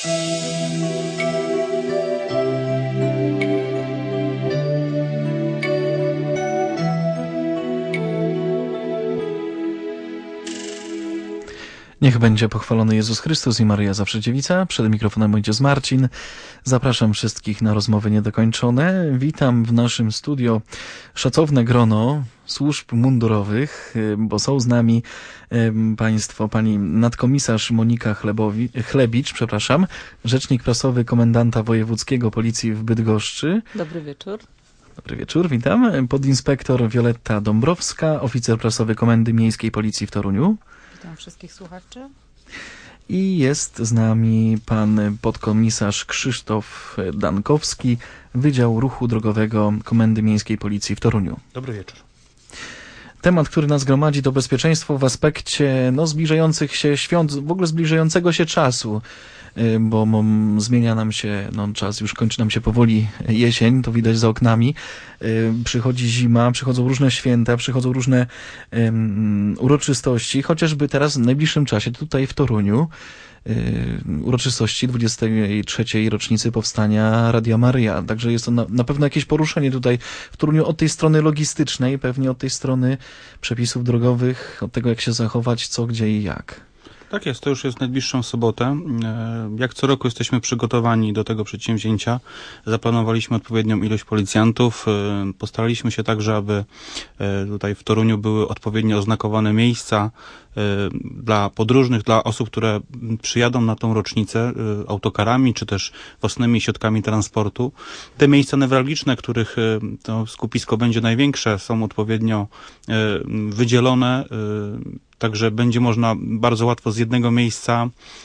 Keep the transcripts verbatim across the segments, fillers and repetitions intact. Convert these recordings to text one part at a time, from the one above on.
Niech będzie pochwalony Jezus Chrystus i Maryja Zawsze Dziewica. Przed mikrofonem ojciec Marcin. Zapraszam wszystkich na rozmowy niedokończone. Witam w naszym studio szacowne grono służb mundurowych, bo są z nami państwo, pani nadkomisarz Monika Chlebowi, Chlebicz, przepraszam, rzecznik prasowy komendanta wojewódzkiego Policji w Bydgoszczy. Dobry wieczór. Dobry wieczór, witam. Podinspektor Wioletta Dąbrowska, oficer prasowy Komendy Miejskiej Policji w Toruniu. Witam wszystkich słuchaczy. I jest z nami pan podkomisarz Krzysztof Dankowski, Wydział Ruchu Drogowego Komendy Miejskiej Policji w Toruniu. Dobry wieczór. Temat, który nas gromadzi, to bezpieczeństwo w aspekcie no, zbliżających się świąt, w ogóle zbliżającego się czasu, bo m, zmienia nam się no, czas, już kończy nam się powoli jesień, to widać za oknami. Przychodzi zima, przychodzą różne święta, przychodzą różne um, uroczystości, chociażby teraz w najbliższym czasie tutaj w Toruniu uroczystości dwudziestej trzeciej rocznicy powstania Radia Maryja. Także jest to na, na pewno jakieś poruszenie tutaj w Toruniu od tej strony logistycznej, pewnie od tej strony przepisów drogowych, od tego jak się zachować, co, gdzie i jak. Tak jest, to już jest najbliższą sobotę. Jak co roku jesteśmy przygotowani do tego przedsięwzięcia. Zaplanowaliśmy odpowiednią ilość policjantów. Postaraliśmy się także, aby tutaj w Toruniu były odpowiednio oznakowane miejsca dla podróżnych, dla osób, które przyjadą na tą rocznicę autokarami, czy też własnymi środkami transportu. Te miejsca newralgiczne, których to skupisko będzie największe, są odpowiednio wydzielone. Także będzie można bardzo łatwo z jednego miejsca,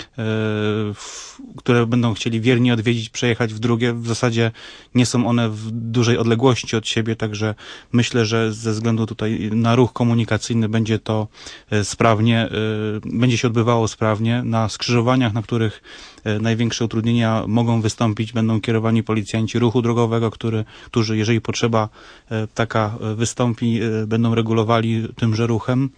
które będą chcieli wiernie odwiedzić, przejechać w drugie. W zasadzie nie są one w dużej odległości od siebie, także myślę, że ze względu tutaj na ruch komunikacyjny będzie to sprawnie, będzie się odbywało sprawnie. Na skrzyżowaniach, na których największe utrudnienia mogą wystąpić, będą kierowani policjanci ruchu drogowego, który, którzy, jeżeli potrzeba taka wystąpi, będą regulowali tymże ruchem.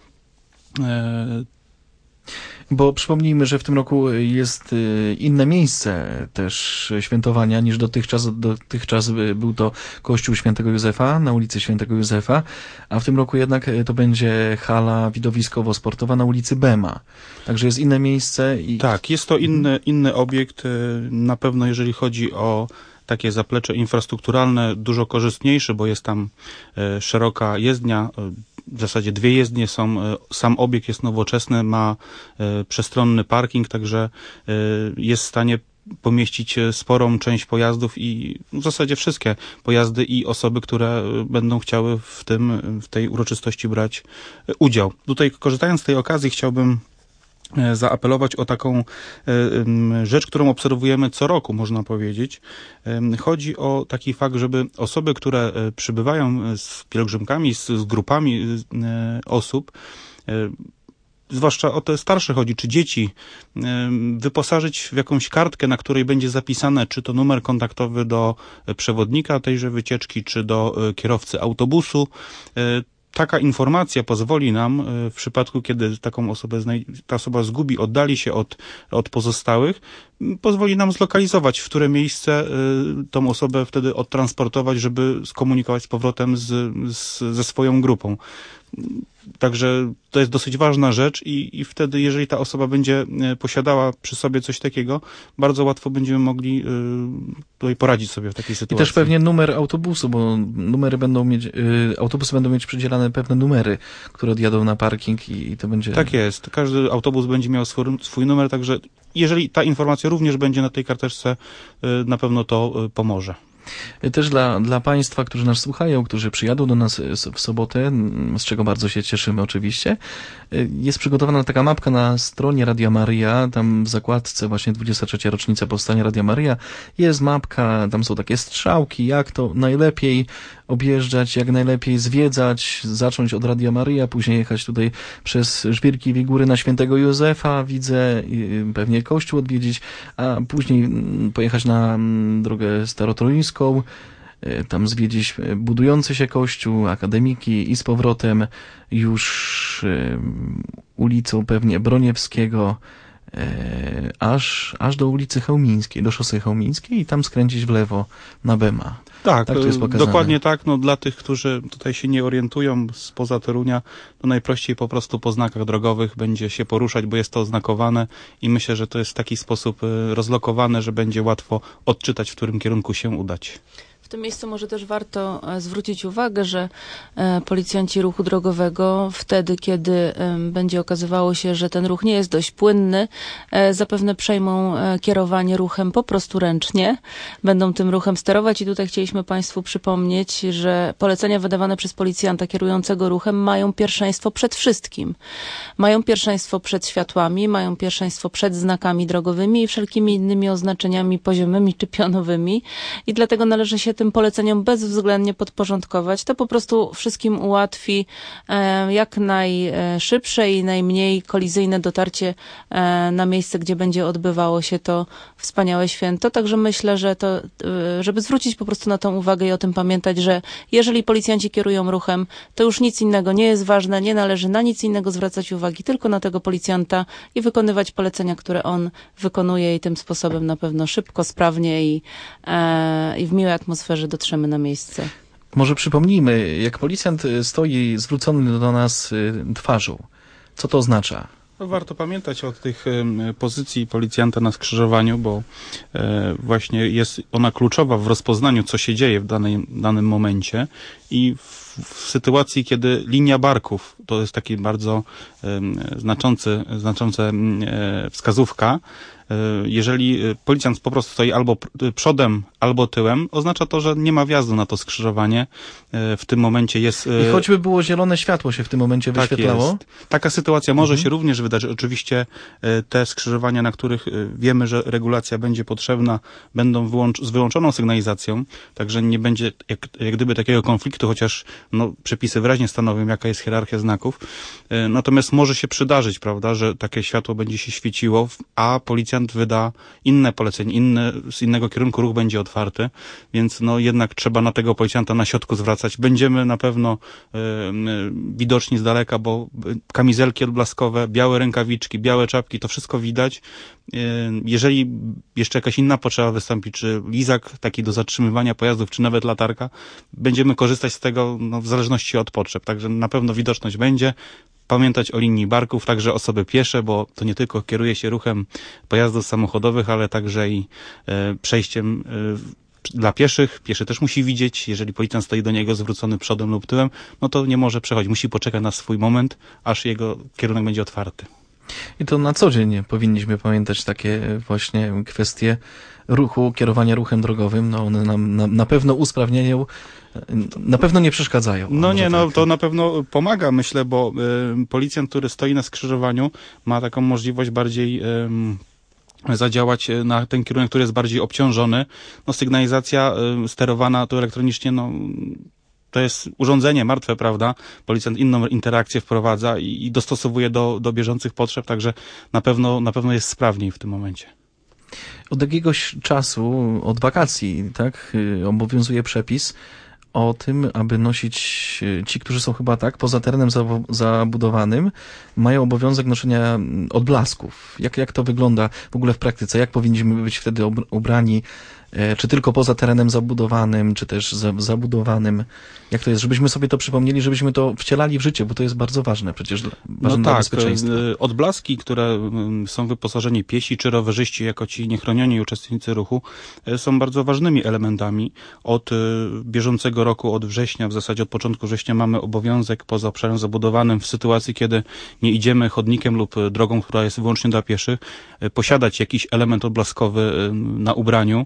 Bo przypomnijmy, że w tym roku jest inne miejsce też świętowania niż dotychczas. Dotychczas był to Kościół Świętego Józefa na ulicy Świętego Józefa, a w tym roku jednak to będzie hala widowiskowo-sportowa na ulicy Bema. Także jest inne miejsce. I... Tak, jest to inny, inny obiekt. Na pewno jeżeli chodzi o takie zaplecze infrastrukturalne, dużo korzystniejsze, bo jest tam szeroka jezdnia. W zasadzie dwie jezdnie są, sam obiekt jest nowoczesny, ma przestronny parking, także jest w stanie pomieścić sporą część pojazdów i w zasadzie wszystkie pojazdy i osoby, które będą chciały w tym, w tej uroczystości brać udział. Tutaj korzystając z tej okazji chciałbym zaapelować o taką rzecz, którą obserwujemy co roku, można powiedzieć. Chodzi o taki fakt, żeby osoby, które przybywają z pielgrzymkami, z, z grupami osób, zwłaszcza o te starsze chodzi, czy dzieci, wyposażyć w jakąś kartkę, na której będzie zapisane, czy to numer kontaktowy do przewodnika tejże wycieczki, czy do kierowcy autobusu. Taka informacja pozwoli nam w przypadku, kiedy taką osobę ta osoba zgubi, oddali się od, od pozostałych, pozwoli nam zlokalizować, w które miejsce tą osobę wtedy odtransportować, żeby skomunikować z powrotem z, z, ze swoją grupą. Także to jest dosyć ważna rzecz i, i wtedy, jeżeli ta osoba będzie posiadała przy sobie coś takiego, bardzo łatwo będziemy mogli y, tutaj poradzić sobie w takiej sytuacji. I też pewnie numer autobusu, bo numery będą mieć, y, autobusy będą mieć przydzielane pewne numery, które odjadą na parking i, i to będzie... Tak jest. Każdy autobus będzie miał swój, swój numer, także jeżeli ta informacja również będzie na tej karteczce, y, na pewno to y, pomoże. Też dla, dla Państwa, którzy nas słuchają, którzy przyjadą do nas w sobotę, z czego bardzo się cieszymy oczywiście, jest przygotowana taka mapka na stronie Radia Maryja, tam w zakładce właśnie dwudziesta trzecia rocznica powstania Radia Maryja jest mapka, tam są takie strzałki, jak to najlepiej objeżdżać, jak najlepiej zwiedzać, zacząć od Radia Maryja, później jechać tutaj przez Żwirki Wigury na Świętego Józefa, widzę, pewnie kościół odwiedzić, a później pojechać na drogę starotrońską, tam zwiedzić budujący się kościół, akademiki i z powrotem już ulicą pewnie Broniewskiego e, aż, aż do ulicy Chełmińskiej, do szosy Chełmińskiej i tam skręcić w lewo na Bema. Tak, tak to jest pokazane. Dokładnie tak. No, dla tych, którzy tutaj się nie orientują spoza Torunia, to najprościej po prostu po znakach drogowych będzie się poruszać, bo jest to oznakowane i myślę, że to jest w taki sposób rozlokowane, że będzie łatwo odczytać, w którym kierunku się udać. W tym miejscu może też warto zwrócić uwagę, że policjanci ruchu drogowego wtedy, kiedy będzie okazywało się, że ten ruch nie jest dość płynny, zapewne przejmą kierowanie ruchem po prostu ręcznie. Będą tym ruchem sterować i tutaj chcieliśmy Państwu przypomnieć, że polecenia wydawane przez policjanta kierującego ruchem mają pierwszeństwo przed wszystkim. Mają pierwszeństwo przed światłami, mają pierwszeństwo przed znakami drogowymi i wszelkimi innymi oznaczeniami poziomymi czy pionowymi i dlatego należy się tym poleceniom bezwzględnie podporządkować. To po prostu wszystkim ułatwi e, jak najszybsze i najmniej kolizyjne dotarcie e, na miejsce, gdzie będzie odbywało się to wspaniałe święto. Także myślę, że to, e, żeby zwrócić po prostu na tą uwagę i o tym pamiętać, że jeżeli policjanci kierują ruchem, to już nic innego nie jest ważne, nie należy na nic innego zwracać uwagi, tylko na tego policjanta i wykonywać polecenia, które on wykonuje i tym sposobem na pewno szybko, sprawnie i, e, i w miłej atmosferze że dotrzemy na miejsce. Może przypomnijmy, jak policjant stoi zwrócony do nas twarzą. Co to oznacza? No, warto pamiętać o tych pozycji policjanta na skrzyżowaniu, bo e, właśnie jest ona kluczowa w rozpoznaniu, co się dzieje w danej, danym momencie i w, w sytuacji, kiedy linia barków, to jest taki bardzo e, znaczący, znacząca e, wskazówka, jeżeli policjant po prostu stoi albo przodem, albo tyłem, oznacza to, że nie ma wjazdu na to skrzyżowanie. W tym momencie jest... I choćby było zielone światło się w tym momencie tak wyświetlało? Jest. Taka sytuacja może mhm. się również wydarzyć. Oczywiście te skrzyżowania, na których wiemy, że regulacja będzie potrzebna, będą wyłącz z wyłączoną sygnalizacją, także nie będzie jak, jak gdyby takiego konfliktu, chociaż no, przepisy wyraźnie stanowią, jaka jest hierarchia znaków. Natomiast może się przydarzyć, prawda, że takie światło będzie się świeciło, a policjant wyda inne polecenie, inny, z innego kierunku ruch będzie otwarty, więc no jednak trzeba na tego policjanta na środku zwracać. Będziemy na pewno y, y, widoczni z daleka, bo kamizelki odblaskowe, białe rękawiczki, białe czapki, to wszystko widać. Y, jeżeli jeszcze jakaś inna potrzeba wystąpi, czy lizak taki do zatrzymywania pojazdów, czy nawet latarka, będziemy korzystać z tego no, w zależności od potrzeb. Także na pewno widoczność będzie. Pamiętać o linii barków, także osoby piesze, bo to nie tylko kieruje się ruchem pojazdów samochodowych, ale także i e, przejściem e, dla pieszych. Pieszy też musi widzieć, jeżeli policjant stoi do niego zwrócony przodem lub tyłem, no to nie może przechodzić. Musi poczekać na swój moment, aż jego kierunek będzie otwarty. I to na co dzień powinniśmy pamiętać takie właśnie kwestie ruchu, kierowania ruchem drogowym. No one nam na, na pewno usprawniają, na pewno nie przeszkadzają. No nie, no tak. to na pewno pomaga, myślę, bo y, policjant, który stoi na skrzyżowaniu, ma taką możliwość bardziej y, zadziałać na ten kierunek, który jest bardziej obciążony. No sygnalizacja y, sterowana to elektronicznie, no to jest urządzenie martwe, prawda? Policjant inną interakcję wprowadza i, i dostosowuje do, do bieżących potrzeb, także na pewno, na pewno jest sprawniej w tym momencie. Od jakiegoś czasu, od wakacji, tak, obowiązuje przepis o tym, aby nosić, ci, którzy są chyba tak, poza terenem zabudowanym, mają obowiązek noszenia odblasków. Jak, jak to wygląda w ogóle w praktyce? Jak powinniśmy być wtedy ubrani? Czy tylko poza terenem zabudowanym, czy też za, zabudowanym? Jak to jest? Żebyśmy sobie to przypomnieli, żebyśmy to wcielali w życie, bo to jest bardzo ważne przecież dla, ważne no dla tak, bezpieczeństwa. Odblaski, które są wyposażeni piesi czy rowerzyści jako ci niechronieni uczestnicy ruchu, są bardzo ważnymi elementami. Od bieżącego roku, od września, w zasadzie od początku września mamy obowiązek poza obszarem zabudowanym w sytuacji, kiedy nie idziemy chodnikiem lub drogą, która jest wyłącznie dla pieszych, posiadać jakiś element odblaskowy na ubraniu.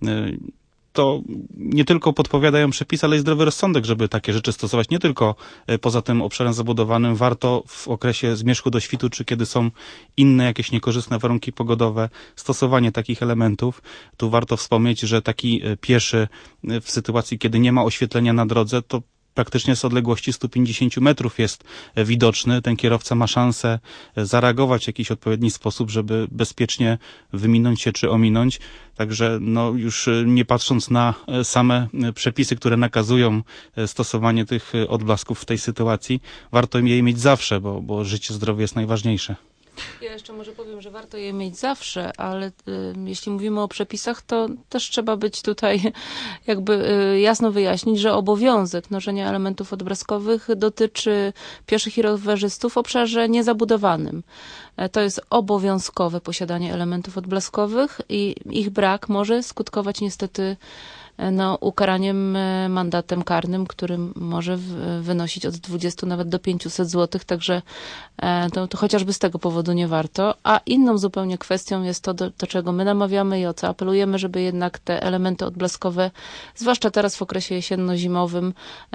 To nie tylko podpowiadają przepisy, ale i zdrowy rozsądek, żeby takie rzeczy stosować. Nie tylko poza tym obszarem zabudowanym. Warto w okresie zmierzchu do świtu, czy kiedy są inne jakieś niekorzystne warunki pogodowe, stosowanie takich elementów. Tu warto wspomnieć, że taki pieszy w sytuacji, kiedy nie ma oświetlenia na drodze, to praktycznie z odległości stu pięćdziesięciu metrów jest widoczny. Ten kierowca ma szansę zareagować w jakiś odpowiedni sposób, żeby bezpiecznie wyminąć się czy ominąć. Także no już nie patrząc na same przepisy, które nakazują stosowanie tych odblasków w tej sytuacji, warto je mieć zawsze, bo, bo życie, zdrowie jest najważniejsze. Ja jeszcze może powiem, że warto je mieć zawsze, ale y, jeśli mówimy o przepisach, to też trzeba być tutaj jakby y, jasno wyjaśnić, że obowiązek noszenia elementów odblaskowych dotyczy pieszych i rowerzystów w obszarze niezabudowanym. E, to jest obowiązkowe posiadanie elementów odblaskowych i ich brak może skutkować niestety no, ukaraniem mandatem karnym, który może wynosić od dwudziestu nawet do pięciuset złotych, także to, to chociażby z tego powodu nie warto. A inną zupełnie kwestią jest to, do, do czego my namawiamy i o co apelujemy, żeby jednak te elementy odblaskowe, zwłaszcza teraz w okresie jesienno-zimowym,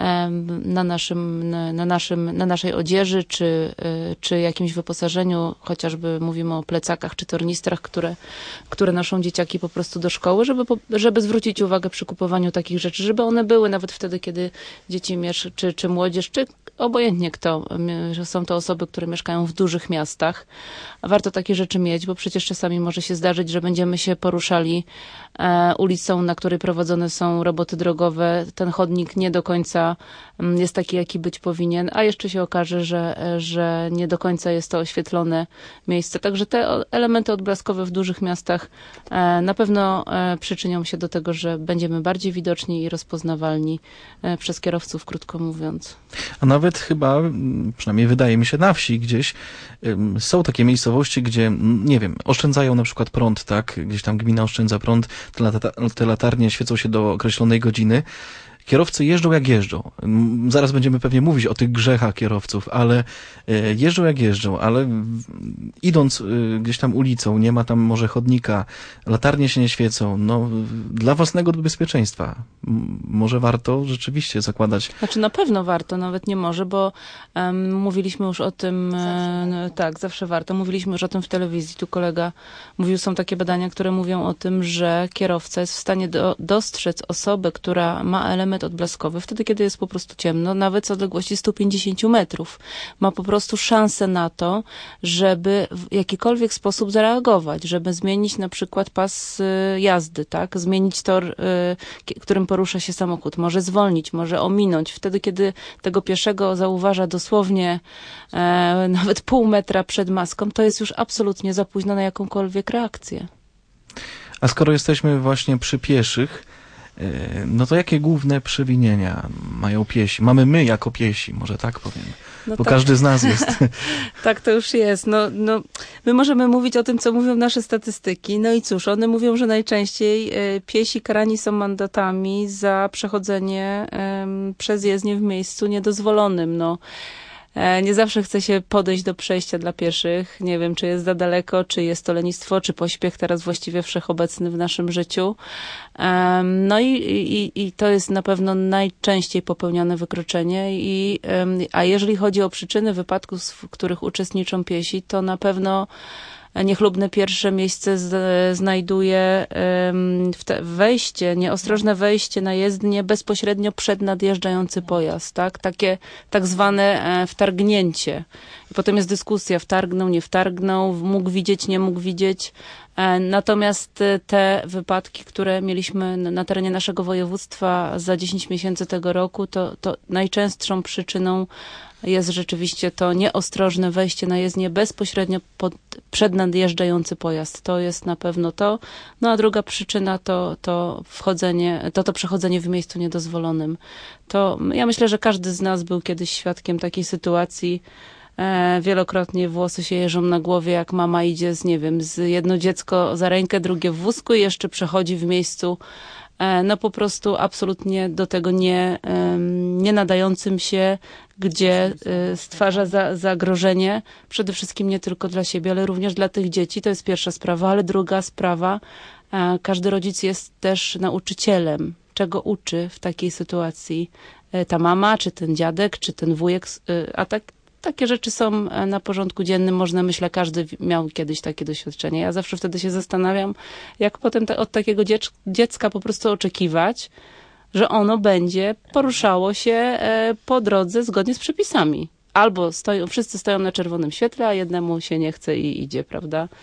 na naszym, na naszym, na naszej odzieży, czy, czy jakimś wyposażeniu, chociażby mówimy o plecakach, czy tornistrach, które, które noszą dzieciaki po prostu do szkoły, żeby, żeby zwrócić uwagę przy kupowaniu takich rzeczy, żeby one były nawet wtedy, kiedy dzieci czy, czy młodzież, czy obojętnie kto, że są to osoby, które mieszkają w dużych miastach. Warto takie rzeczy mieć, bo przecież czasami może się zdarzyć, że będziemy się poruszali e, ulicą, na której prowadzone są roboty drogowe. Ten chodnik nie do końca jest taki, jaki być powinien, a jeszcze się okaże, że, że nie do końca jest to oświetlone miejsce. Także te elementy odblaskowe w dużych miastach e, na pewno e, przyczynią się do tego, że będziemy bardziej widoczni i rozpoznawalni e, przez kierowców, krótko mówiąc. A nawet chyba, przynajmniej wydaje mi się, na wsi gdzieś są takie miejscowości, gdzie, nie wiem, oszczędzają na przykład prąd, tak? Gdzieś tam gmina oszczędza prąd, te, lata, te latarnie świecą się do określonej godziny. Kierowcy jeżdżą jak jeżdżą. Zaraz będziemy pewnie mówić o tych grzechach kierowców, ale jeżdżą jak jeżdżą, ale idąc gdzieś tam ulicą, nie ma tam może chodnika, latarnie się nie świecą, no dla własnego bezpieczeństwa może warto rzeczywiście zakładać. Znaczy na pewno warto, nawet nie może, bo um, mówiliśmy już o tym, zawsze e, tak, zawsze warto, mówiliśmy już o tym w telewizji, tu kolega mówił, są takie badania, które mówią o tym, że kierowca jest w stanie do, dostrzec osobę, która ma element odblaskowy, wtedy, kiedy jest po prostu ciemno, nawet z odległości stu pięćdziesięciu metrów. Ma po prostu szansę na to, żeby w jakikolwiek sposób zareagować, żeby zmienić na przykład pas y, jazdy, tak? Zmienić tor, y, którym porusza się samochód. Może zwolnić, może ominąć. Wtedy, kiedy tego pieszego zauważa dosłownie e, nawet pół metra przed maską, to jest już absolutnie za późno na jakąkolwiek reakcję. A skoro jesteśmy właśnie przy pieszych, no to jakie główne przewinienia mają piesi? Mamy my jako piesi, może tak powiem. No bo tak. Każdy z nas jest. Tak to już jest. No, no, my możemy mówić o tym, co mówią nasze statystyki. No i cóż, one mówią, że najczęściej piesi karani są mandatami za przechodzenie um, przez jezdnię w miejscu niedozwolonym. No. Nie zawsze chce się podejść do przejścia dla pieszych. Nie wiem, czy jest za daleko, czy jest to lenistwo, czy pośpiech teraz właściwie wszechobecny w naszym życiu. No i, i, i to jest na pewno najczęściej popełniane wykroczenie. I, a jeżeli chodzi o przyczyny wypadków, w których uczestniczą piesi, to na pewno niechlubne pierwsze miejsce z, znajduje um, wejście, nieostrożne wejście na jezdnię bezpośrednio przed nadjeżdżający pojazd, tak? Takie tak zwane e, wtargnięcie. I potem jest dyskusja, wtargnął, nie wtargnął, mógł widzieć, nie mógł widzieć. E, natomiast te wypadki, które mieliśmy na terenie naszego województwa za dziesięć miesięcy tego roku, to, to najczęstszą przyczyną jest rzeczywiście to nieostrożne wejście na jezdnię bezpośrednio pod, przed nadjeżdżający pojazd. To jest na pewno to. No a druga przyczyna to, to wchodzenie, to to przechodzenie w miejscu niedozwolonym. To ja myślę, że każdy z nas był kiedyś świadkiem takiej sytuacji. E, wielokrotnie włosy się jeżą na głowie, jak mama idzie z, nie wiem, z jedno dziecko za rękę, drugie w wózku i jeszcze przechodzi w miejscu no po prostu absolutnie do tego nie, nie nadającym się, gdzie stwarza za, zagrożenie przede wszystkim nie tylko dla siebie, ale również dla tych dzieci. To jest pierwsza sprawa, ale druga sprawa, każdy rodzic jest też nauczycielem, czego uczy w takiej sytuacji ta mama, czy ten dziadek, czy ten wujek, a tak takie rzeczy są na porządku dziennym. Można, myślę, każdy miał kiedyś takie doświadczenie. Ja zawsze wtedy się zastanawiam, jak potem te, od takiego dziecz, dziecka po prostu oczekiwać, że ono będzie poruszało się e, po drodze zgodnie z przepisami. Albo stoją, wszyscy stoją na czerwonym świetle, a jednemu się nie chce i idzie, prawda?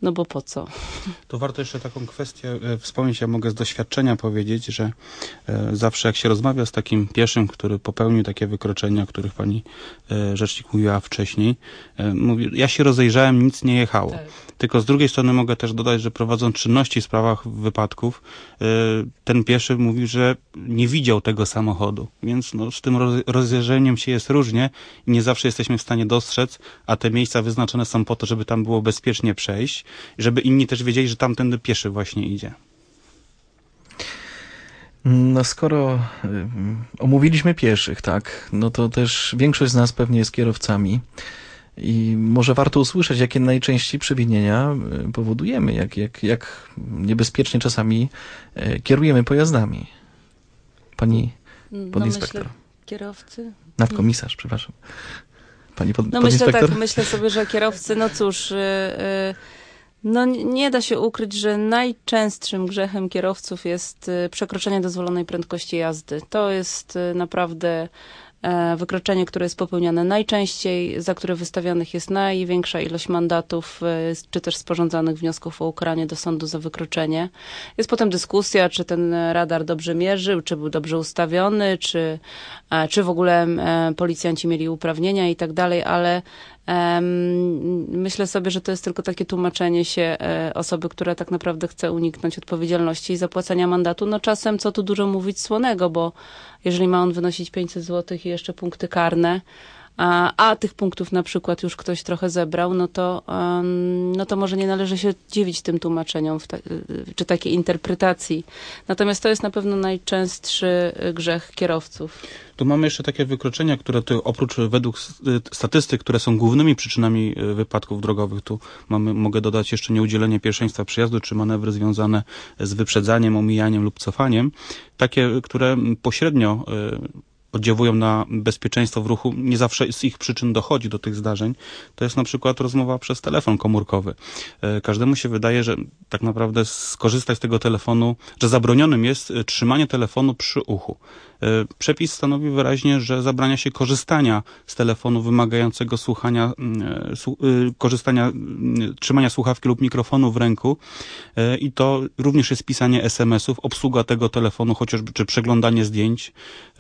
no bo po co? To warto jeszcze taką kwestię wspomnieć, ja mogę z doświadczenia powiedzieć, że zawsze jak się rozmawia z takim pieszym, który popełnił takie wykroczenia, o których pani rzecznik mówiła wcześniej, mówi, ja się rozejrzałem, nic nie jechało. Tak. Tylko z drugiej strony mogę też dodać, że prowadząc czynności w sprawach wypadków, ten pieszy mówi, że nie widział tego samochodu, więc no, z tym rozejrzeniem się jest różnie i nie zawsze jesteśmy w stanie dostrzec, a te miejsca wyznaczone są po to, żeby tam było bezpiecznie przejść, żeby inni też wiedzieli, że tamtędy pieszy właśnie idzie. No skoro y, omówiliśmy pieszych, tak, no to też większość z nas pewnie jest kierowcami i może warto usłyszeć, jakie najczęściej przewinienia powodujemy, jak, jak, jak niebezpiecznie czasami y, kierujemy pojazdami. Pani podinspektor. No kierowcy? Nadkomisarz, przepraszam. Pani pod, no podinspektor? myślę tak, myślę sobie, że kierowcy, no cóż, yy, yy, no nie da się ukryć, że najczęstszym grzechem kierowców jest przekroczenie dozwolonej prędkości jazdy. To jest naprawdę wykroczenie, które jest popełniane najczęściej, za które wystawionych jest największa ilość mandatów, czy też sporządzanych wniosków o ukaranie do sądu za wykroczenie. Jest potem dyskusja, czy ten radar dobrze mierzył, czy był dobrze ustawiony, czy, czy w ogóle policjanci mieli uprawnienia i tak dalej, ale myślę sobie, że to jest tylko takie tłumaczenie się osoby, która tak naprawdę chce uniknąć odpowiedzialności i zapłacenia mandatu. No czasem, co tu dużo mówić, słonego, bo jeżeli ma on wynosić pięćset złotych i jeszcze punkty karne, a, a tych punktów na przykład już ktoś trochę zebrał, no to, um, no to może nie należy się dziwić tym tłumaczeniom w ta, czy takiej interpretacji. Natomiast to jest na pewno najczęstszy grzech kierowców. Tu mamy jeszcze takie wykroczenia, które tu, oprócz według statystyk, które są głównymi przyczynami wypadków drogowych, tu mamy, mogę dodać jeszcze nieudzielenie pierwszeństwa przejazdu, czy manewry związane z wyprzedzaniem, omijaniem lub cofaniem. Takie, które pośrednio oddziałują na bezpieczeństwo w ruchu, nie zawsze z ich przyczyn dochodzi do tych zdarzeń, to jest na przykład rozmowa przez telefon komórkowy. Każdemu się wydaje, że tak naprawdę skorzystać z tego telefonu, że zabronionym jest trzymanie telefonu przy uchu. Przepis stanowi wyraźnie, że zabrania się korzystania z telefonu wymagającego słuchania, korzystania, trzymania słuchawki lub mikrofonu w ręku i to również jest pisanie es em esów, obsługa tego telefonu, chociażby czy przeglądanie zdjęć.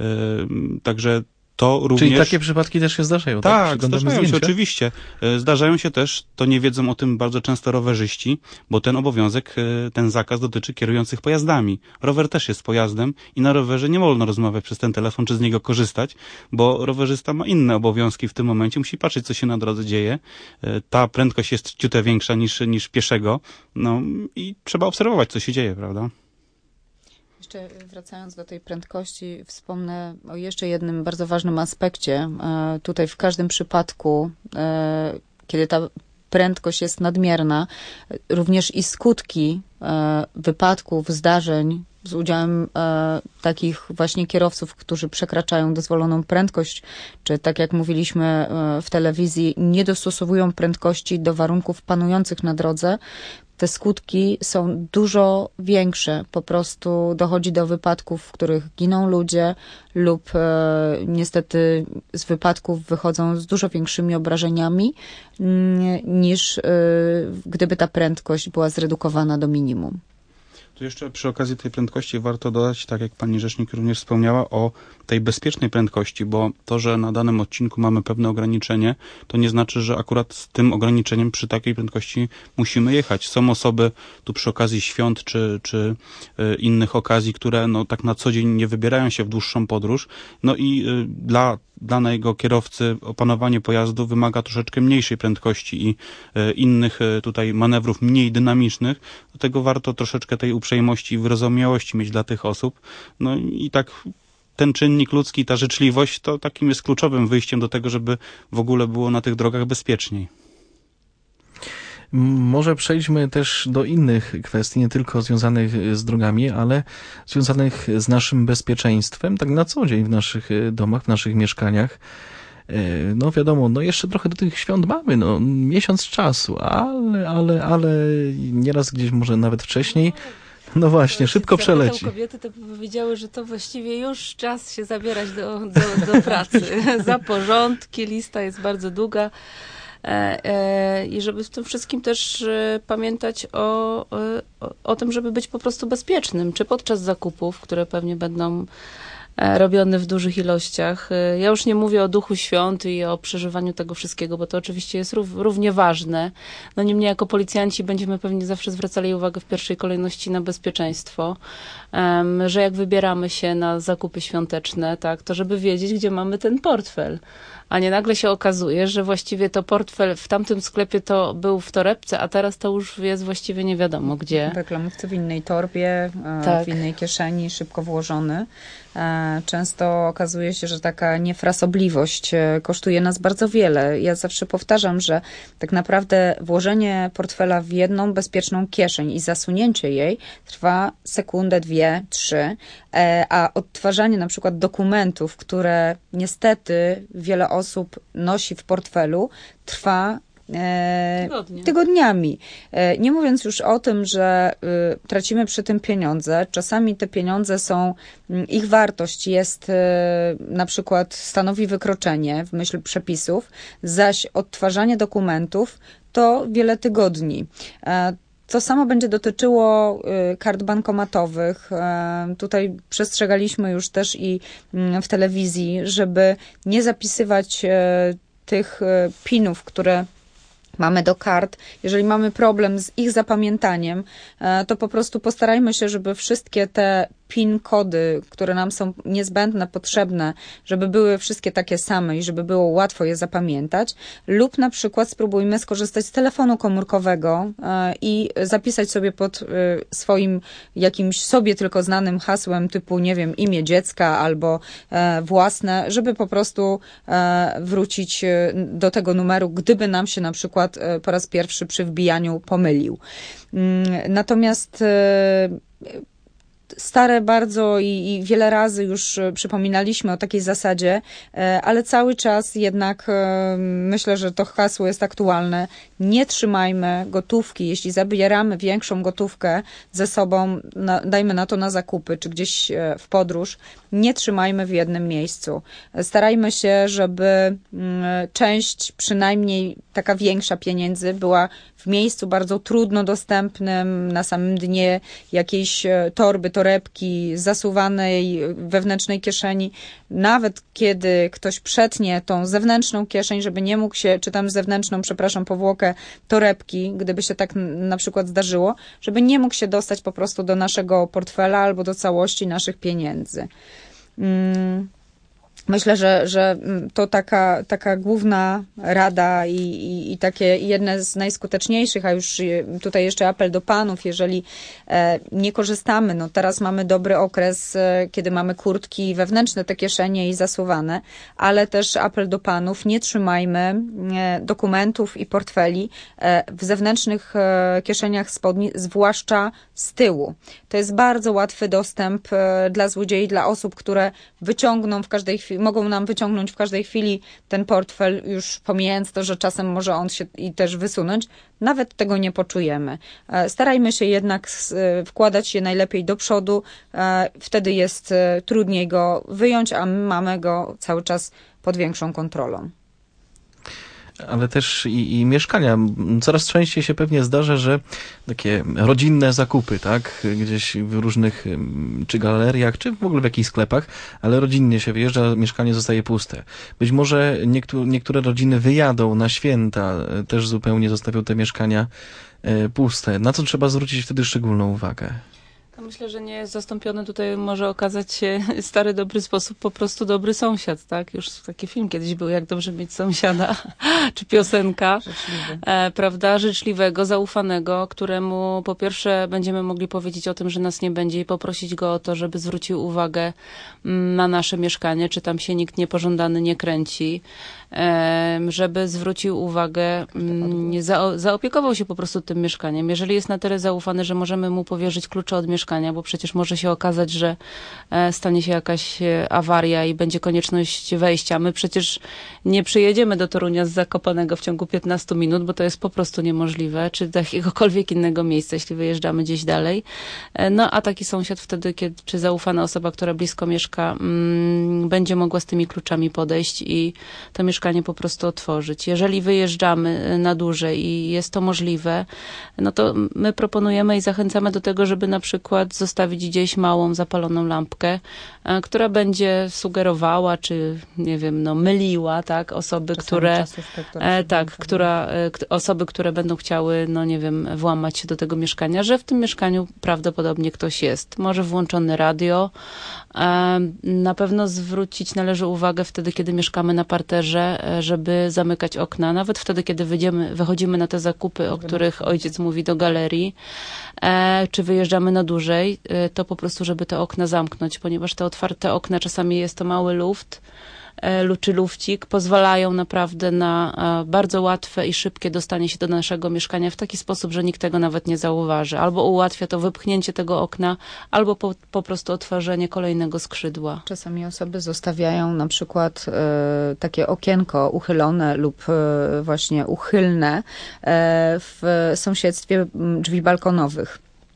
Także to również... Czyli takie przypadki też się zdarzają, tak? Tak, zdarzają zdjęcia? się oczywiście. Zdarzają się też, to nie wiedzą o tym bardzo często rowerzyści, bo ten obowiązek, ten zakaz dotyczy kierujących pojazdami. Rower też jest pojazdem i na rowerze nie wolno rozmawiać przez ten telefon, czy z niego korzystać, bo rowerzysta ma inne obowiązki w tym momencie, musi patrzeć, co się na drodze dzieje. Ta prędkość jest ciutę większa niż, niż pieszego, no i trzeba obserwować, co się dzieje, prawda? Jeszcze wracając do tej prędkości, wspomnę o jeszcze jednym bardzo ważnym aspekcie. Tutaj w każdym przypadku, kiedy ta prędkość jest nadmierna, również i skutki wypadków, zdarzeń z udziałem takich właśnie kierowców, którzy przekraczają dozwoloną prędkość, czy tak jak mówiliśmy w telewizji, nie dostosowują prędkości do warunków panujących na drodze, te skutki są dużo większe. Po prostu dochodzi do wypadków, w których giną ludzie lub e, niestety z wypadków wychodzą z dużo większymi obrażeniami niż e, gdyby ta prędkość była zredukowana do minimum. Tu jeszcze przy okazji tej prędkości warto dodać, tak jak pani rzecznik również wspomniała, o tej bezpiecznej prędkości, bo to, że na danym odcinku mamy pewne ograniczenie, to nie znaczy, że akurat z tym ograniczeniem przy takiej prędkości musimy jechać. Są osoby tu przy okazji świąt czy, czy y, innych okazji, które no, tak na co dzień nie wybierają się w dłuższą podróż, no i y, dla danego kierowcy opanowanie pojazdu wymaga troszeczkę mniejszej prędkości i y, innych y, tutaj manewrów mniej dynamicznych. Dlatego warto troszeczkę tej uprzejmości i wyrozumiałości mieć dla tych osób. No i tak ten czynnik ludzki, ta życzliwość, to takim jest kluczowym wyjściem do tego, żeby w ogóle było na tych drogach bezpieczniej. Może przejdźmy też do innych kwestii, nie tylko związanych z drogami, ale związanych z naszym bezpieczeństwem, tak na co dzień w naszych domach, w naszych mieszkaniach. No wiadomo, no jeszcze trochę do tych świąt mamy, no miesiąc czasu, ale, ale, ale nieraz gdzieś może nawet wcześniej. No właśnie, szybko przeleci. Kobiety to powiedziały, że to właściwie już czas się zabierać do, do, do pracy. Za porządki, lista jest bardzo długa. I żeby w tym wszystkim też pamiętać o, o, o tym, żeby być po prostu bezpiecznym, czy podczas zakupów, które pewnie będą robiony w dużych ilościach. Ja już nie mówię o duchu świąt i o przeżywaniu tego wszystkiego, bo to oczywiście jest rów, równie ważne. No niemniej jako policjanci będziemy pewnie zawsze zwracali uwagę w pierwszej kolejności na bezpieczeństwo, um, że jak wybieramy się na zakupy świąteczne, tak, to żeby wiedzieć, gdzie mamy ten portfel. A nie nagle się okazuje, że właściwie to portfel w tamtym sklepie to był w torebce, a teraz to już jest właściwie nie wiadomo gdzie. W reklamówce, w innej torbie, tak. w innej kieszeni, szybko włożony. Często okazuje się, że taka niefrasobliwość kosztuje nas bardzo wiele. Ja zawsze powtarzam, że tak naprawdę włożenie portfela w jedną bezpieczną kieszeń i zasunięcie jej trwa sekundę, dwie, trzy, a odtwarzanie na przykład dokumentów, które niestety wiele osób nosi w portfelu, trwa Tygodnie. tygodniami. Nie mówiąc już o tym, że y, tracimy przy tym pieniądze. Czasami te pieniądze są, y, ich wartość jest y, na przykład stanowi wykroczenie w myśl przepisów, zaś odtwarzanie dokumentów to wiele tygodni. E, To samo będzie dotyczyło y, kart bankomatowych. E, tutaj przestrzegaliśmy już też i y, w telewizji, żeby nie zapisywać y, tych y, pinów, które mamy do kart. Jeżeli mamy problem z ich zapamiętaniem, to po prostu postarajmy się, żeby wszystkie te PIN kody, które nam są niezbędne, potrzebne, żeby były wszystkie takie same i żeby było łatwo je zapamiętać, lub na przykład spróbujmy skorzystać z telefonu komórkowego i zapisać sobie pod swoim jakimś sobie tylko znanym hasłem typu, nie wiem, imię dziecka albo własne, żeby po prostu wrócić do tego numeru, gdyby nam się na przykład po raz pierwszy przy wbijaniu pomylił. Natomiast stare bardzo i, i wiele razy już przypominaliśmy o takiej zasadzie, ale cały czas jednak myślę, że to hasło jest aktualne. Nie trzymajmy gotówki, jeśli zabieramy większą gotówkę ze sobą, na, dajmy na to na zakupy, czy gdzieś w podróż, nie trzymajmy w jednym miejscu. Starajmy się, żeby część, przynajmniej taka większa pieniędzy była w miejscu bardzo trudno dostępnym, na samym dnie jakiejś torby, torebki, zasuwanej wewnętrznej kieszeni. Nawet kiedy ktoś przetnie tą zewnętrzną kieszeń, żeby nie mógł się, czy tam zewnętrzną, przepraszam, powłokę torebki, gdyby się tak na przykład zdarzyło, żeby nie mógł się dostać po prostu do naszego portfela albo do całości naszych pieniędzy. Hmm. Myślę, że, że to taka, taka główna rada i, i, i takie jedne z najskuteczniejszych, a już tutaj jeszcze apel do panów, jeżeli nie korzystamy, no teraz mamy dobry okres, kiedy mamy kurtki wewnętrzne, te kieszenie i zasuwane, ale też apel do panów, nie trzymajmy dokumentów i portfeli w zewnętrznych kieszeniach spodni, zwłaszcza z tyłu. To jest bardzo łatwy dostęp dla złodziei, dla osób, które wyciągną w każdej chwili, mogą nam wyciągnąć w każdej chwili ten portfel, już pomijając to, że czasem może on się i też wysunąć, nawet tego nie poczujemy. Starajmy się jednak wkładać je najlepiej do przodu, wtedy jest trudniej go wyjąć, a my mamy go cały czas pod większą kontrolą. Ale też i, i mieszkania. Coraz częściej się pewnie zdarza, że takie rodzinne zakupy, tak, gdzieś w różnych, czy galeriach, czy w ogóle w jakichś sklepach, ale rodzinnie się wyjeżdża, mieszkanie zostaje puste. Być może niektó- niektóre rodziny wyjadą na święta, też zupełnie zostawią te mieszkania puste. Na co trzeba zwrócić wtedy szczególną uwagę? Myślę, że nie jest zastąpiony tutaj, może okazać się stary, dobry sposób, po prostu dobry sąsiad, tak? Już taki film kiedyś był, jak dobrze mieć sąsiada, czy piosenka, e, prawda, życzliwego, zaufanego, któremu po pierwsze będziemy mogli powiedzieć o tym, że nas nie będzie i poprosić go o to, żeby zwrócił uwagę na nasze mieszkanie, czy tam się nikt niepożądany nie kręci, e, żeby zwrócił uwagę, m, za, zaopiekował się po prostu tym mieszkaniem. Jeżeli jest na tyle zaufany, że możemy mu powierzyć klucze od mieszkania, mieszkania, bo przecież może się okazać, że stanie się jakaś awaria i będzie konieczność wejścia. My przecież nie przyjedziemy do Torunia z Zakopanego w ciągu piętnastu minut, bo to jest po prostu niemożliwe, czy do jakiegokolwiek innego miejsca, jeśli wyjeżdżamy gdzieś dalej. No a taki sąsiad wtedy, kiedy, czy zaufana osoba, która blisko mieszka, mm, będzie mogła z tymi kluczami podejść i to mieszkanie po prostu otworzyć. Jeżeli wyjeżdżamy na dłużej i jest to możliwe, no to my proponujemy i zachęcamy do tego, żeby na przykład zostawić gdzieś małą, zapaloną lampkę, która będzie sugerowała, czy nie wiem, no myliła, tak, osoby, Czasami które, czasówkę, która e, tak, która, e, osoby, które będą chciały, no nie wiem, włamać się do tego mieszkania, że w tym mieszkaniu prawdopodobnie ktoś jest. Może włączone radio. E, na pewno zwrócić należy uwagę wtedy, kiedy mieszkamy na parterze, żeby zamykać okna, nawet wtedy, kiedy wyjdziemy, wychodzimy na te zakupy, o których ojciec mówi, do galerii, e, czy wyjeżdżamy na dłużej, e, to po prostu, żeby te okna zamknąć, ponieważ te otwarte okna, czasami jest to mały luft, czy lufcik, pozwalają naprawdę na bardzo łatwe i szybkie dostanie się do naszego mieszkania w taki sposób, że nikt tego nawet nie zauważy. Albo ułatwia to wypchnięcie tego okna, albo po, po prostu otworzenie kolejnego skrzydła. Czasami osoby zostawiają na przykład e, takie okienko uchylone lub e, właśnie uchylne e, w sąsiedztwie drzwi balkonowych.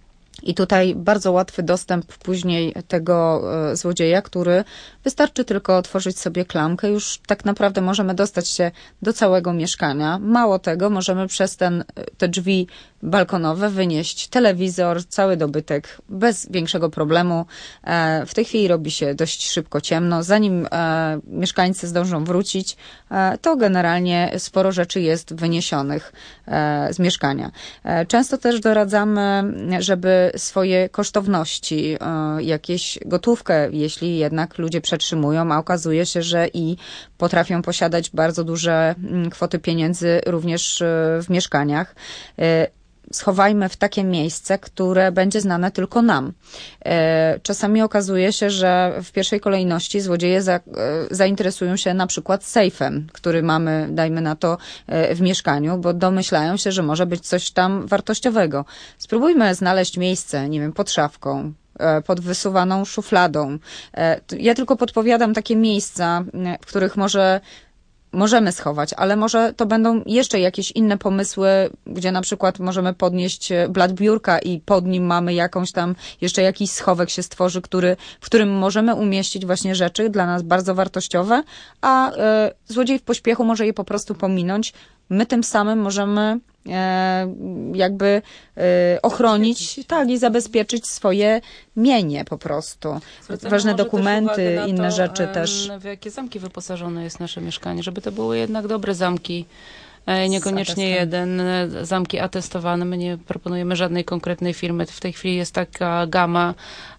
I tutaj bardzo łatwy dostęp później tego e, złodzieja, który wystarczy tylko otworzyć sobie klamkę, już tak naprawdę możemy dostać się do całego mieszkania. Mało tego, możemy przez ten, te drzwi balkonowe wynieść telewizor, cały dobytek bez większego problemu. E, w tej chwili robi się dość szybko ciemno. Zanim e, mieszkańcy zdążą wrócić, e, to generalnie sporo rzeczy jest wyniesionych e, z mieszkania. E, często też doradzamy, żeby swoje kosztowności, e, jakieś gotówkę, jeśli jednak ludzie przetrzymują, a okazuje się, że i potrafią posiadać bardzo duże kwoty pieniędzy również w mieszkaniach, e, schowajmy w takie miejsce, które będzie znane tylko nam. Czasami okazuje się, że w pierwszej kolejności złodzieje za, zainteresują się na przykład sejfem, który mamy, dajmy na to, w mieszkaniu, bo domyślają się, że może być coś tam wartościowego. Spróbujmy znaleźć miejsce, nie wiem, pod szafką, pod wysuwaną szufladą. Ja tylko podpowiadam takie miejsca, w których może możemy schować, ale może to będą jeszcze jakieś inne pomysły, gdzie na przykład możemy podnieść blat biurka i pod nim mamy jakąś tam, jeszcze jakiś schowek się stworzy, który, w którym możemy umieścić właśnie rzeczy dla nas bardzo wartościowe, a y, złodziej w pośpiechu może je po prostu pominąć. My tym samym możemy e, jakby e, ochronić, tak, i zabezpieczyć swoje mienie po prostu. Zwracamy ważne może dokumenty, też uwagę na inne to, rzeczy em, też. W jakie zamki wyposażone jest nasze mieszkanie, żeby to były jednak dobre zamki. Niekoniecznie jeden, zamki atestowane. My nie proponujemy żadnej konkretnej firmy. W tej chwili jest taka gama,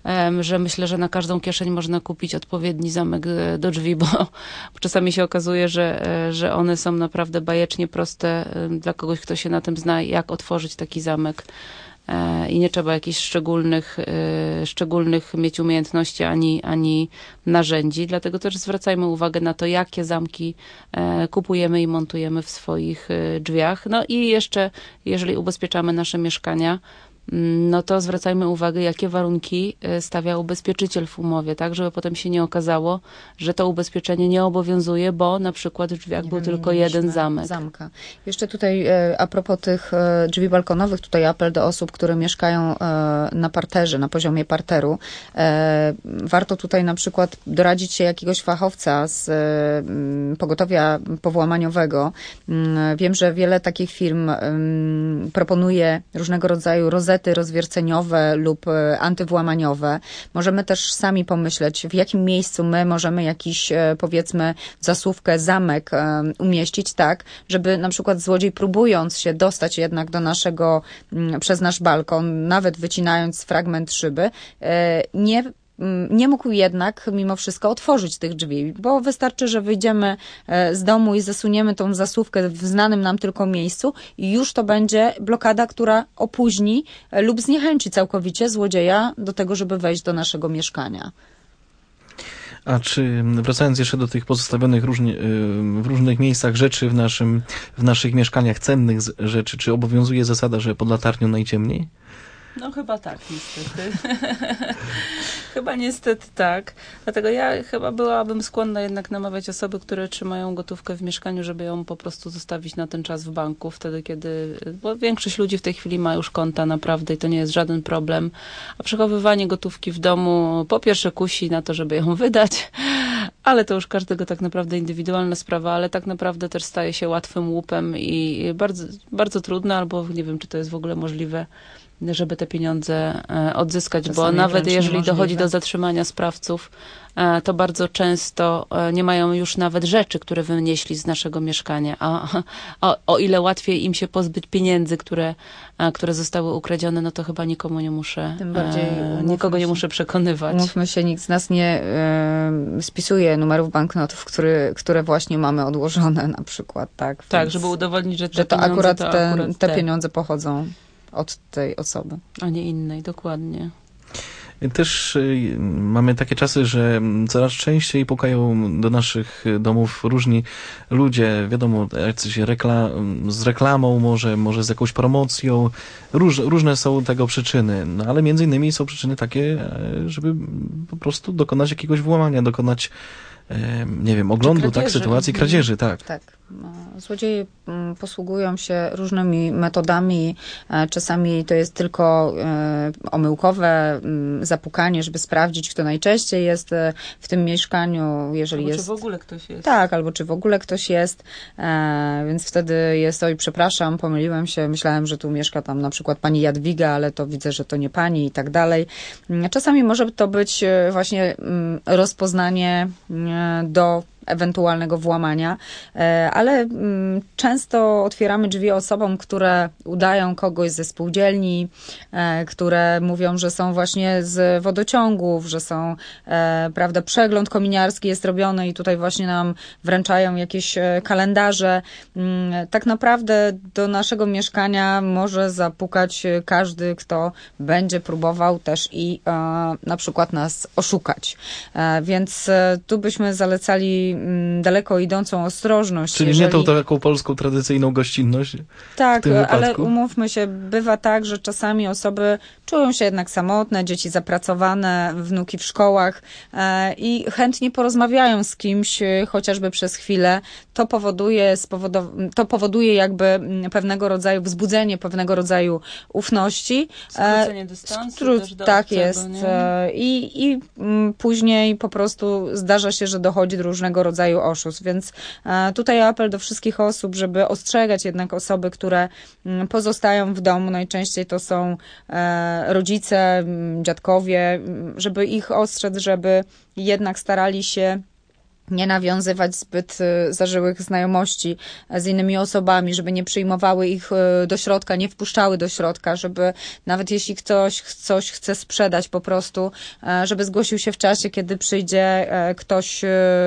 że myślę, że na każdą kieszeń można kupić odpowiedni zamek do drzwi, bo, bo czasami się okazuje, że, że one są naprawdę bajecznie proste dla kogoś, kto się na tym zna, jak otworzyć taki zamek. I nie trzeba jakichś szczególnych, szczególnych mieć umiejętności ani, ani narzędzi. Dlatego też zwracajmy uwagę na to, jakie zamki kupujemy i montujemy w swoich drzwiach. No i jeszcze, jeżeli ubezpieczamy nasze mieszkania, no to zwracajmy uwagę, jakie warunki stawia ubezpieczyciel w umowie, tak, żeby potem się nie okazało, że to ubezpieczenie nie obowiązuje, bo na przykład w drzwiach nie był tylko jeden zamek. Zamka. Jeszcze tutaj a propos tych drzwi balkonowych, tutaj apel do osób, które mieszkają na parterze, na poziomie parteru. Warto tutaj na przykład doradzić się jakiegoś fachowca z pogotowia powłamaniowego. Wiem, że wiele takich firm proponuje różnego rodzaju rozety rozwierceniowe lub antywłamaniowe. Możemy też sami pomyśleć, w jakim miejscu my możemy jakiś, powiedzmy, zasówkę, zamek umieścić tak, żeby na przykład złodziej, próbując się dostać jednak do naszego, przez nasz balkon, nawet wycinając fragment szyby, nie nie mógł jednak mimo wszystko otworzyć tych drzwi, bo wystarczy, że wyjdziemy z domu i zasuniemy tą zasówkę w znanym nam tylko miejscu i już to będzie blokada, która opóźni lub zniechęci całkowicie złodzieja do tego, żeby wejść do naszego mieszkania. A czy, wracając jeszcze do tych pozostawionych różnie, w różnych miejscach rzeczy w, naszym, w naszych mieszkaniach, cennych rzeczy, czy obowiązuje zasada, że pod latarnią najciemniej? No chyba tak, niestety. Chyba niestety tak. Dlatego ja chyba byłabym skłonna jednak namawiać osoby, które trzymają gotówkę w mieszkaniu, żeby ją po prostu zostawić na ten czas w banku, wtedy kiedy, bo większość ludzi w tej chwili ma już konta naprawdę i to nie jest żaden problem. A przechowywanie gotówki w domu po pierwsze kusi na to, żeby ją wydać, ale to już każdego tak naprawdę indywidualna sprawa, ale tak naprawdę też staje się łatwym łupem i bardzo, bardzo trudne, albo nie wiem, czy to jest w ogóle możliwe, żeby te pieniądze odzyskać, czasami bo nawet jeżeli dochodzi do zatrzymania sprawców, to bardzo często nie mają już nawet rzeczy, które wynieśli z naszego mieszkania, a o, o ile łatwiej im się pozbyć pieniędzy, które, które zostały ukradzione, no to chyba nikomu nie muszę, Tym bardziej nikogo nie muszę przekonywać. Mówmy się, nikt z nas nie e, spisuje numerów banknotów, który, które właśnie mamy odłożone na przykład, tak? Tak, Więc, żeby udowodnić, że, te że to pieniądze, akurat, to te, akurat te te pieniądze pochodzą od tej osoby. A nie innej, dokładnie. Też y, mamy takie czasy, że coraz częściej pukają do naszych domów różni ludzie, wiadomo, jacyś rekla z reklamą, może, może z jakąś promocją. Róż, różne są tego przyczyny, no ale między innymi są przyczyny takie, żeby po prostu dokonać jakiegoś włamania, dokonać nie wiem, oglądu, tak, sytuacji kradzieży, tak. Tak. Złodzieje posługują się różnymi metodami. Czasami to jest tylko omyłkowe zapukanie, żeby sprawdzić, kto najczęściej jest w tym mieszkaniu, jeżeli albo jest... czy w ogóle ktoś jest. Tak, albo czy w ogóle ktoś jest. Więc wtedy jest, oj, przepraszam, pomyliłem się, myślałem, że tu mieszka tam na przykład pani Jadwiga, ale to widzę, że to nie pani i tak dalej. Czasami może to być właśnie rozpoznanie do ewentualnego włamania, ale często otwieramy drzwi osobom, które udają kogoś ze spółdzielni, które mówią, że są właśnie z wodociągów, że są, prawda, przegląd kominiarski jest robiony i tutaj właśnie nam wręczają jakieś kalendarze. Tak naprawdę do naszego mieszkania może zapukać każdy, kto będzie próbował też i na przykład nas oszukać. Więc tu byśmy zalecali daleko idącą ostrożność. Czyli jeżeli... nie tą taką polską tradycyjną gościnność? Tak, ale umówmy się, bywa tak, że czasami osoby czują się jednak samotne, dzieci zapracowane, wnuki w szkołach e, i chętnie porozmawiają z kimś, chociażby przez chwilę. To powoduje, spowodow- to powoduje jakby pewnego rodzaju wzbudzenie, pewnego rodzaju ufności. Skrócenie dystansu Stró- też do Tak obcego, jest. Nie? I, I m, później po prostu zdarza się, że dochodzi do różnego rodzaju oszustw, więc e, tutaj apel do wszystkich osób, żeby ostrzegać jednak osoby, które m, pozostają w domu. Najczęściej to są e, rodzice, dziadkowie, żeby ich ostrzec, żeby jednak starali się nie nawiązywać zbyt zażyłych znajomości z innymi osobami, żeby nie przyjmowały ich do środka, nie wpuszczały do środka, żeby nawet jeśli ktoś coś chce sprzedać po prostu, żeby zgłosił się w czasie, kiedy przyjdzie ktoś,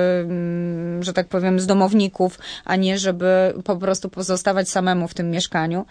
że tak powiem, z domowników, a nie żeby po prostu pozostawać samemu w tym mieszkaniu.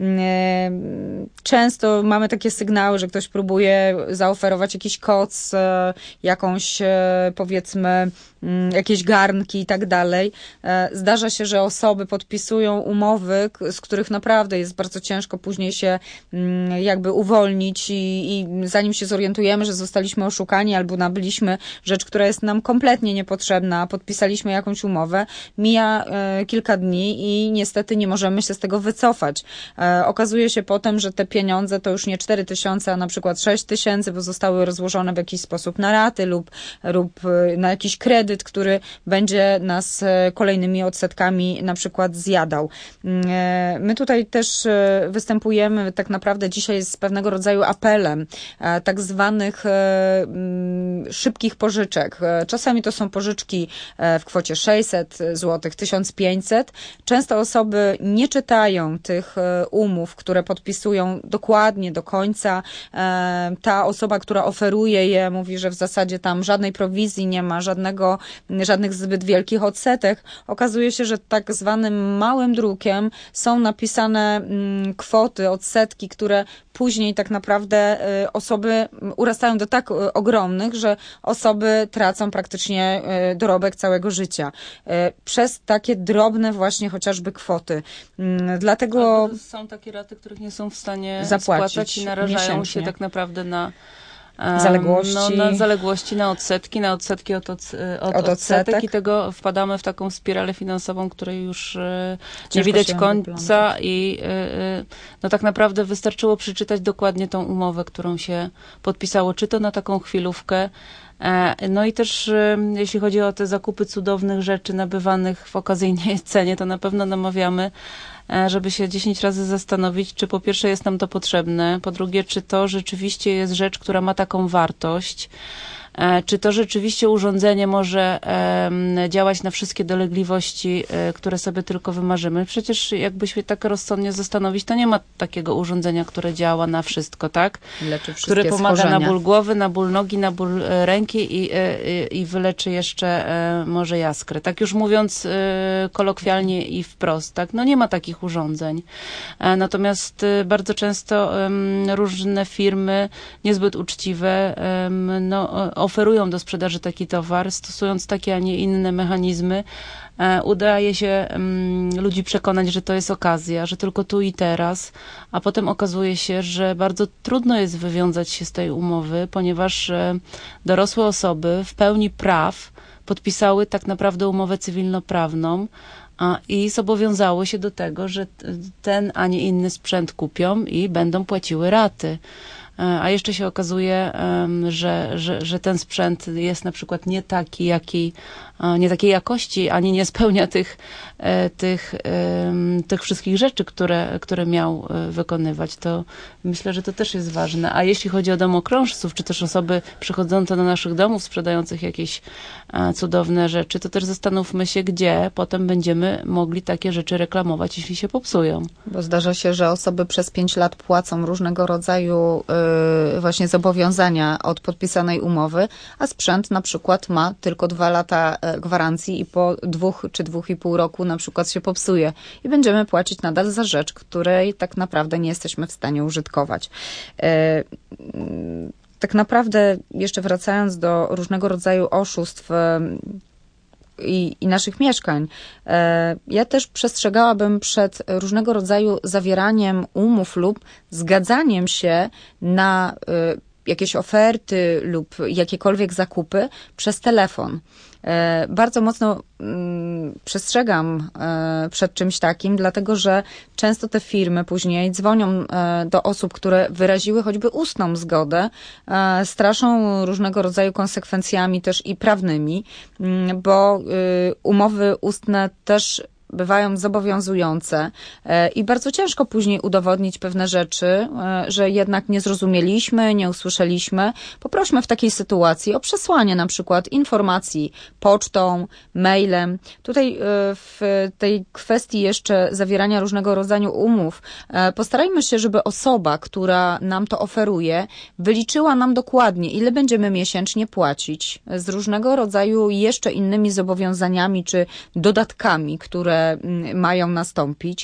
Często mamy takie sygnały, że ktoś próbuje zaoferować jakiś koc, jakąś, powiedzmy, jakieś garnki i tak dalej. Zdarza się, że osoby podpisują umowy, z których naprawdę jest bardzo ciężko później się jakby uwolnić i, i zanim się zorientujemy, że zostaliśmy oszukani albo nabyliśmy rzecz, która jest nam kompletnie niepotrzebna, podpisaliśmy jakąś umowę, mija kilka dni i niestety nie możemy się z tego wycofać. Okazuje się potem, że te pieniądze to już nie cztery tysiące, a na przykład sześć tysięcy, bo zostały rozłożone w jakiś sposób na raty lub, lub na jakiś kredyt, który będzie nas kolejnymi odsetkami na przykład zjadał. My tutaj też występujemy tak naprawdę dzisiaj z pewnego rodzaju apelem tak zwanych szybkich pożyczek. Czasami to są pożyczki w kwocie sześćset złotych, tysiąc pięćset. Często osoby nie czytają tych umów, które podpisują dokładnie do końca. Ta osoba, która oferuje je, mówi, że w zasadzie tam żadnej prowizji nie ma, żadnego żadnych zbyt wielkich odsetek. Okazuje się, że tak zwanym małym drukiem są napisane kwoty, odsetki, które później tak naprawdę osoby urastają do tak ogromnych, że osoby tracą praktycznie dorobek całego życia. Przez takie drobne właśnie chociażby kwoty. Dlatego są takie raty, których nie są w stanie zapłacić spłacać i narażają miesięcznie. się tak naprawdę na Zaległości. No, na zaległości, na odsetki, na odsetki od, od, od, od odsetek. odsetek i tego wpadamy w taką spiralę finansową, której już e, nie Ciężko widać się końca wyplątać. i e, no tak naprawdę wystarczyło przeczytać dokładnie tą umowę, którą się podpisało, czy to na taką chwilówkę. E, no i też e, jeśli chodzi o te zakupy cudownych rzeczy nabywanych w okazyjnej cenie, to na pewno namawiamy, żeby się dziesięć razy zastanowić, czy po pierwsze jest nam to potrzebne, po drugie, czy to rzeczywiście jest rzecz, która ma taką wartość, czy to rzeczywiście urządzenie może działać na wszystkie dolegliwości, które sobie tylko wymarzymy. Przecież jakby się tak rozsądnie zastanowić, to nie ma takiego urządzenia, które działa na wszystko, tak? Leczy wszystkie które pomaga schorzenia. na ból głowy, na ból nogi, na ból ręki i, i, i wyleczy jeszcze może jaskrę. Tak już mówiąc kolokwialnie i wprost, tak? No nie ma takich urządzeń. Natomiast bardzo często różne firmy niezbyt uczciwe no, oferują do sprzedaży taki towar, stosując takie, a nie inne mechanizmy. Udaje się um, ludzi przekonać, że to jest okazja, że tylko tu i teraz, a potem okazuje się, że bardzo trudno jest wywiązać się z tej umowy, ponieważ e, dorosłe osoby w pełni praw podpisały tak naprawdę umowę cywilnoprawną a, i zobowiązały się do tego, że ten, a nie inny sprzęt kupią i będą płaciły raty. A jeszcze się okazuje, że, że, że ten sprzęt jest na przykład nie taki, jaki, nie takiej jakości, ani nie spełnia tych, tych, tych wszystkich rzeczy, które, które miał wykonywać. To myślę, że to też jest ważne. A jeśli chodzi o domokrążców, czy też osoby przychodzące do naszych domów, sprzedających jakieś cudowne rzeczy, to też zastanówmy się, gdzie potem będziemy mogli takie rzeczy reklamować, jeśli się popsują. Bo zdarza się, że osoby przez pięć lat płacą różnego rodzaju yy, właśnie zobowiązania od podpisanej umowy, a sprzęt na przykład ma tylko dwa lata gwarancji i po dwóch czy dwóch i pół roku na przykład się popsuje i będziemy płacić nadal za rzecz, której tak naprawdę nie jesteśmy w stanie użytkować. Yy, tak naprawdę jeszcze wracając do różnego rodzaju oszustw I, i naszych mieszkań. Ja też przestrzegałabym przed różnego rodzaju zawieraniem umów lub zgadzaniem się na jakieś oferty lub jakiekolwiek zakupy przez telefon. Bardzo mocno przestrzegam przed czymś takim, dlatego że często te firmy później dzwonią do osób, które wyraziły choćby ustną zgodę, straszą różnego rodzaju konsekwencjami też i prawnymi, bo umowy ustne też bywają zobowiązujące i bardzo ciężko później udowodnić pewne rzeczy, że jednak nie zrozumieliśmy, nie usłyszeliśmy. Poprośmy w takiej sytuacji o przesłanie na przykład informacji pocztą, mailem. Tutaj w tej kwestii jeszcze zawierania różnego rodzaju umów postarajmy się, żeby osoba, która nam to oferuje, wyliczyła nam dokładnie, ile będziemy miesięcznie płacić z różnego rodzaju jeszcze innymi zobowiązaniami czy dodatkami, które mają nastąpić.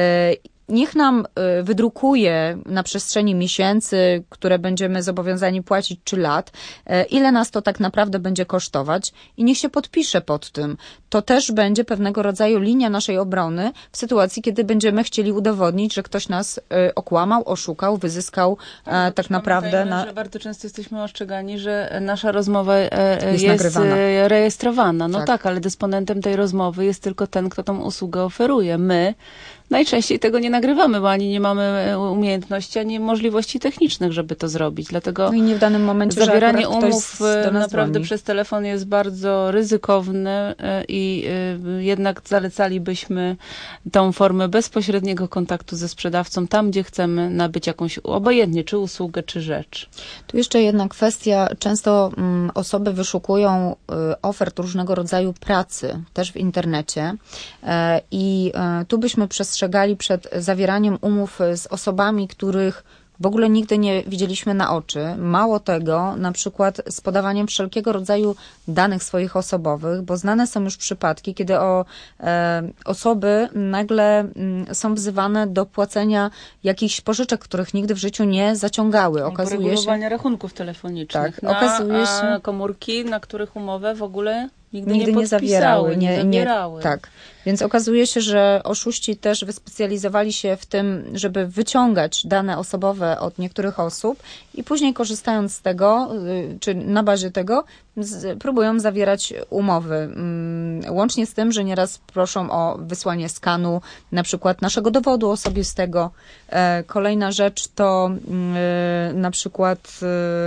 Niech nam wydrukuje na przestrzeni miesięcy, które będziemy zobowiązani płacić, czy lat, ile nas to tak naprawdę będzie kosztować i niech się podpisze pod tym. To też będzie pewnego rodzaju linia naszej obrony w sytuacji, kiedy będziemy chcieli udowodnić, że ktoś nas okłamał, oszukał, wyzyskał tak, tak naprawdę. Na... że bardzo często jesteśmy ostrzegani, że nasza rozmowa jest, jest rejestrowana. No tak. tak, ale dysponentem tej rozmowy jest tylko ten, kto tą usługę oferuje. My najczęściej tego nie nagrywamy, bo ani nie mamy umiejętności, ani możliwości technicznych, żeby to zrobić. Dlatego no i nie w danym momencie, zawieranie umów naprawdę dzwoni. przez telefon jest bardzo ryzykowne i jednak zalecalibyśmy tą formę bezpośredniego kontaktu ze sprzedawcą tam, gdzie chcemy nabyć jakąś, obojętnie, czy usługę, czy rzecz. Tu jeszcze jedna kwestia. Często mm, osoby wyszukują y, ofert różnego rodzaju pracy, też w internecie y, i y, tu byśmy przestrzegali przed zawieraniem umów z osobami, których w ogóle nigdy nie widzieliśmy na oczy. Mało tego, na przykład z podawaniem wszelkiego rodzaju danych swoich osobowych, bo znane są już przypadki, kiedy o, e, osoby nagle m, są wzywane do płacenia jakichś pożyczek, których nigdy w życiu nie zaciągały. Okazuje się... rachunków telefonicznych tak, na okazuje się... komórki, na których umowę w ogóle nigdy, nigdy nie, nie zawierały. Nie, nie zawierały. Nie, tak. Więc okazuje się, że oszuści też wyspecjalizowali się w tym, żeby wyciągać dane osobowe od niektórych osób i później korzystając z tego, czy na bazie tego, z, próbują zawierać umowy. Łącznie z tym, że nieraz proszą o wysłanie skanu, na przykład naszego dowodu osobistego. Kolejna rzecz to na przykład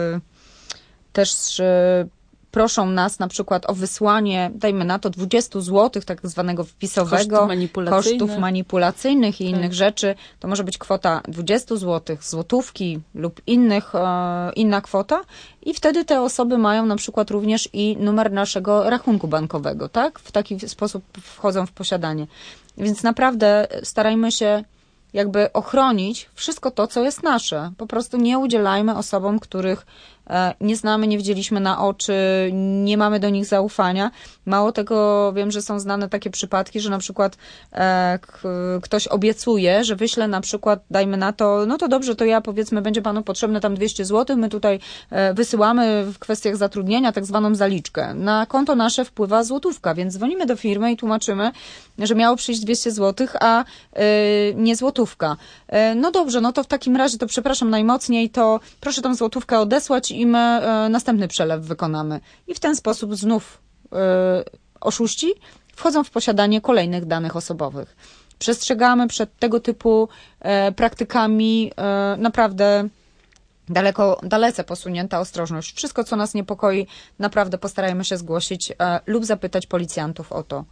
też proszą nas na przykład o wysłanie, dajmy na to, dwadzieścia złotych, tak zwanego wpisowego, kosztów manipulacyjnych, kosztów manipulacyjnych i tak. innych rzeczy. To może być kwota dwadzieścia złotych, złotówki lub innych, e, inna kwota i wtedy te osoby mają na przykład również i numer naszego rachunku bankowego, tak? W taki sposób wchodzą w posiadanie. Więc naprawdę starajmy się jakby ochronić wszystko to, co jest nasze. Po prostu nie udzielajmy osobom, których nie znamy, nie widzieliśmy na oczy, nie mamy do nich zaufania. Mało tego, wiem, że są znane takie przypadki, że na przykład e, k, ktoś obiecuje, że wyśle na przykład, dajmy na to, no to dobrze, to ja powiedzmy, będzie panu potrzebne tam dwieście złotych, my tutaj e, wysyłamy w kwestiach zatrudnienia tak zwaną zaliczkę. Na konto nasze wpływa złotówka, więc dzwonimy do firmy i tłumaczymy, że miało przyjść dwieście złotych, a e, nie złotówka. E, no dobrze, no to w takim razie, to przepraszam najmocniej, to proszę tą złotówkę odesłać i my e, następny przelew wykonamy. I w ten sposób znów e, oszuści wchodzą w posiadanie kolejnych danych osobowych. Przestrzegamy przed tego typu e, praktykami e, naprawdę daleko, dalece posunięta ostrożność. Wszystko, co nas niepokoi, naprawdę postarajmy się zgłosić e, lub zapytać policjantów o to.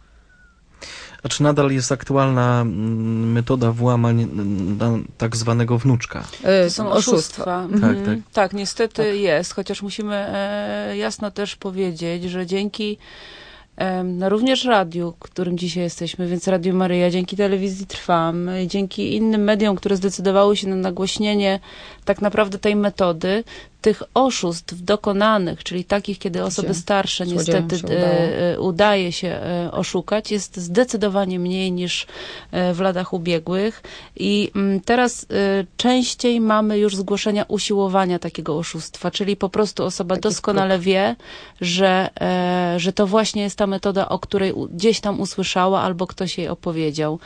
A czy nadal jest aktualna metoda włamań tak zwanego wnuczka? To są oszustwa. Mhm. Tak, tak. tak, niestety tak. jest, chociaż musimy e, jasno też powiedzieć, że dzięki e, no również radiu, którym dzisiaj jesteśmy, więc Radio Maryja, dzięki telewizji Trwam, dzięki innym mediom, które zdecydowały się na nagłośnienie tak naprawdę tej metody, tych oszustw dokonanych, czyli takich, kiedy osoby starsze niestety się udaje. udaje się oszukać, jest zdecydowanie mniej niż w latach ubiegłych i teraz częściej mamy już zgłoszenia usiłowania takiego oszustwa, czyli po prostu osoba Taki doskonale prób. wie, że, że to właśnie jest ta metoda, o której gdzieś tam usłyszała albo ktoś jej opowiedział.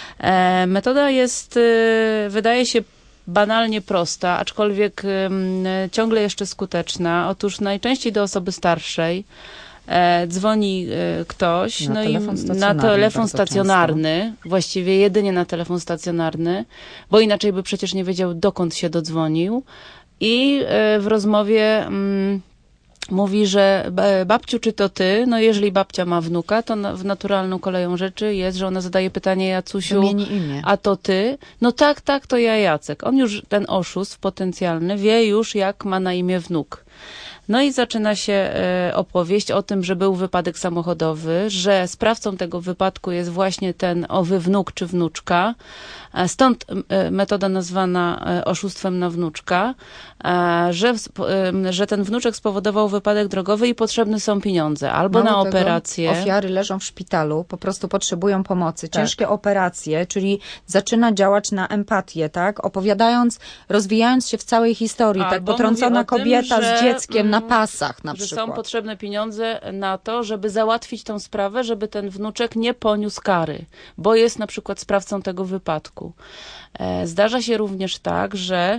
Metoda jest, wydaje się, banalnie prosta, aczkolwiek um, ciągle jeszcze skuteczna. Otóż najczęściej do osoby starszej e, dzwoni e, ktoś na no telefon i na telefon stacjonarny, często. właściwie jedynie na telefon stacjonarny, bo inaczej by przecież nie wiedział, dokąd się dodzwonił i e, w rozmowie mm, mówi, że babciu, czy to ty? No jeżeli babcia ma wnuka, to na, w naturalną koleją rzeczy jest, że ona zadaje pytanie Jacusiu, imię. a to ty? No tak, tak, to ja Jacek. On już, ten oszust potencjalny, wie już, jak ma na imię wnuk. No i zaczyna się e, opowieść o tym, że był wypadek samochodowy, że sprawcą tego wypadku jest właśnie ten owy wnuk czy wnuczka. Stąd metoda nazwana oszustwem na wnuczka, że, że ten wnuczek spowodował wypadek drogowy i potrzebne są pieniądze albo Mało na operację. Tego, ofiary leżą w szpitalu, po prostu potrzebują pomocy. Tak. Ciężkie operacje, czyli zaczyna działać na empatię, tak? Opowiadając, rozwijając się w całej historii, albo tak? Potrącona kobieta tym, że, z dzieckiem na pasach na że przykład. Że są potrzebne pieniądze na to, żeby załatwić tą sprawę, żeby ten wnuczek nie poniósł kary, bo jest na przykład sprawcą tego wypadku. Zdarza się również tak, że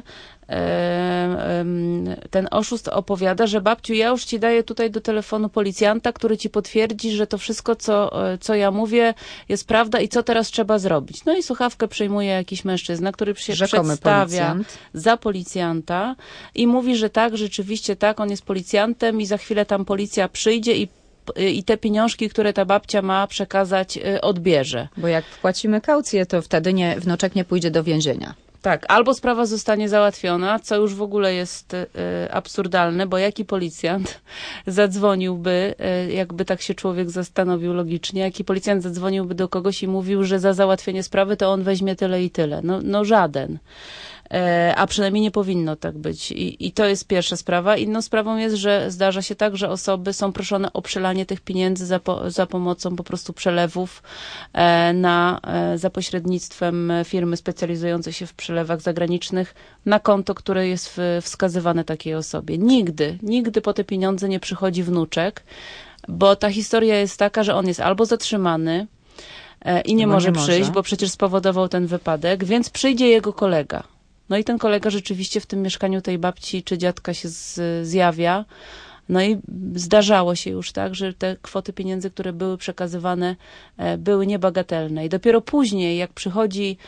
ten oszust opowiada, że babciu, ja już ci daję tutaj do telefonu policjanta, który ci potwierdzi, że to wszystko, co, co ja mówię, jest prawda i co teraz trzeba zrobić. No i słuchawkę przyjmuje jakiś mężczyzna, który się Rzekomy przedstawia policjant. za policjanta i mówi, że tak, rzeczywiście tak, on jest policjantem i za chwilę tam policja przyjdzie i i te pieniążki, które ta babcia ma przekazać, odbierze. Bo jak wpłacimy kaucję, to wtedy nie, wnuczek nie pójdzie do więzienia. Tak, albo sprawa zostanie załatwiona, co już w ogóle jest y, absurdalne, bo jaki policjant zadzwoniłby, y, jakby tak się człowiek zastanowił logicznie, jaki policjant zadzwoniłby do kogoś i mówił, że za załatwienie sprawy to on weźmie tyle i tyle. No, no żaden. a przynajmniej nie powinno tak być. I, I to jest pierwsza sprawa. Inną sprawą jest, że zdarza się tak, że osoby są proszone o przelanie tych pieniędzy za, po, za pomocą po prostu przelewów na, za pośrednictwem firmy specjalizującej się w przelewach zagranicznych na konto, które jest wskazywane takiej osobie. Nigdy, nigdy po te pieniądze nie przychodzi wnuczek, bo ta historia jest taka, że on jest albo zatrzymany i nie bo może nie przyjść, może. bo przecież spowodował ten wypadek, więc przyjdzie jego kolega. No i ten kolega rzeczywiście w tym mieszkaniu tej babci czy dziadka się z, zjawia. No i zdarzało się już tak, że te kwoty pieniędzy, które były przekazywane, były niebagatelne. I dopiero później, jak przychodzi,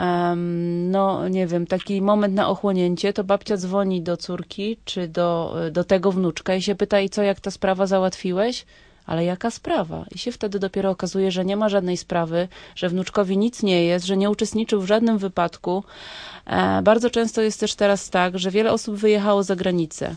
um, no nie wiem, taki moment na ochłonięcie, to babcia dzwoni do córki czy do, do tego wnuczka i się pyta, i co, jak ta sprawa załatwiłeś? Ale jaka sprawa? I się wtedy dopiero okazuje, że nie ma żadnej sprawy, że wnuczkowi nic nie jest, że nie uczestniczył w żadnym wypadku. E, bardzo często jest też teraz tak, że wiele osób wyjechało za granicę.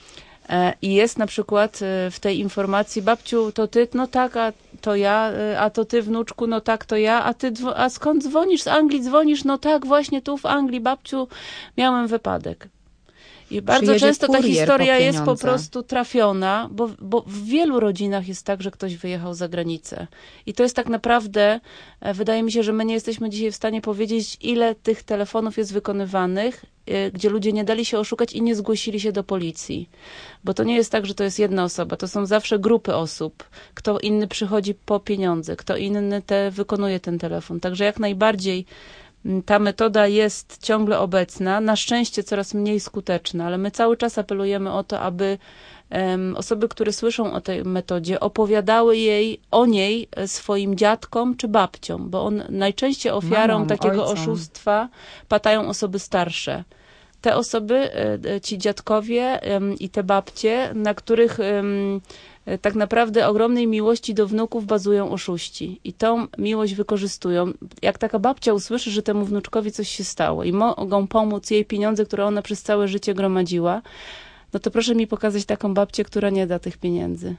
E, I jest na przykład e, w tej informacji, babciu, to ty, no tak, a to ja, e, a to ty, wnuczku, no tak, to ja, a ty, a skąd dzwonisz? Z Anglii dzwonisz? No tak, właśnie tu w Anglii, babciu, miałem wypadek. I bardzo Przyjedzie często ta kurier historia po jest po pieniądze. prostu trafiona, bo, bo w wielu rodzinach jest tak, że ktoś wyjechał za granicę. I to jest tak naprawdę, e, wydaje mi się, że my nie jesteśmy dzisiaj w stanie powiedzieć, ile tych telefonów jest wykonywanych, e, gdzie ludzie nie dali się oszukać i nie zgłosili się do policji. Bo to nie jest tak, że to jest jedna osoba, to są zawsze grupy osób. Kto inny przychodzi po pieniądze, kto inny te, wykonuje ten telefon. Także jak najbardziej ta metoda jest ciągle obecna, na szczęście coraz mniej skuteczna, ale my cały czas apelujemy o to, aby um, osoby, które słyszą o tej metodzie, opowiadały jej, o niej swoim dziadkom czy babciom, bo on najczęściej ofiarą Mamom, takiego ojcom. oszustwa padają osoby starsze. Te osoby, ci dziadkowie i te babcie, na których tak naprawdę ogromnej miłości do wnuków bazują oszuści. I tą miłość wykorzystują. Jak taka babcia usłyszy, że temu wnuczkowi coś się stało i mogą pomóc jej pieniądze, które ona przez całe życie gromadziła, no to proszę mi pokazać taką babcię, która nie da tych pieniędzy.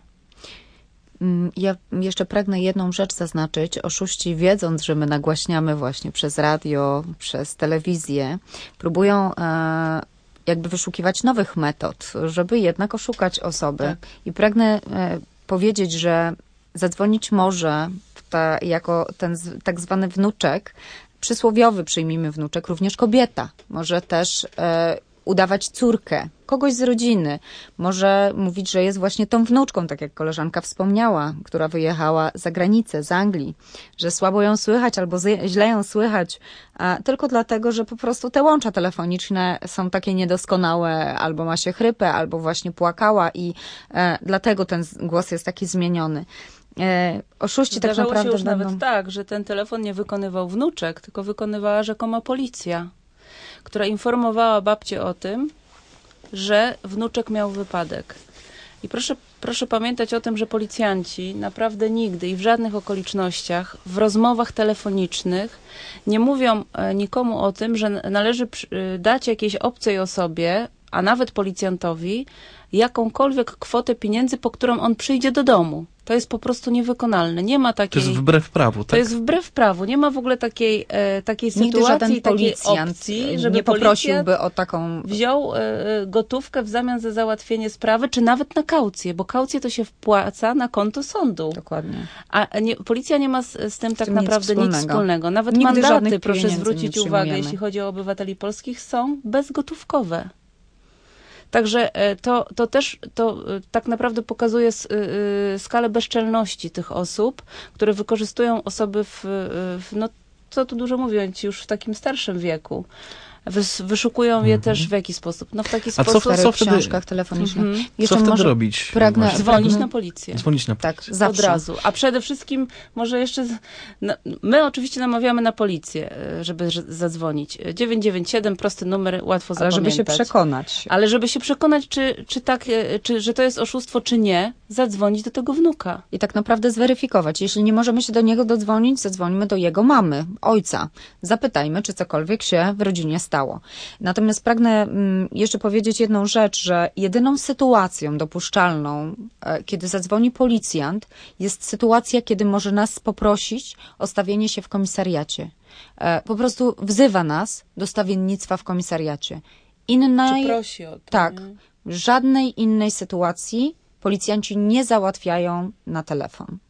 Ja jeszcze pragnę jedną rzecz zaznaczyć. Oszuści, wiedząc, że my nagłaśniamy właśnie przez radio, przez telewizję, próbują e, jakby wyszukiwać nowych metod, żeby jednak oszukać osoby. Tak. I pragnę e, powiedzieć, że zadzwonić może ta, jako ten z, tak zwany wnuczek, przysłowiowy, przyjmijmy wnuczek, również kobieta. Może też e, udawać córkę, kogoś z rodziny. Może mówić, że jest właśnie tą wnuczką, tak jak koleżanka wspomniała, która wyjechała za granicę, z Anglii, że słabo ją słychać albo źle ją słychać, a tylko dlatego, że po prostu te łącza telefoniczne są takie niedoskonałe, albo ma się chrypę, albo właśnie płakała i e, dlatego ten głos jest taki zmieniony. E, oszuści Zdarzało tak naprawdę się już będą... nawet tak, że ten telefon nie wykonywał wnuczek, tylko wykonywała rzekoma policja, która informowała babcię o tym, że wnuczek miał wypadek. I proszę, proszę pamiętać o tym, że policjanci naprawdę nigdy i w żadnych okolicznościach w rozmowach telefonicznych nie mówią nikomu o tym, że należy dać jakiejś obcej osobie, a nawet policjantowi, jakąkolwiek kwotę pieniędzy, po którą on przyjdzie do domu. To jest po prostu niewykonalne. Nie ma takiej... To jest wbrew prawu, tak? To jest wbrew prawu. Nie ma w ogóle takiej, e, takiej Nigdy sytuacji, żaden takiej policjant opcji, żeby nie poprosiłby o taką... wziął e, gotówkę w zamian za załatwienie sprawy, czy nawet na kaucję, bo kaucję to się wpłaca na konto sądu. Dokładnie. A nie, policja nie ma z, z tym tak tym nic naprawdę nic wspólnego. wspólnego. Nawet Nigdy mandaty, żadnych proszę pieniędzy zwrócić nie uwagę, przyjmujemy. jeśli chodzi o obywateli polskich, są bezgotówkowe. Także to, to też to tak naprawdę pokazuje skalę bezczelności tych osób, które wykorzystują osoby w, w no co tu dużo mówiąc, już w takim starszym wieku. Wys, wyszukują je mm-hmm. też w jaki sposób? No w taki A sposób. co, co wtedy, książkach telefonicznych. Mm-hmm. Co wtedy robić? Pragnę, Właśnie? Dzwonić pragnę, na policję. Dzwonić na Tak, policję. zawsze. Od razu. A przede wszystkim może jeszcze... Z, no, my oczywiście namawiamy na policję, żeby zadzwonić. dziewięć dziewięć siedem, prosty numer, łatwo Ale zapamiętać. żeby się przekonać. Ale żeby się przekonać, czy, czy tak, czy, że to jest oszustwo, czy nie, zadzwonić do tego wnuka. I tak naprawdę zweryfikować. Jeśli nie możemy się do niego dodzwonić, zadzwońmy do jego mamy, ojca. Zapytajmy, czy cokolwiek się w rodzinie stało. stało. Natomiast pragnę jeszcze powiedzieć jedną rzecz, że jedyną sytuacją dopuszczalną, kiedy zadzwoni policjant, jest sytuacja, kiedy może nas poprosić o stawienie się w komisariacie. Po prostu wzywa nas do stawiennictwa w komisariacie. Innej, Czy prosi o to? Tak. Nie? Żadnej innej sytuacji policjanci nie załatwiają na telefon.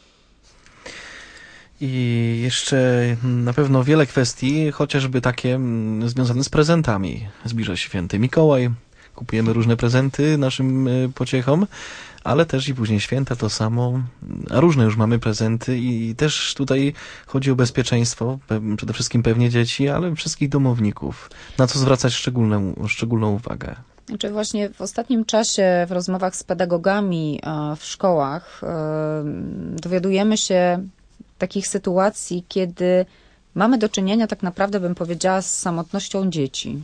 I jeszcze na pewno wiele kwestii, chociażby takie związane z prezentami. Zbliża się święty Mikołaj, kupujemy różne prezenty naszym pociechom, ale też i później święta to samo, a różne już mamy prezenty i też tutaj chodzi o bezpieczeństwo, przede wszystkim pewnie dzieci, ale wszystkich domowników. Na co zwracać szczególną, szczególną uwagę? Znaczy właśnie w ostatnim czasie w rozmowach z pedagogami w szkołach dowiadujemy się takich sytuacji, kiedy mamy do czynienia tak naprawdę, bym powiedziała, z samotnością dzieci.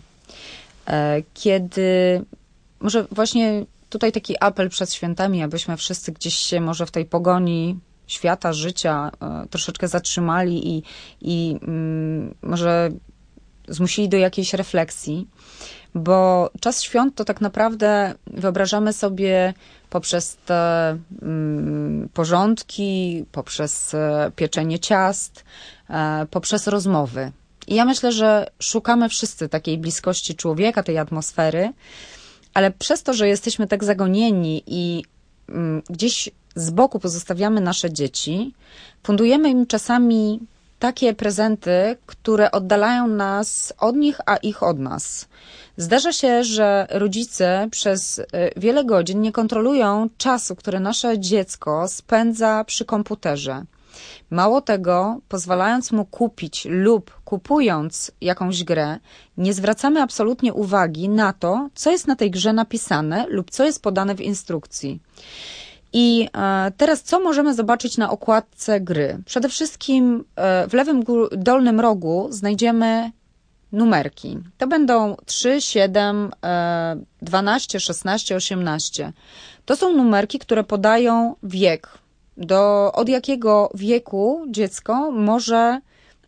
Kiedy może właśnie tutaj taki apel przed świętami, abyśmy wszyscy gdzieś się może w tej pogoni świata, życia troszeczkę zatrzymali i, i może zmusili do jakiejś refleksji, bo czas świąt to tak naprawdę wyobrażamy sobie poprzez te mm, porządki, poprzez pieczenie ciast, e, poprzez rozmowy. I ja myślę, że szukamy wszyscy takiej bliskości człowieka, tej atmosfery, ale przez to, że jesteśmy tak zagonieni i mm, gdzieś z boku pozostawiamy nasze dzieci, fundujemy im czasami takie prezenty, które oddalają nas od nich, a ich od nas. Zdarza się, że rodzice przez wiele godzin nie kontrolują czasu, który nasze dziecko spędza przy komputerze. Mało tego, pozwalając mu kupić lub kupując jakąś grę, nie zwracamy absolutnie uwagi na to, co jest na tej grze napisane lub co jest podane w instrukcji. I teraz co możemy zobaczyć na okładce gry? Przede wszystkim w lewym dolnym rogu znajdziemy numerki. To będą trzy, siedem, dwanaście, szesnaście, osiemnaście. To są numerki, które podają wiek. Do, od jakiego wieku dziecko może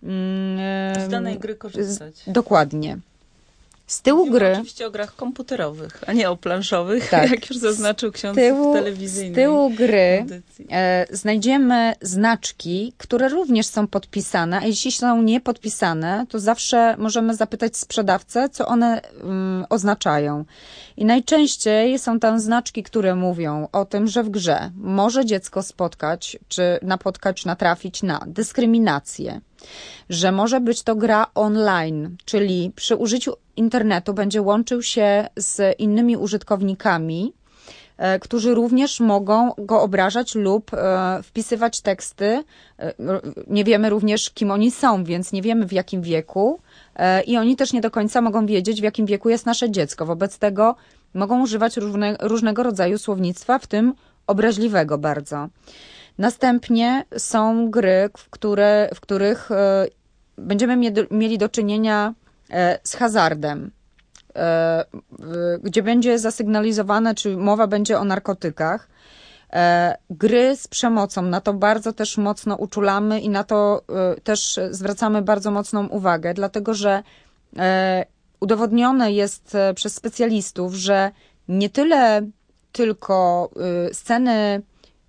z danej gry korzystać. Z, dokładnie. Z tyłu Mówimy gry... oczywiście o grach komputerowych, a nie o planszowych, tak. jak już zaznaczył ksiądz tyłu, w telewizyjnej Z tyłu gry e, znajdziemy znaczki, które również są podpisane, a jeśli są niepodpisane, to zawsze możemy zapytać sprzedawcę, co one um, oznaczają. I najczęściej są tam znaczki, które mówią o tym, że w grze może dziecko spotkać, czy napotkać, natrafić na dyskryminację, że może być to gra online, czyli przy użyciu internetu będzie łączył się z innymi użytkownikami, e, którzy również mogą go obrażać lub e, wpisywać teksty. E, nie wiemy również, kim oni są, więc nie wiemy, w jakim wieku e, i oni też nie do końca mogą wiedzieć, w jakim wieku jest nasze dziecko. Wobec tego mogą używać różne, różnego rodzaju słownictwa, w tym obraźliwego bardzo. Następnie są gry, w, które, w których e, będziemy mieli do czynienia e, z hazardem, e, gdzie będzie zasygnalizowane, czy mowa będzie o narkotykach. E, gry z przemocą, na to bardzo też mocno uczulamy i na to e, też zwracamy bardzo mocną uwagę, dlatego że e, udowodnione jest e, przez specjalistów, że nie tyle tylko e, sceny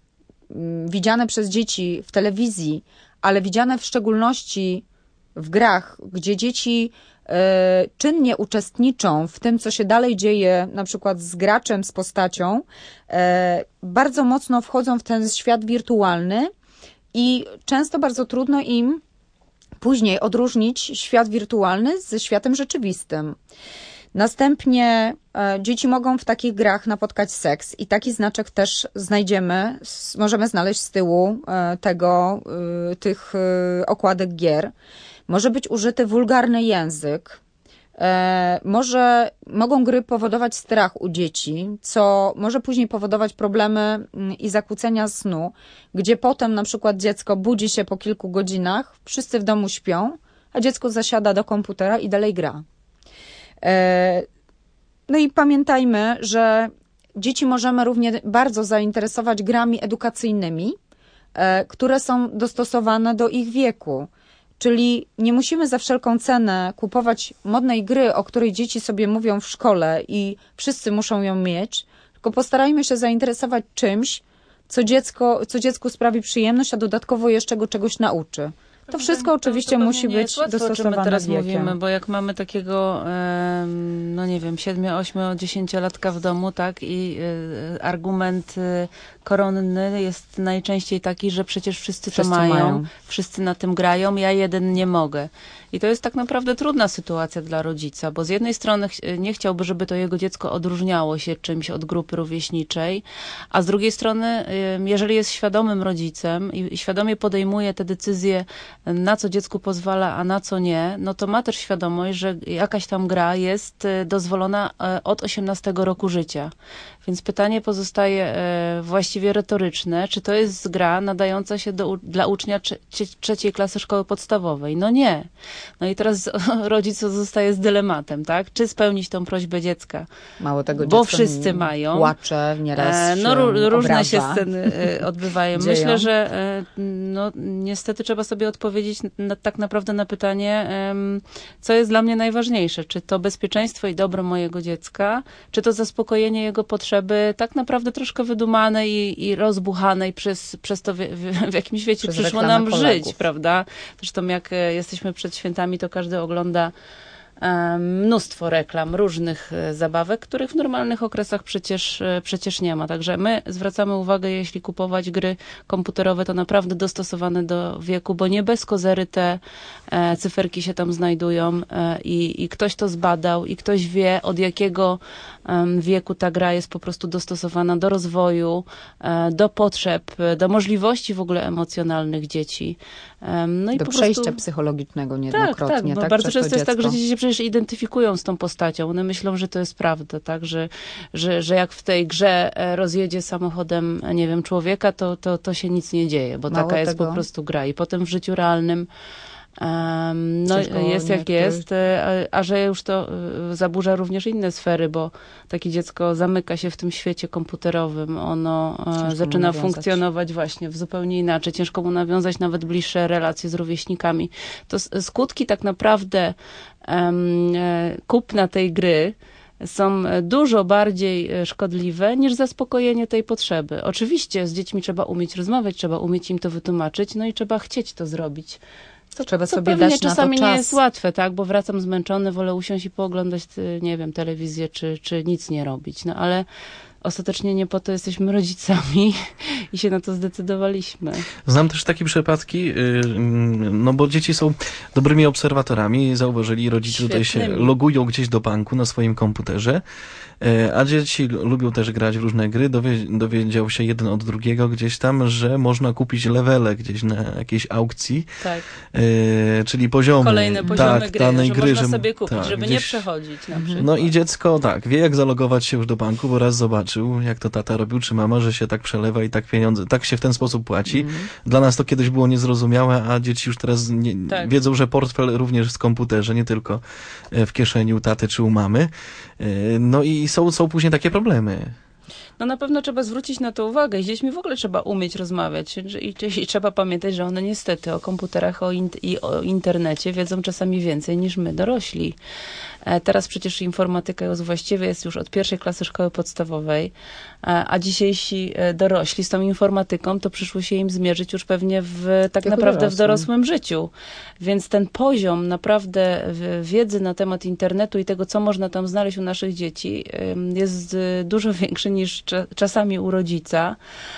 widziane przez dzieci w telewizji, ale widziane w szczególności w grach, gdzie dzieci e, czynnie uczestniczą w tym, co się dalej dzieje, na przykład z graczem, z postacią, e, bardzo mocno wchodzą w ten świat wirtualny i często bardzo trudno im później odróżnić świat wirtualny ze światem rzeczywistym. Następnie e, dzieci mogą w takich grach napotkać seks i taki znaczek też znajdziemy, s, możemy znaleźć z tyłu e, tego, e, tych e, okładek gier. Może być użyty wulgarny język. E, może, mogą gry powodować strach u dzieci, co może później powodować problemy m, i zakłócenia snu, gdzie potem na przykład dziecko budzi się po kilku godzinach, wszyscy w domu śpią, a dziecko zasiada do komputera i dalej gra. No i pamiętajmy, że dzieci możemy równie bardzo zainteresować grami edukacyjnymi, które są dostosowane do ich wieku. Czyli nie musimy za wszelką cenę kupować modnej gry, o której dzieci sobie mówią w szkole i wszyscy muszą ją mieć, tylko postarajmy się zainteresować czymś, co, dziecko, co dziecku sprawi przyjemność, a dodatkowo jeszcze go czegoś nauczy. To wszystko oczywiście to, to musi być dostosowane my teraz wiekiem. Mówimy, bo jak mamy takiego, no nie wiem, siedmiu, ośmiu, dziesięciolatka w domu, tak, i argument koronny jest najczęściej taki, że przecież wszyscy, wszyscy to mają, mają, wszyscy na tym grają, ja jeden nie mogę. I to jest tak naprawdę trudna sytuacja dla rodzica, bo z jednej strony nie chciałby, żeby to jego dziecko odróżniało się czymś od grupy rówieśniczej, a z drugiej strony, jeżeli jest świadomym rodzicem i świadomie podejmuje te decyzje, na co dziecku pozwala, a na co nie, no to ma też świadomość, że jakaś tam gra jest dozwolona od osiemnastego roku życia. Więc pytanie pozostaje właściwie retoryczne, czy to jest gra nadająca się do, dla ucznia trze trzeciej klasy szkoły podstawowej? No nie. No i teraz rodzic zostaje z dylematem, tak? Czy spełnić tą prośbę dziecka? Mało tego, bo wszyscy mają. Płacze nieraz. No różne obraża. się sceny odbywają. Dzieją. Myślę, że no, niestety trzeba sobie odpowiedzieć na, tak naprawdę na pytanie, co jest dla mnie najważniejsze. Czy to bezpieczeństwo i dobro mojego dziecka, czy to zaspokojenie jego potrzeby, tak naprawdę troszkę wydumanej i, i rozbuchanej przez, przez to, w, w, w jakim świecie przez przyszło nam kolegów. żyć, prawda? Zresztą jak jesteśmy przed świętami, to każdy ogląda mnóstwo reklam, różnych zabawek, których w normalnych okresach przecież, przecież nie ma. Także my zwracamy uwagę, jeśli kupować gry komputerowe, to naprawdę dostosowane do wieku, bo nie bez kozery te cyferki się tam znajdują i, i ktoś to zbadał i ktoś wie, od jakiego wieku ta gra jest po prostu dostosowana do rozwoju, do potrzeb, do możliwości w ogóle emocjonalnych dzieci. No i do po przejścia prostu... psychologicznego tak, niejednokrotnie. Tak, bo tak, bardzo często to jest tak, że dziecko. dzieci się przecież identyfikują z tą postacią. One myślą, że to jest prawda, tak, że, że, że jak w tej grze rozjedzie samochodem, nie wiem, człowieka, to, to, to się nic nie dzieje, bo Mało taka jest tego. po prostu gra. I potem w życiu realnym Um, no Ciężko jest jak niektórych... jest, a, a że już to zaburza również inne sfery, bo takie dziecko zamyka się w tym świecie komputerowym, ono Ciężko zaczyna funkcjonować właśnie w zupełnie inaczej, ciężko mu nawiązać nawet bliższe relacje z rówieśnikami. To skutki tak naprawdę um, kupna tej gry są dużo bardziej szkodliwe niż zaspokojenie tej potrzeby. Oczywiście z dziećmi trzeba umieć rozmawiać, trzeba umieć im to wytłumaczyć, no i trzeba chcieć to zrobić. To, Trzeba co sobie pewnie dać na czasami to czas. nie jest łatwe, tak, bo wracam zmęczony, wolę usiąść i pooglądać, nie wiem, telewizję, czy, czy nic nie robić, no ale ostatecznie nie po to jesteśmy rodzicami i się na to zdecydowaliśmy. Znam też takie przypadki, no bo dzieci są dobrymi obserwatorami, zauważyli, rodzice tutaj się logują gdzieś do banku na swoim komputerze, a dzieci lubią też grać w różne gry. Dowie, dowiedział się jeden od drugiego gdzieś tam, że można kupić levele gdzieś na jakiejś aukcji, tak. e, czyli poziomy. Kolejne poziomy tak, gry, danej że gry, można że, sobie kupić, tak, żeby gdzieś, nie przechodzić na przykład. No i dziecko tak, wie jak zalogować się już do banku, bo raz zobaczył, jak to tata robił, czy mama, że się tak przelewa i tak pieniądze, tak się w ten sposób płaci. Mm. Dla nas to kiedyś było niezrozumiałe, a dzieci już teraz nie, tak. wiedzą, że portfel również jest w komputerze, nie tylko w kieszeni u taty czy u mamy. No i są, są później takie problemy. No na pewno trzeba zwrócić na to uwagę. Z dziećmi w ogóle trzeba umieć rozmawiać i, i, i trzeba pamiętać, że one niestety o komputerach o in, i o internecie wiedzą czasami więcej niż my, dorośli. E, teraz przecież informatyka już właściwie jest już od pierwszej klasy szkoły podstawowej, a, a dzisiejsi dorośli z tą informatyką to przyszło się im zmierzyć już pewnie w, tak naprawdę dorosłym. w dorosłym życiu. Więc ten poziom naprawdę wiedzy na temat internetu i tego, co można tam znaleźć u naszych dzieci, jest dużo większy niż czasami u rodzica.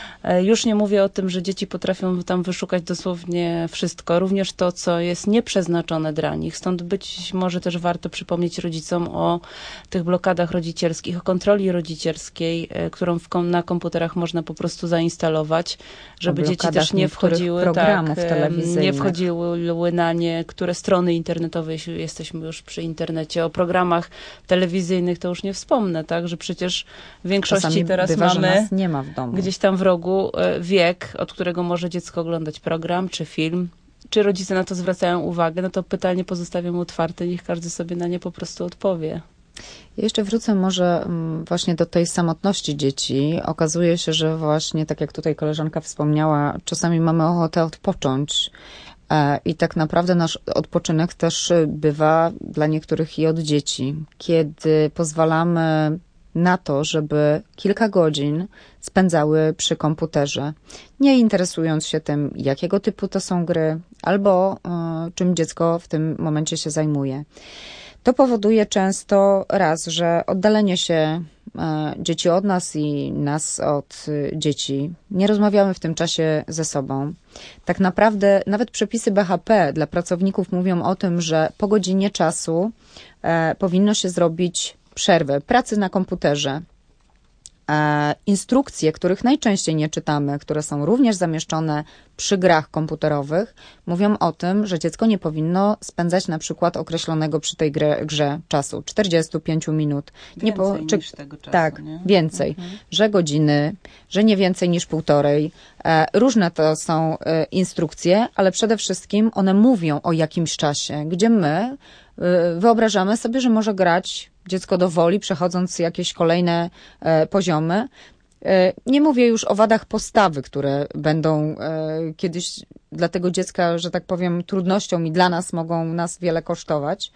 Już nie mówię o tym, że dzieci potrafią tam wyszukać dosłownie wszystko, również to, co jest nieprzeznaczone dla nich. Stąd być może też warto przypomnieć rodzicom o tych blokadach rodzicielskich, o kontroli rodzicielskiej, którą w kom na komputerach można po prostu zainstalować, żeby dzieci też nie wchodziły, programów tak, telewizyjnych. nie wchodziły na niektóre strony internetowe, jeśli jesteśmy już przy internecie. O programach telewizyjnych to już nie wspomnę, tak, że przecież w większości Czasami teraz bywa, mamy że nas nie ma w domu. Gdzieś tam w rogu wiek, od którego może dziecko oglądać program czy film. Czy rodzice na to zwracają uwagę? No to pytanie pozostawiam otwarte, niech każdy sobie na nie po prostu odpowie. Ja jeszcze wrócę może właśnie do tej samotności dzieci. Okazuje się, że właśnie, tak jak tutaj koleżanka wspomniała, czasami mamy ochotę odpocząć I tak naprawdę nasz odpoczynek też bywa dla niektórych i od dzieci, kiedy pozwalamy na to, żeby kilka godzin spędzały przy komputerze, nie interesując się tym, jakiego typu to są gry, albo y, czym dziecko w tym momencie się zajmuje. To powoduje często raz, że oddalenie się y, dzieci od nas i nas od y, dzieci. Nie rozmawiamy w tym czasie ze sobą. Tak naprawdę nawet przepisy B H P dla pracowników mówią o tym, że po godzinie czasu y, powinno się zrobić przerwę, pracy na komputerze. E, instrukcje, których najczęściej nie czytamy, które są również zamieszczone przy grach komputerowych, mówią o tym, że dziecko nie powinno spędzać na przykład określonego przy tej grze, grze czasu, czterdzieści pięć minut. Więcej nie po, czy, niż tego czasu, Tak, nie? więcej. Mhm. Że godziny, że nie więcej niż półtorej. E, różne to są e, instrukcje, ale przede wszystkim one mówią o jakimś czasie, gdzie my e, wyobrażamy sobie, że może grać dziecko do woli, przechodząc jakieś kolejne e, poziomy. E, nie mówię już o wadach postawy, które będą e, kiedyś dla tego dziecka, że tak powiem, trudnością i dla nas mogą nas wiele kosztować.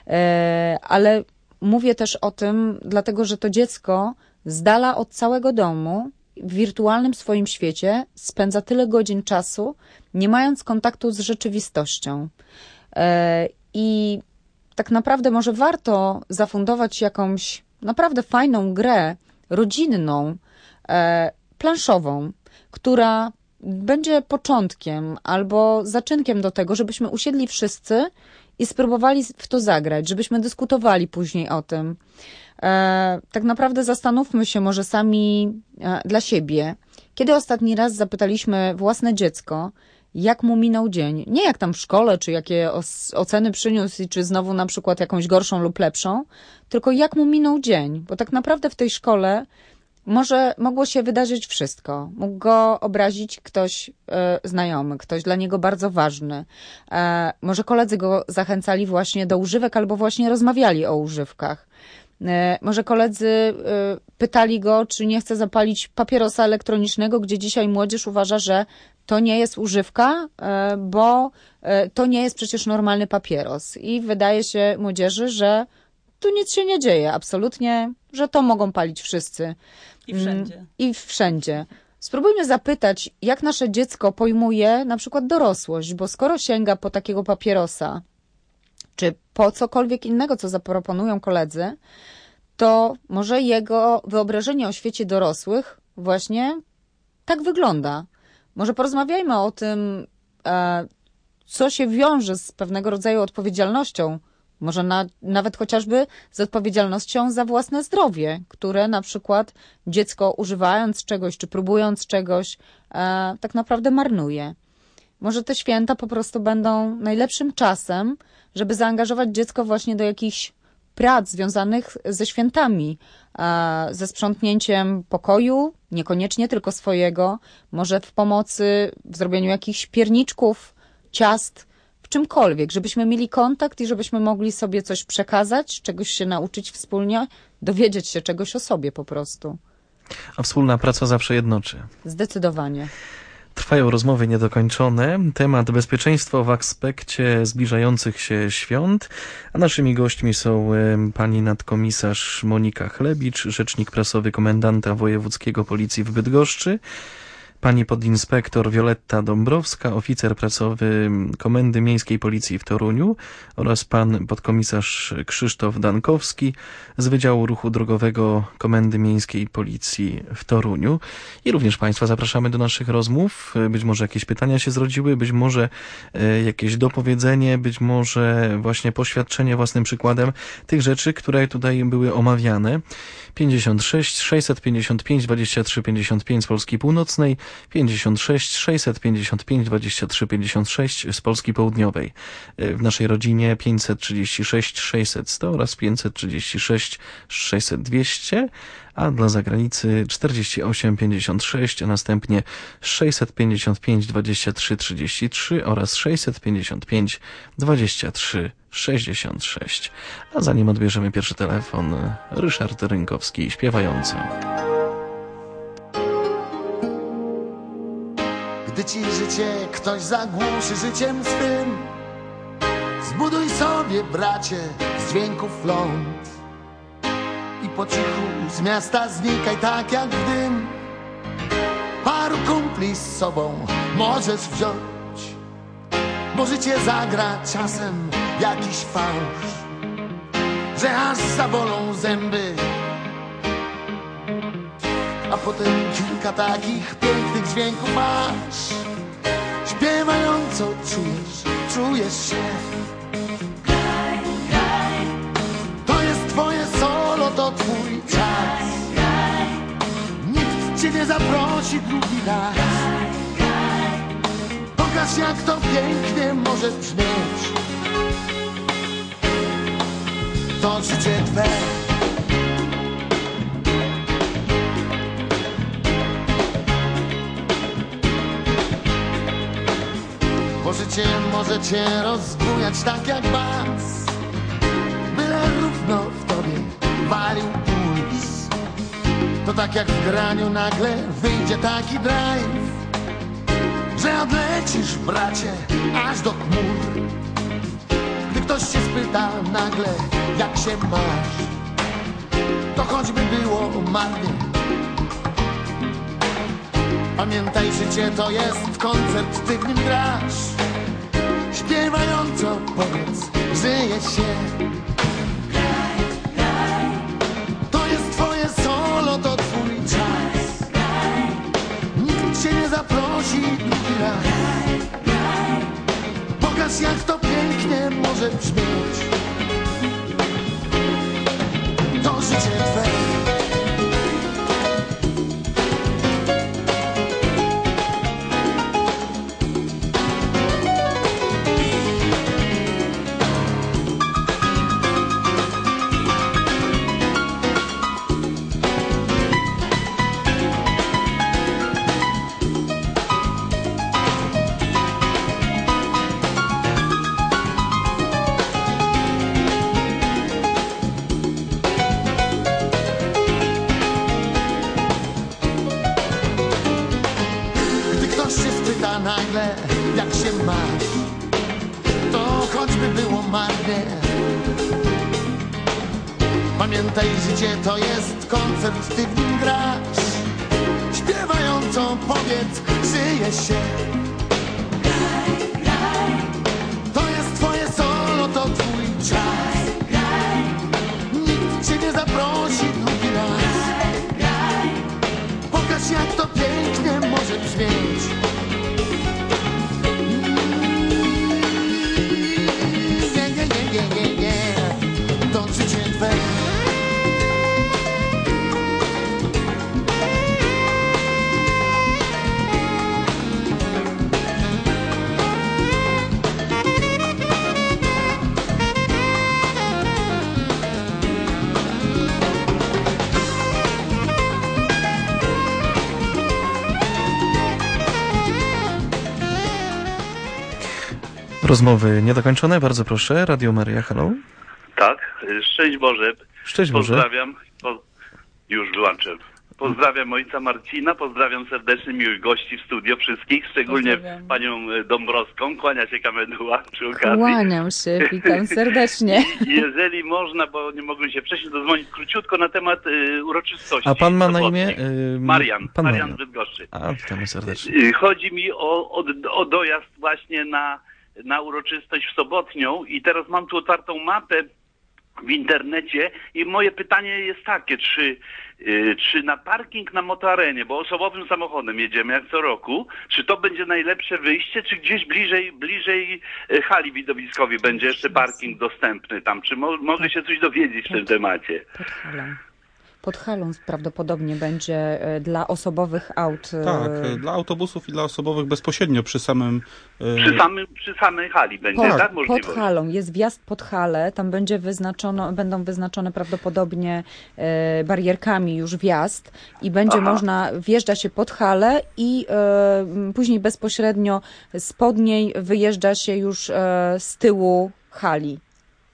E, ale mówię też o tym, dlatego że to dziecko z dala od całego domu, w wirtualnym swoim świecie spędza tyle godzin czasu, nie mając kontaktu z rzeczywistością. E, I tak naprawdę może warto zafundować jakąś naprawdę fajną grę rodzinną, e, planszową, która będzie początkiem albo zaczynkiem do tego, żebyśmy usiedli wszyscy i spróbowali w to zagrać, żebyśmy dyskutowali później o tym. E, tak naprawdę zastanówmy się może sami e, dla siebie, kiedy ostatni raz zapytaliśmy własne dziecko, jak mu minął dzień. Nie jak tam w szkole, czy jakie oceny przyniósł i czy znowu na przykład jakąś gorszą lub lepszą, tylko jak mu minął dzień. Bo tak naprawdę w tej szkole może mogło się wydarzyć wszystko. Mógł go obrazić ktoś e, znajomy, ktoś dla niego bardzo ważny. E, może koledzy go zachęcali właśnie do używek albo właśnie rozmawiali o używkach. E, może koledzy e, pytali go, czy nie chce zapalić papierosa elektronicznego, gdzie dzisiaj młodzież uważa, że to nie jest używka, e, bo e, to nie jest przecież normalny papieros. I wydaje się młodzieży, że tu nic się nie dzieje, absolutnie, że to mogą palić wszyscy. I wszędzie. I wszędzie. Spróbujmy zapytać, jak nasze dziecko pojmuje na przykład dorosłość, bo skoro sięga po takiego papierosa, czy po cokolwiek innego, co zaproponują koledzy, to może jego wyobrażenie o świecie dorosłych właśnie tak wygląda. Może porozmawiajmy o tym, co się wiąże z pewnego rodzaju odpowiedzialnością, może na, nawet chociażby z odpowiedzialnością za własne zdrowie, które na przykład dziecko używając czegoś, czy próbując czegoś, e, tak naprawdę marnuje. Może te święta po prostu będą najlepszym czasem, żeby zaangażować dziecko właśnie do jakichś prac związanych ze świętami, e, ze sprzątnięciem pokoju, niekoniecznie tylko swojego, może w pomocy w zrobieniu jakichś pierniczków, ciast, w czymkolwiek, żebyśmy mieli kontakt i żebyśmy mogli sobie coś przekazać, czegoś się nauczyć wspólnie, dowiedzieć się czegoś o sobie po prostu. A wspólna praca zawsze jednoczy. Zdecydowanie. Trwają rozmowy niedokończone. Temat bezpieczeństwa w aspekcie zbliżających się świąt. A naszymi gośćmi są pani nadkomisarz Monika Chlebicz, rzecznik prasowy komendanta wojewódzkiego Policji w Bydgoszczy, pani podinspektor Wioletta Dąbrowska, oficer prasowy Komendy Miejskiej Policji w Toruniu oraz pan podkomisarz Krzysztof Dankowski z Wydziału Ruchu Drogowego Komendy Miejskiej Policji w Toruniu. I również państwa zapraszamy do naszych rozmów. Być może jakieś pytania się zrodziły, być może jakieś dopowiedzenie, być może właśnie poświadczenie własnym przykładem tych rzeczy, które tutaj były omawiane. pięćdziesiąt sześć sześćset pięćdziesiąt pięć dwadzieścia trzy pięćdziesiąt pięć z Polski Północnej, pięćdziesiąt sześć sześćset pięćdziesiąt pięć dwadzieścia trzy pięćdziesiąt sześć z Polski Południowej. W naszej rodzinie pięćset trzydzieści sześć sześćset sto oraz pięćset trzydzieści sześć sześćset dwieście, a dla zagranicy czterdzieści osiem pięćdziesiąt sześć, a następnie sześćset pięćdziesiąt pięć dwadzieścia trzy trzydzieści trzy oraz sześćset pięćdziesiąt pięć dwadzieścia trzy sześćdziesiąt sześć. A zanim odbierzemy pierwszy telefon, Ryszard Rynkowski śpiewający. Gdy ci życie ktoś zagłuszy życiem swym. Zbuduj sobie, bracie, z dźwięków ląd i po cichu z miasta znikaj tak jak w dym. Paru kumpli z sobą możesz wziąć, bo życie zagra czasem jakiś fałsz, że aż zabolą zęby. A potem kilka takich pięknych dźwięków masz, śpiewająco czujesz, czujesz się. To jest twoje solo, to twój czas. Nikt cię nie zaprosi drugi raz. Pokaż, jak to pięknie może brzmieć. To życie twe. Bo życie może cię rozbujać tak jak bas, byle równo w tobie walił puls. To tak jak w graniu nagle wyjdzie taki drive, że odlecisz, bracie, aż do chmur. Gdy ktoś cię spyta nagle, jak się masz, to choćby było marnie, pamiętaj, życie to jest koncert, ty w nim grasz. Śpiewająco powiedz, żyje się. To jest twoje solo, to twój czas. Nikt cię nie zaprosi drugi raz. Pokaż, jak to pięknie może brzmieć. To życie twe. Nagle, jak się masz, to choćby było marnie, pamiętaj, życie to jest koncert, ty w nim grasz. Śpiewająco powiedz, żyje się. To jest twoje solo, to twój czas. Nikt cię nie zaprosi drugi raz. Pokaż, jak to pięknie może brzmieć. Rozmowy niedokończone, bardzo proszę. Radio Maryja, hello. Tak, szczęść Boże. Szczęść Boże. Pozdrawiam, po... już wyłączę. Pozdrawiam ojca Marcina, pozdrawiam serdecznie miłych gości w studio wszystkich, szczególnie panią Dąbrowską. Kłania się Kamenuła przy okazji. Kłaniam się, witam serdecznie. Jeżeli można, bo nie mogłem się wcześniej dodzwonić, króciutko na temat y, uroczystości. A pan ma na imię? Y, Marian, pan Marian Marian. z Bydgoszczy. A, witamy serdecznie. Y, chodzi mi o, o, o dojazd właśnie na, na uroczystość w Sobotnią i teraz mam tu otwartą mapę w internecie i moje pytanie jest takie, czy, yy, czy na parking na Motoarenie, bo osobowym samochodem jedziemy jak co roku, czy to będzie najlepsze wyjście, czy gdzieś bliżej bliżej hali widowiskowej będzie jeszcze parking dostępny tam, czy mo mogę się coś dowiedzieć w tym temacie? Pod halą. Pod halą prawdopodobnie będzie dla osobowych aut. Tak, dla autobusów i dla osobowych bezpośrednio przy samym... Przy, samym, przy samej hali będzie, pod, tak? Możliwość. Pod halą. Jest wjazd pod halę. Tam będzie wyznaczono, będą wyznaczone prawdopodobnie e, barierkami już wjazd i będzie Aha. można, wjeżdża się pod halę i e, później bezpośrednio spod niej wyjeżdża się już e, z tyłu hali.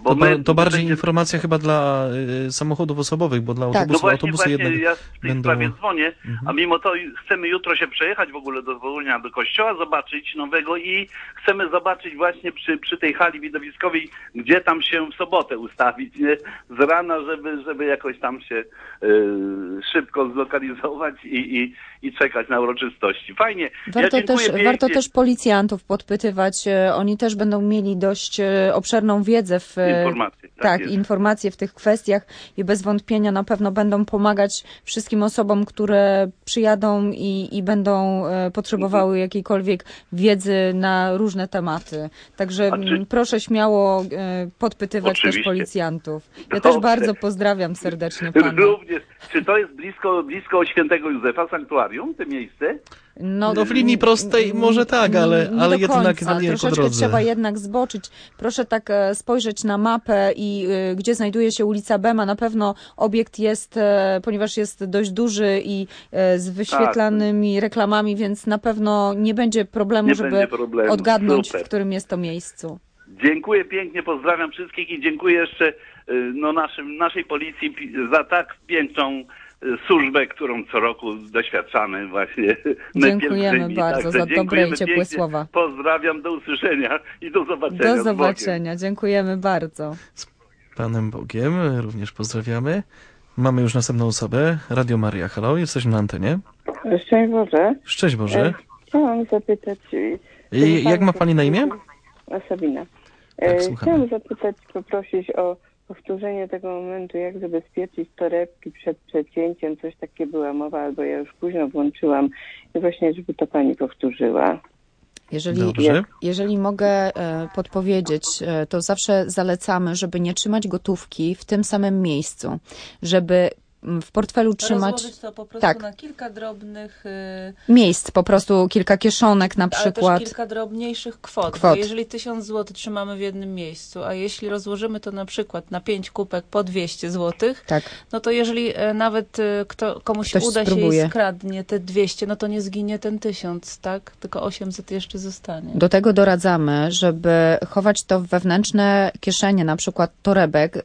Bo to, my, to bardziej będzie... informacja chyba dla y, samochodów osobowych, bo dla Tak. autobusów, No właśnie, autobusy właśnie jednak ja w tej będą... sprawie dzwonię, Mhm. a mimo to chcemy jutro się przejechać w ogóle do Wolnia, do kościoła, zobaczyć nowego i chcemy zobaczyć właśnie przy, przy tej hali widowiskowej, gdzie tam się w sobotę ustawić, nie? Z rana, żeby, żeby jakoś tam się y, szybko zlokalizować i, i, i czekać na uroczystości. Fajnie. Warto, ja też, pięknie. warto też policjantów podpytywać. e, Oni też będą mieli dość e, obszerną wiedzę w e, Informacje. Tak, tak, jest. informacje w tych kwestiach i bez wątpienia na pewno będą pomagać wszystkim osobom, które przyjadą i, i będą e, potrzebowały jakiejkolwiek wiedzy na różne tematy. Także A czy- m, proszę śmiało e, podpytywać Oczywiście. też policjantów. Ja Dobrze. też bardzo pozdrawiam serdecznie pana. Również. Czy to jest blisko, blisko Świętego Józefa, sanktuarium, to miejsce? No, No w linii prostej może tak, ale, nie ale do jednak końca. no, nie po Troszeczkę drodze. trzeba jednak zboczyć. Proszę tak e, spojrzeć na mapę i e, gdzie znajduje się ulica Bema. Na pewno obiekt jest, e, ponieważ jest dość duży i e, z wyświetlanymi reklamami, więc na pewno nie będzie problemu, Nie żeby będzie problemu. odgadnąć, Super. w którym jest to miejscu. Dziękuję pięknie, pozdrawiam wszystkich i dziękuję jeszcze y, no, naszym, naszej policji pi- za tak piękną y, służbę, którą co roku doświadczamy właśnie. Dziękujemy Pielgrzymi. bardzo Także za dobre i dziękujemy ciepłe pięknie. słowa. Pozdrawiam, do usłyszenia i do zobaczenia. Do z Bogiem. zobaczenia. Dziękujemy bardzo. Panem Bogiem również pozdrawiamy. Mamy już następną osobę. Radio Maria, halo, jesteśmy na antenie. Szczęść Boże. Szczęść Boże. E, Chciałam zapytać... e, I jak ma pani na imię? Sabina. Tak, E, słuchamy. Chciałam zapytać, poprosić o powtórzenie tego momentu, jak zabezpieczyć torebki przed przecięciem. Coś takiego była mowa, albo ja już późno włączyłam. I właśnie, żeby to pani powtórzyła. Jeżeli, Dobrze. jeżeli mogę e, podpowiedzieć, e, to zawsze zalecamy, żeby nie trzymać gotówki w tym samym miejscu, żeby mm, w portfelu trzymać Rozłożyć to po prostu tak. na kilka drobnych, y, miejsc, po prostu kilka kieszonek na ale przykład. też kilka drobniejszych kwot. Kwot. Bo jeżeli tysiąc złotych trzymamy w jednym miejscu, a jeśli rozłożymy to na przykład na pięć kupek po dwieście złotych, Tak. no to jeżeli e, nawet e, kto, komuś Ktoś uda spróbuje. się i skradnie te dwieście, no to nie zginie ten tysiąc, tak? Tylko osiemset jeszcze zostanie. Do tego doradzamy, żeby chować to w wewnętrzne kieszenie, na przykład torebek,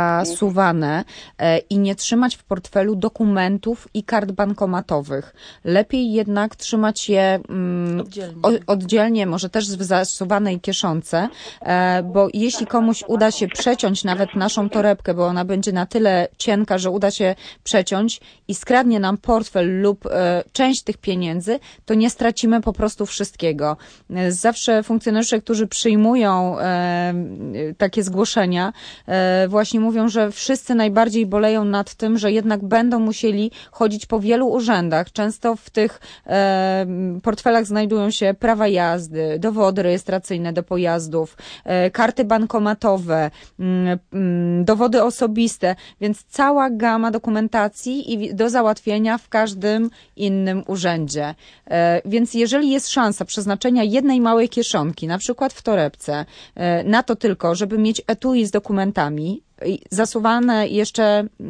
zasuwane e, i nie trzymać w portfelu dokumentów i kart bankomatowych. Lepiej jednak trzymać je mm, Oddzielnie. o, oddzielnie, może też w zasuwanej kieszonce, e, bo jeśli komuś uda się przeciąć nawet naszą torebkę, bo ona będzie na tyle cienka, że uda się przeciąć i skradnie nam portfel lub e, część tych pieniędzy, to nie stracimy po prostu wszystkiego. E, Zawsze funkcjonariusze, którzy przyjmują e, takie zgłoszenia, e, właśnie mówią, że wszyscy najbardziej boleją nad tym, że jednak będą musieli chodzić po wielu urzędach. Często w tych e, portfelach znajdują się prawa jazdy, dowody rejestracyjne do pojazdów, e, karty bankomatowe, mm, mm, dowody osobiste, więc cała gama dokumentacji i do załatwienia w każdym innym urzędzie. E, Więc jeżeli jest szansa przeznaczenia jednej małej kieszonki, na przykład w torebce, e, na to tylko, żeby mieć etui z dokumentami, i zasuwane jeszcze,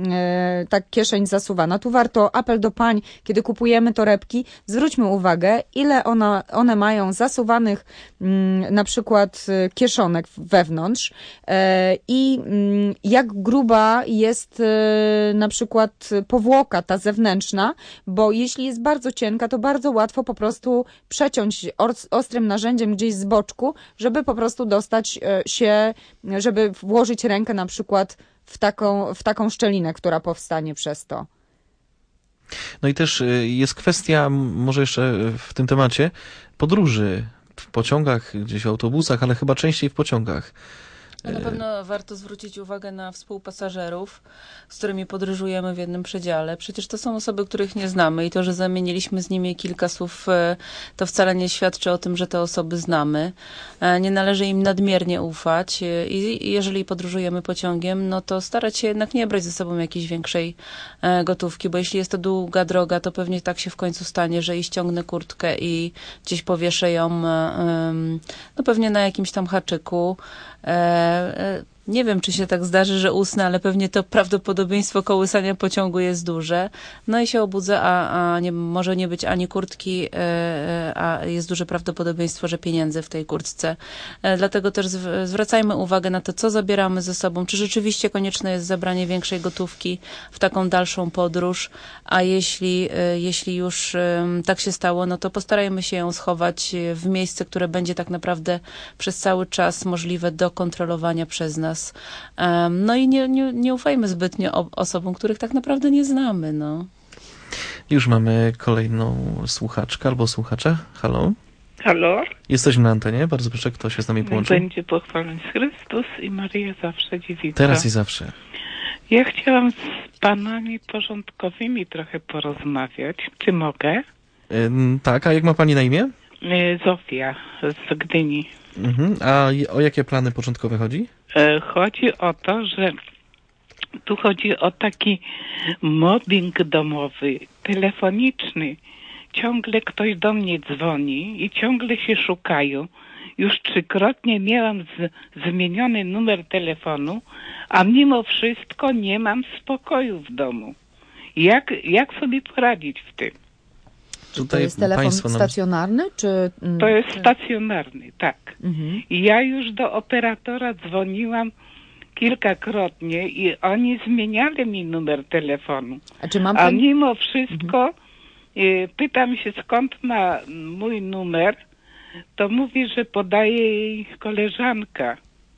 e, tak kieszeń zasuwana. Tu warto apel do pań, kiedy kupujemy torebki, zwróćmy uwagę, ile ona, one mają zasuwanych mm, na przykład e, kieszonek wewnątrz e, i mm, jak gruba jest e, na przykład powłoka ta zewnętrzna, bo jeśli jest bardzo cienka, to bardzo łatwo po prostu przeciąć os- ostrym narzędziem gdzieś z boczku, żeby po prostu dostać e, się, żeby włożyć rękę na przykład w taką, w taką szczelinę, która powstanie przez to. No i też y, jest kwestia, m, może jeszcze w tym temacie, podróży w pociągach, gdzieś w autobusach, ale chyba częściej w pociągach. No na pewno warto zwrócić uwagę na współpasażerów, z którymi podróżujemy w jednym przedziale. Przecież to są osoby, których nie znamy i to, że zamieniliśmy z nimi kilka słów, e, to wcale nie świadczy o tym, że te osoby znamy. E, Nie należy im nadmiernie ufać e, i jeżeli podróżujemy pociągiem, no to starać się jednak nie brać ze sobą jakiejś większej e, gotówki, bo jeśli jest to długa droga, to pewnie tak się w końcu stanie, że i ściągnę kurtkę i gdzieś powieszę ją, e, em, no pewnie na jakimś tam haczyku. E, e, Nie wiem, czy się tak zdarzy, że usnę, ale pewnie to prawdopodobieństwo kołysania pociągu jest duże. No i się obudzę, a, a nie, może nie być ani kurtki, e, a jest duże prawdopodobieństwo, że pieniędzy w tej kurtce. E, dlatego też zw- zwracajmy uwagę na to, co zabieramy ze sobą. Czy rzeczywiście konieczne jest zabranie większej gotówki w taką dalszą podróż, a jeśli, e, jeśli już e, tak się stało, no to postarajmy się ją schować w miejsce, które będzie tak naprawdę przez cały czas możliwe do kontrolowania przez nas. No i nie, nie, nie ufajmy zbytnio osobom, których tak naprawdę nie znamy. No. Już mamy kolejną słuchaczkę albo słuchacza. Halo? Halo? Jesteśmy na antenie. Bardzo proszę, kto się z nami połączył? Będzie pochwalony Chrystus i Maryja zawsze dziewica. Teraz i zawsze. Ja chciałam z panami porządkowymi trochę porozmawiać. Czy mogę? Ym, tak, a jak ma pani na imię? Zofia z Gdyni. Mhm. A o jakie plany początkowe chodzi? Chodzi o to, że tu chodzi o taki mobbing domowy, telefoniczny. Ciągle ktoś do mnie dzwoni i ciągle się szukają. Już trzykrotnie miałam z, zmieniony numer telefonu, a mimo wszystko nie mam spokoju w domu. Jak, jak sobie poradzić w tym? Czy to jest telefon nam... stacjonarny, czy... To jest stacjonarny, tak. Mhm. I ja już do operatora dzwoniłam kilkakrotnie i oni zmieniali mi numer telefonu. A, czy mam A pan... mimo wszystko mhm. y, pytam się, skąd ma mój numer, to mówi, że podaje jej koleżanka.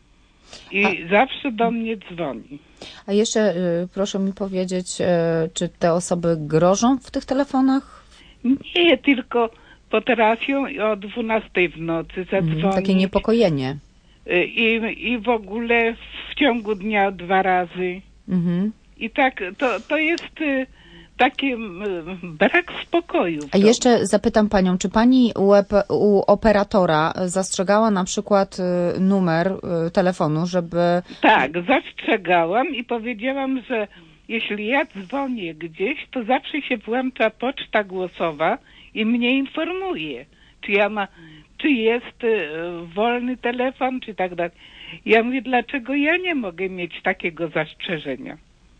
I A... zawsze do mnie dzwoni. A jeszcze y, proszę mi powiedzieć, y, czy te osoby grożą w tych telefonach? Nie, tylko potrafią o dwunastej w nocy zadzwonić. Mm, takie niepokojenie. I, I w ogóle w ciągu dnia dwa razy. Mm-hmm. I tak, to, to jest y, taki y, brak spokoju. A jeszcze zapytam panią, czy pani u, u operatora zastrzegała na przykład y, numer y, telefonu, żeby... Tak, zastrzegałam i powiedziałam, że jeśli ja dzwonię gdzieś, to zawsze się włącza poczta głosowa i mnie informuje, czy ja ma, czy jest y, wolny telefon, czy tak dalej. Ja mówię, dlaczego ja nie mogę mieć takiego zastrzeżenia?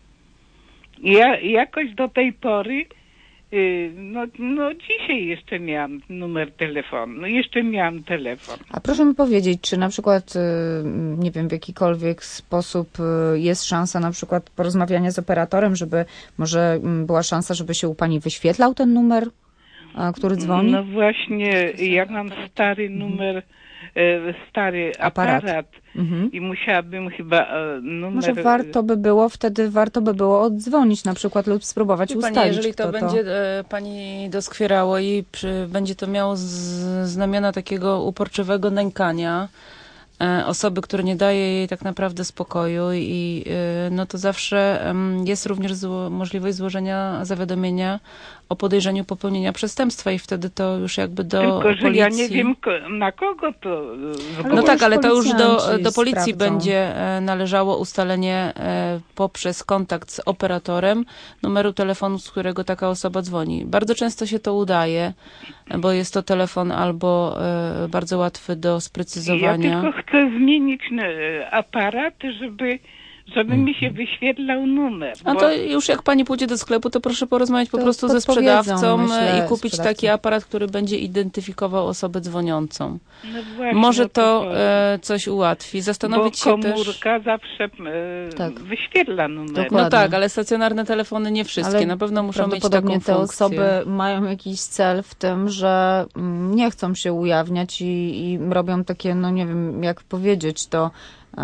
Ja jakoś do tej pory, y, no, no dzisiaj jeszcze miałam numer telefonu, no jeszcze miałam telefon. A proszę mi powiedzieć, czy na przykład, y, nie wiem, w jakikolwiek sposób y, jest szansa na przykład porozmawiania z operatorem, żeby może y, była szansa, żeby się u pani wyświetlał ten numer, a, który dzwoni? No właśnie, ja mam stary numer, mhm. stary aparat, aparat mhm. i musiałabym chyba numer... Może warto by było, wtedy warto by było oddzwonić na przykład lub spróbować pani, ustalić, jeżeli to, to będzie e, pani doskwierało i przy, będzie to miało z, znamiona takiego uporczywego nękania e, osoby, które nie daje jej tak naprawdę spokoju i e, no to zawsze e, jest również zło, możliwość złożenia zawiadomienia o podejrzeniu popełnienia przestępstwa i wtedy to już jakby do Tylko, że policji... ja nie wiem, na kogo to zgłosić. No tak, ale to już do, do policji sprawdzą. Będzie należało ustalenie poprzez kontakt z operatorem numeru telefonu, z którego taka osoba dzwoni. Bardzo często się to udaje, bo jest to telefon albo bardzo łatwy do sprecyzowania. Ja tylko chcę zmienić aparat, żeby... żeby mi się wyświetlał numer. No to już jak pani pójdzie do sklepu, to proszę porozmawiać po prostu ze sprzedawcą myślę, i kupić sprzedawcy. Taki aparat, który będzie identyfikował osobę dzwoniącą. No właśnie, może to no e, coś ułatwi. Zastanowić Bo się też... komórka zawsze e, tak. wyświetla numer. No tak, ale stacjonarne telefony nie wszystkie. Ale na pewno muszą mieć taką funkcję. te osoby mają jakiś cel w tym, że nie chcą się ujawniać i, i robią takie, no nie wiem, jak powiedzieć, to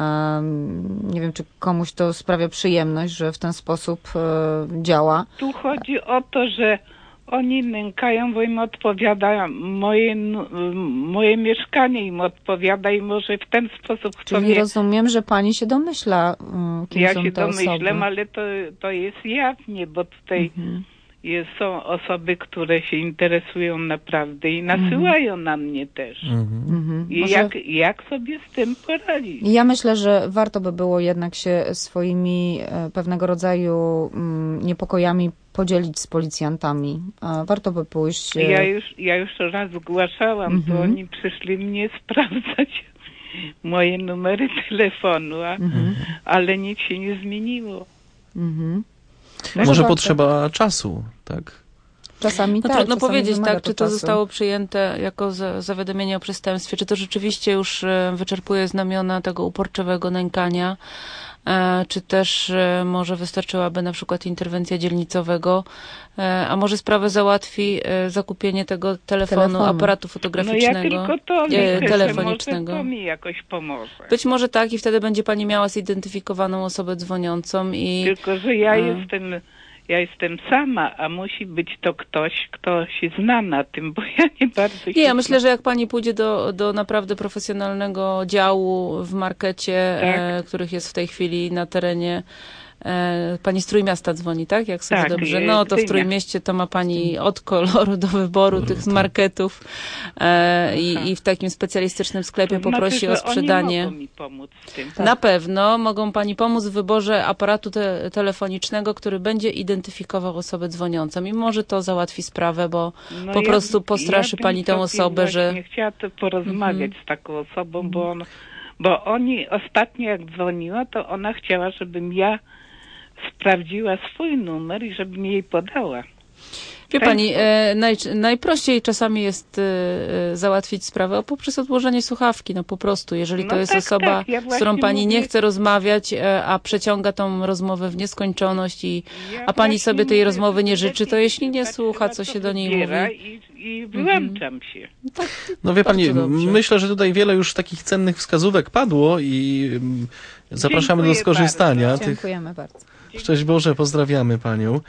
Um, nie wiem, czy komuś to sprawia przyjemność, że w ten sposób e, działa. Tu chodzi o to, że oni nękają, bo im odpowiada moje, moje mieszkanie im odpowiada i może w ten sposób chcą... Czyli mnie... rozumiem, że pani się domyśla, kim ja są się te domyślam, osoby. ale to, to jest jawnie, bo tutaj mhm. jest, są osoby, które się interesują naprawdę i nasyłają mhm. na mnie też. Mhm. I Może... jak, jak sobie z tym poradzić? Ja myślę, że warto by było jednak się swoimi e, pewnego rodzaju m, niepokojami podzielić z policjantami. E, warto by pójść... E... Ja już, ja już raz zgłaszałam, mhm. to oni przyszli mnie sprawdzać. moje numery telefonu, a, Mhm. ale nic się nie zmieniło. Mhm. Może warto. potrzeba czasu, tak? Czasami No tak. trudno czasami powiedzieć, wymaga tak, czy to czasu. zostało przyjęte jako za, zawiadomienie o przestępstwie, czy to rzeczywiście już e, wyczerpuje znamiona tego uporczywego nękania, e, czy też e, może wystarczyłaby na przykład interwencja dzielnicowego, e, a może sprawę załatwi e, zakupienie tego telefonu, Telefonu. aparatu No fotograficznego, ja tylko to e, liczę, że telefonicznego. może to mi jakoś pomoże. Być może tak i wtedy będzie pani miała zidentyfikowaną osobę dzwoniącą i... Tylko, że ja A. jestem, ja jestem sama, a musi być to ktoś, kto się zna na tym, bo ja nie bardzo się Nie, ja znam. myślę, że jak pani pójdzie do, do naprawdę profesjonalnego działu w markecie, Tak. e, których jest w tej chwili na terenie, e, pani z Trójmiasta dzwoni, tak? Jak sobie Tak, dobrze. e, No to w Gdynia. Trójmieście to ma pani od koloru do wyboru tych marketów e, Aha. i, i w takim specjalistycznym sklepie To poprosi znaczy, o że sprzedanie. Oni mogą mi pomóc w tym. Na pewno mogą pani pomóc w wyborze aparatu te, telefonicznego, który będzie identyfikował osobę dzwoniącą i może to załatwi sprawę, bo No po ja- prostu postraszy ja bym pani tę sobie osobę, że... właśnie chciała to porozmawiać Mhm. z taką osobą, bo, on, bo oni ostatnio jak dzwoniła, to ona chciała, żebym ja sprawdziła swój numer i żebym jej podała. Wie Tak. pani, e, naj, najprościej czasami jest e, e, załatwić sprawę poprzez odłożenie słuchawki, no po prostu. Jeżeli No to jest tak, osoba, tak, ja z którą właśnie pani nie mówię- chce rozmawiać, e, a przeciąga tą rozmowę w nieskończoność i Ja a pani właśnie sobie tej mówię, rozmowy nie że życzy, to lepiej jeśli nie patrzę słucha, na co to, się do niej wybiera mówi. I, i wyłączam się. No wie pani, Bardzo dobrze. myślę, że tutaj wiele już takich cennych wskazówek padło i mm, zapraszamy Dziękuję do skorzystania. bardzo. Tych... Dziękujemy bardzo. Szczęść Boże, pozdrawiamy panią.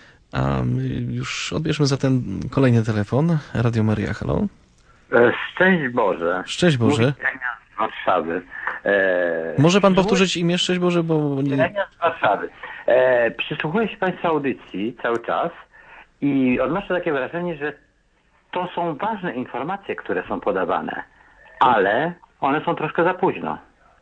A my już odbierzmy zatem kolejny telefon. Radio Maria, halo. E, Szczęść Boże. Szczęść Boże. Mówi Jelenia z Warszawy. E, Może pan przysłuchuję- powtórzyć imię? Szczęść Boże, bo... Nie... Jelenia z Warszawy. E, przysłuchuję się Państwa audycji cały czas i odnoszę takie wrażenie, że to są ważne informacje, które są podawane, ale one są troszkę za późno.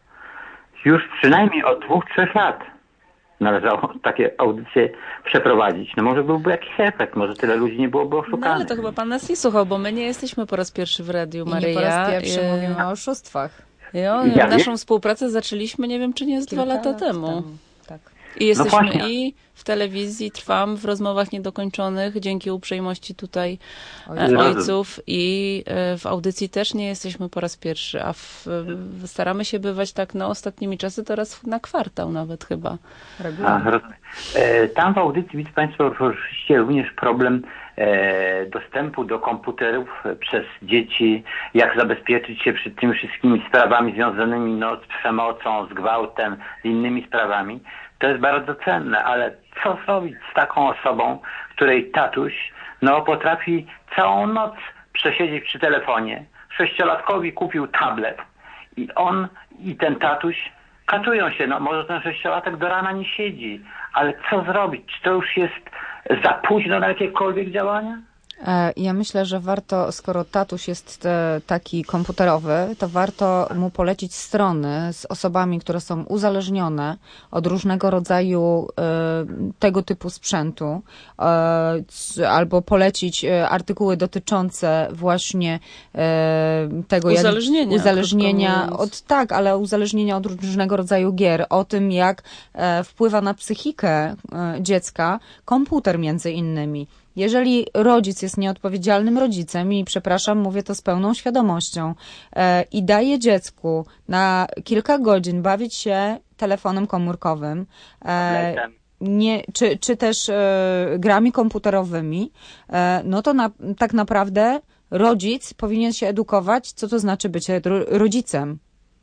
Już przynajmniej od dwóch, trzech lat należało takie audycje przeprowadzić. No może byłby jakiś efekt, może tyle ludzi nie byłoby oszukanych. No ale to chyba pan nas nie słuchał, bo my nie jesteśmy po raz pierwszy w Radiu I Maryja. nie po raz pierwszy E, mówimy o oszustwach. Jo, Ja naszą wiem. współpracę zaczęliśmy, nie wiem, czy nie z dwa Kilka lata lat temu. Tak. I jesteśmy właśnie. i w telewizji, trwam w rozmowach niedokończonych, dzięki uprzejmości tutaj e, Ojców. ojców i e, w audycji też nie jesteśmy po raz pierwszy, a w, w, staramy się bywać tak, no ostatnimi czasy to raz na kwartał nawet chyba. A, Regularnie. rozumiem. E, Tam w audycji, widzę Państwo, poruszyliście również problem e, dostępu do komputerów przez dzieci, jak zabezpieczyć się przed tymi wszystkimi sprawami związanymi no, z przemocą, z gwałtem, z innymi sprawami. To jest bardzo cenne, ale co zrobić z taką osobą, której tatuś no, potrafi całą noc przesiedzieć przy telefonie. Sześciolatkowi kupił tablet i on i ten tatuś katują się, no może ten sześciolatek do rana nie siedzi, ale co zrobić? Czy to już jest za późno na jakiekolwiek działania? E, Ja myślę, że warto, skoro tatuś jest e, taki komputerowy, to warto mu polecić strony z osobami, które są uzależnione od różnego rodzaju e, tego typu sprzętu, e, c- albo polecić e, artykuły dotyczące właśnie e, tego, jak Uzależnienia, uzależnienia krótko mówiąc. od tak, ale uzależnienia od różnego rodzaju gier, o tym, jak e, wpływa na psychikę e, dziecka komputer między innymi. Jeżeli rodzic jest nieodpowiedzialnym rodzicem, i przepraszam, mówię to z pełną świadomością, e, i daje dziecku na kilka godzin bawić się telefonem komórkowym, e, Tabletem. nie, czy, czy też e, grami komputerowymi, e, no to na, tak naprawdę rodzic powinien się edukować, co to znaczy bycie ro- rodzicem.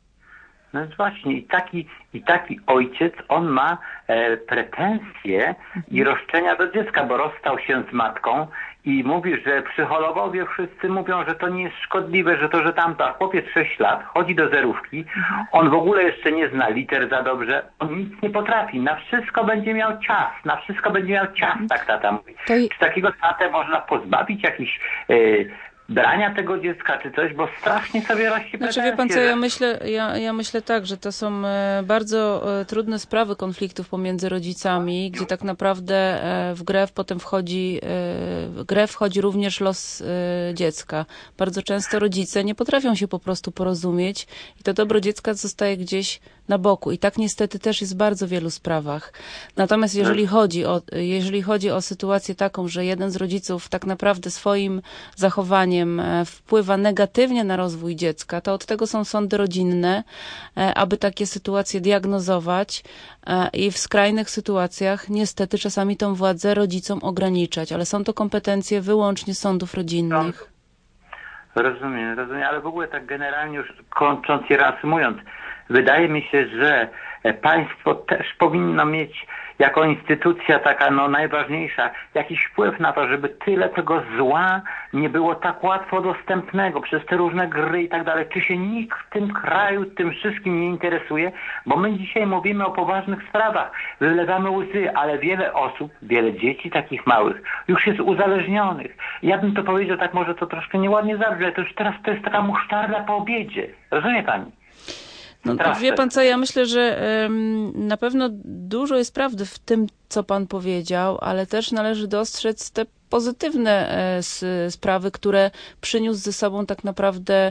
No więc właśnie i taki, i taki ojciec, on ma e, pretensje i roszczenia do dziecka, bo rozstał się z matką i mówi, że psychologowie wszyscy mówią, że to nie jest szkodliwe, że to, że tamto, a chłopiec sześć lat, chodzi do zerówki, on w ogóle jeszcze nie zna liter za dobrze, on nic nie potrafi, na wszystko będzie miał czas, na wszystko będzie miał czas, tak tata mówi. To i- Czy takiego tatę można pozbawić jakichś e, brania tego dziecka czy coś, bo strasznie sobie rośnie Znaczy wie pan co, ja myślę, ja, ja myślę tak, że to są bardzo trudne sprawy konfliktów pomiędzy rodzicami, gdzie tak naprawdę w grę potem wchodzi, w grę wchodzi również los dziecka. Bardzo często rodzice nie potrafią się po prostu porozumieć i to dobro dziecka zostaje gdzieś na boku. I tak niestety też jest w bardzo wielu sprawach. Natomiast jeżeli chodzi o, jeżeli chodzi o sytuację taką, że jeden z rodziców tak naprawdę swoim zachowaniem wpływa negatywnie na rozwój dziecka, to od tego są sądy rodzinne, aby takie sytuacje diagnozować i w skrajnych sytuacjach niestety czasami tą władzę rodzicom ograniczać, ale są to kompetencje wyłącznie sądów rodzinnych. Rozumiem, rozumiem, ale w ogóle tak generalnie już kończąc i reasumując, wydaje mi się, że państwo też powinno mieć jako instytucja taka no najważniejsza jakiś wpływ na to, żeby tyle tego zła nie było tak łatwo dostępnego przez te różne gry i tak dalej. Czy się nikt w tym kraju tym wszystkim nie interesuje? Bo my dzisiaj mówimy o poważnych sprawach, wylewamy łzy, ale wiele osób, wiele dzieci takich małych już jest uzależnionych. Ja bym to powiedział tak, może to troszkę nieładnie zabrzmi, ale to już teraz to jest taka musztarda po obiedzie. Rozumie pani? No, wie pan co, ja myślę, że um, na pewno dużo jest prawdy w tym, co pan powiedział, ale też należy dostrzec te pozytywne e, sprawy, które przyniósł ze sobą tak naprawdę,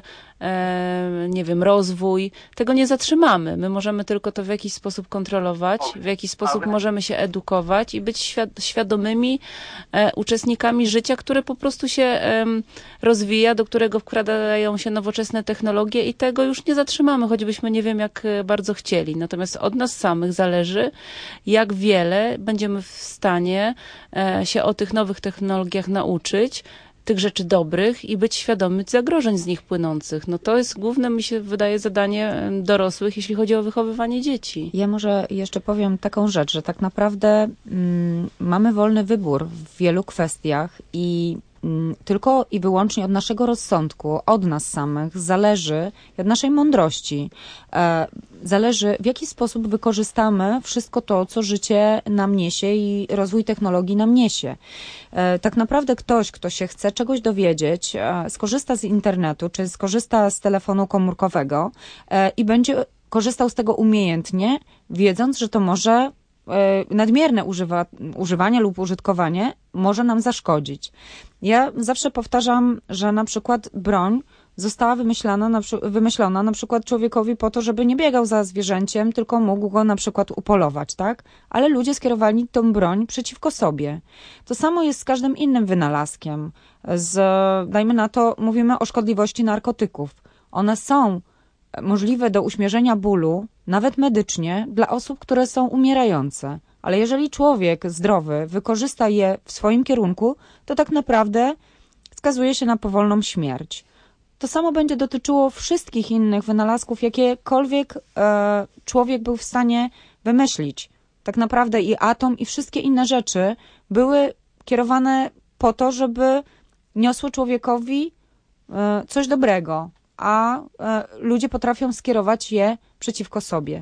e, nie wiem, rozwój. Tego nie zatrzymamy. My możemy tylko to w jakiś sposób kontrolować, w jakiś sposób możemy się edukować i być świad świadomymi e, uczestnikami życia, które po prostu się e, rozwija, do którego wkradają się nowoczesne technologie i tego już nie zatrzymamy, choćbyśmy nie wiem jak bardzo chcieli. Natomiast od nas samych zależy, jak wiele będziemy w stanie e, się o tych nowych technologiach technologiach nauczyć, tych rzeczy dobrych i być świadomy zagrożeń z nich płynących. No to jest główne, mi się wydaje, zadanie dorosłych, jeśli chodzi o wychowywanie dzieci. Ja może jeszcze powiem taką rzecz, że tak naprawdę mm, mamy wolny wybór w wielu kwestiach i mm, tylko i wyłącznie od naszego rozsądku, od nas samych zależy, i od naszej mądrości, e, zależy w jaki sposób wykorzystamy wszystko to, co życie nam niesie i rozwój technologii nam niesie. E, tak naprawdę ktoś, kto się chce czegoś dowiedzieć, e, skorzysta z internetu, czy skorzysta z telefonu komórkowego e, i będzie korzystał z tego umiejętnie, wiedząc, że to może nadmierne używa, używanie lub użytkowanie może nam zaszkodzić. Ja zawsze powtarzam, że na przykład broń została wymyślona na, wymyślona na przykład człowiekowi po to, żeby nie biegał za zwierzęciem, tylko mógł go na przykład upolować, tak? Ale ludzie skierowali tą broń przeciwko sobie. To samo jest z każdym innym wynalazkiem. Z, dajmy na to, mówimy o szkodliwości narkotyków. One są możliwe do uśmierzenia bólu, nawet medycznie, dla osób, które są umierające. Ale jeżeli człowiek zdrowy wykorzysta je w swoim kierunku, to tak naprawdę skazuje się na powolną śmierć. To samo będzie dotyczyło wszystkich innych wynalazków, jakiekolwiek e, człowiek był w stanie wymyślić. Tak naprawdę i atom, i wszystkie inne rzeczy były kierowane po to, żeby niosły człowiekowi e, coś dobrego, a e, ludzie potrafią skierować je przeciwko sobie.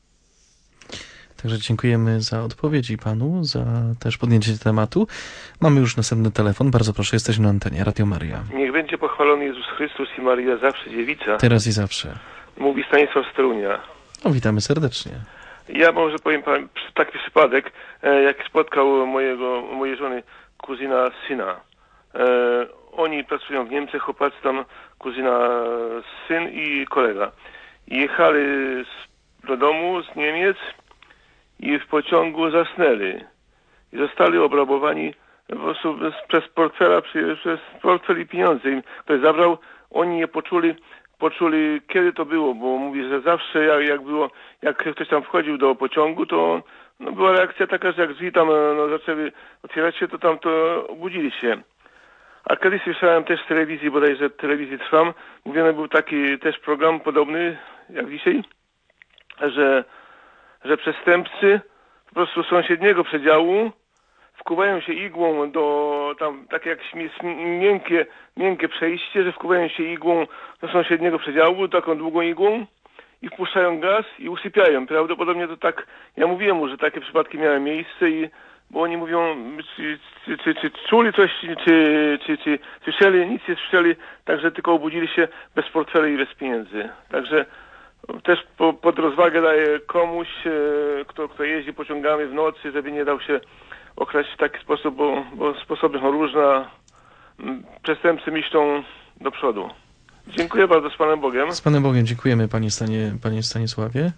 Także dziękujemy za odpowiedzi panu, za też podjęcie tematu. Mamy już następny telefon. Bardzo proszę, jesteśmy na antenie. Radio Maria. Niech będzie pochwalony Jezus Chrystus i Maria zawsze dziewica. Teraz i zawsze. Mówi Stanisław z Torunia. No, witamy serdecznie. Ja może powiem pan taki przypadek, jak spotkał mojego, mojej żony kuzyna syna. E, oni pracują w Niemczech, chłopacy tam, kuzyna syn i kolega. Jechali do domu z Niemiec i w pociągu zasnęli. I zostali obrabowani po prostu przez portfela, przez portfel i pieniądze. Im ktoś zabrał, oni je poczuli, poczuli kiedy to było, bo mówi, że zawsze jak, jak było, jak ktoś tam wchodził do pociągu, to no, była reakcja taka, że jak drzwi tam no, zaczęły otwierać się, to tam to obudzili się. A kiedyś słyszałem też w telewizji, bodajże w telewizji Trwam, mówiony był taki też program podobny jak dzisiaj, że, że przestępcy po prostu z sąsiedniego przedziału wkuwają się igłą do tam, takie jak miękkie, miękkie przejście, że wkuwają się igłą do sąsiedniego przedziału, taką długą igłą i wpuszczają gaz i usypiają. Prawdopodobnie to tak, ja mówiłem mu, że takie przypadki miały miejsce i bo oni mówią, czy, czy, czy, czy czuli coś, czy, czy, czy słyszeli, nic nie słyszeli, także tylko obudzili się bez portfeli i bez pieniędzy. Także też po, pod rozwagę daję komuś, e, kto, kto jeździ pociągami w nocy, żeby nie dał się okraść w taki sposób, bo, bo sposoby są różne. Przestępcy myślą do przodu. Dziękuję bardzo, z Panem Bogiem. Z Panem Bogiem dziękujemy, Panie, Stanie, panie Stanisławie.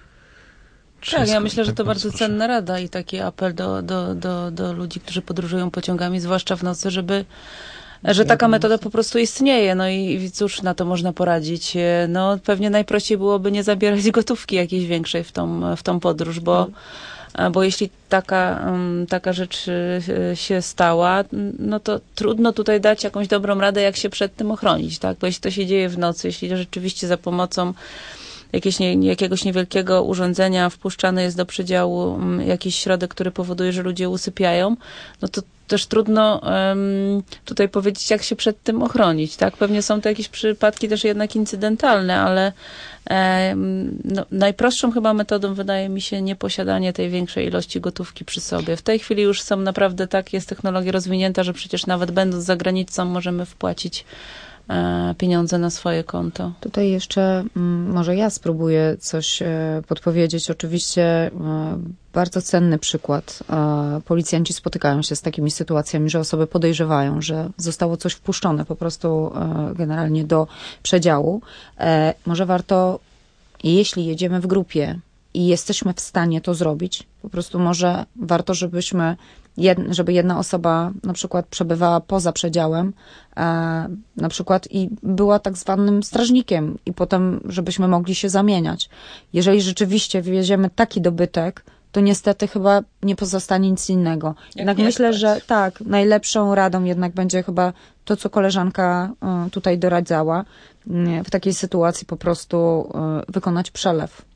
Tak, ja myślę, że to bardzo cenna rada i taki apel do, do, do, do ludzi, którzy podróżują pociągami, zwłaszcza w nocy, żeby że taka metoda po prostu istnieje, no i cóż na to można poradzić. No pewnie najprościej byłoby nie zabierać gotówki jakiejś większej w tą, w tą podróż, bo, bo jeśli taka, taka rzecz się stała, no to trudno tutaj dać jakąś dobrą radę, jak się przed tym ochronić, tak? Bo jeśli to się dzieje w nocy, jeśli rzeczywiście za pomocą jakiegoś, nie, jakiegoś niewielkiego urządzenia wpuszczany jest do przedziału jakiś środek, który powoduje, że ludzie usypiają, no to też trudno um, tutaj powiedzieć, jak się przed tym ochronić, tak? Pewnie są to jakieś przypadki też jednak incydentalne, ale um, no, najprostszą chyba metodą wydaje mi się nieposiadanie tej większej ilości gotówki przy sobie. W tej chwili już są naprawdę tak, jest technologia rozwinięta, że przecież nawet będąc za granicą możemy wpłacić pieniądze na swoje konto. Tutaj jeszcze może ja spróbuję coś podpowiedzieć. Oczywiście bardzo cenny przykład. Policjanci spotykają się z takimi sytuacjami, że osoby podejrzewają, że zostało coś wpuszczone po prostu generalnie do przedziału. Może warto, jeśli jedziemy w grupie i jesteśmy w stanie to zrobić, po prostu może warto, żebyśmy żeby jedna osoba na przykład przebywała poza przedziałem, e, na przykład i była tak zwanym strażnikiem i potem, żebyśmy mogli się zamieniać. Jeżeli rzeczywiście wywieziemy taki dobytek, to niestety chyba nie pozostanie nic innego. Jednak Jak myślę, że tak, najlepszą radą jednak będzie chyba to, co koleżanka y, tutaj doradzała, y, w takiej sytuacji po prostu y, wykonać przelew.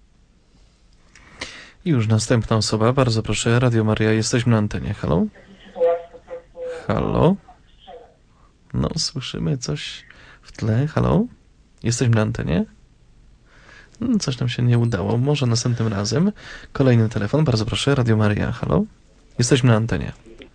Już następna osoba, bardzo proszę, Radio Maria, jesteśmy na antenie. Halo? Halo? No, słyszymy coś w tle. Halo? Jesteśmy na antenie? No, coś nam się nie udało, może następnym razem. Kolejny telefon, bardzo proszę, Radio Maria. Halo? Jesteśmy na antenie.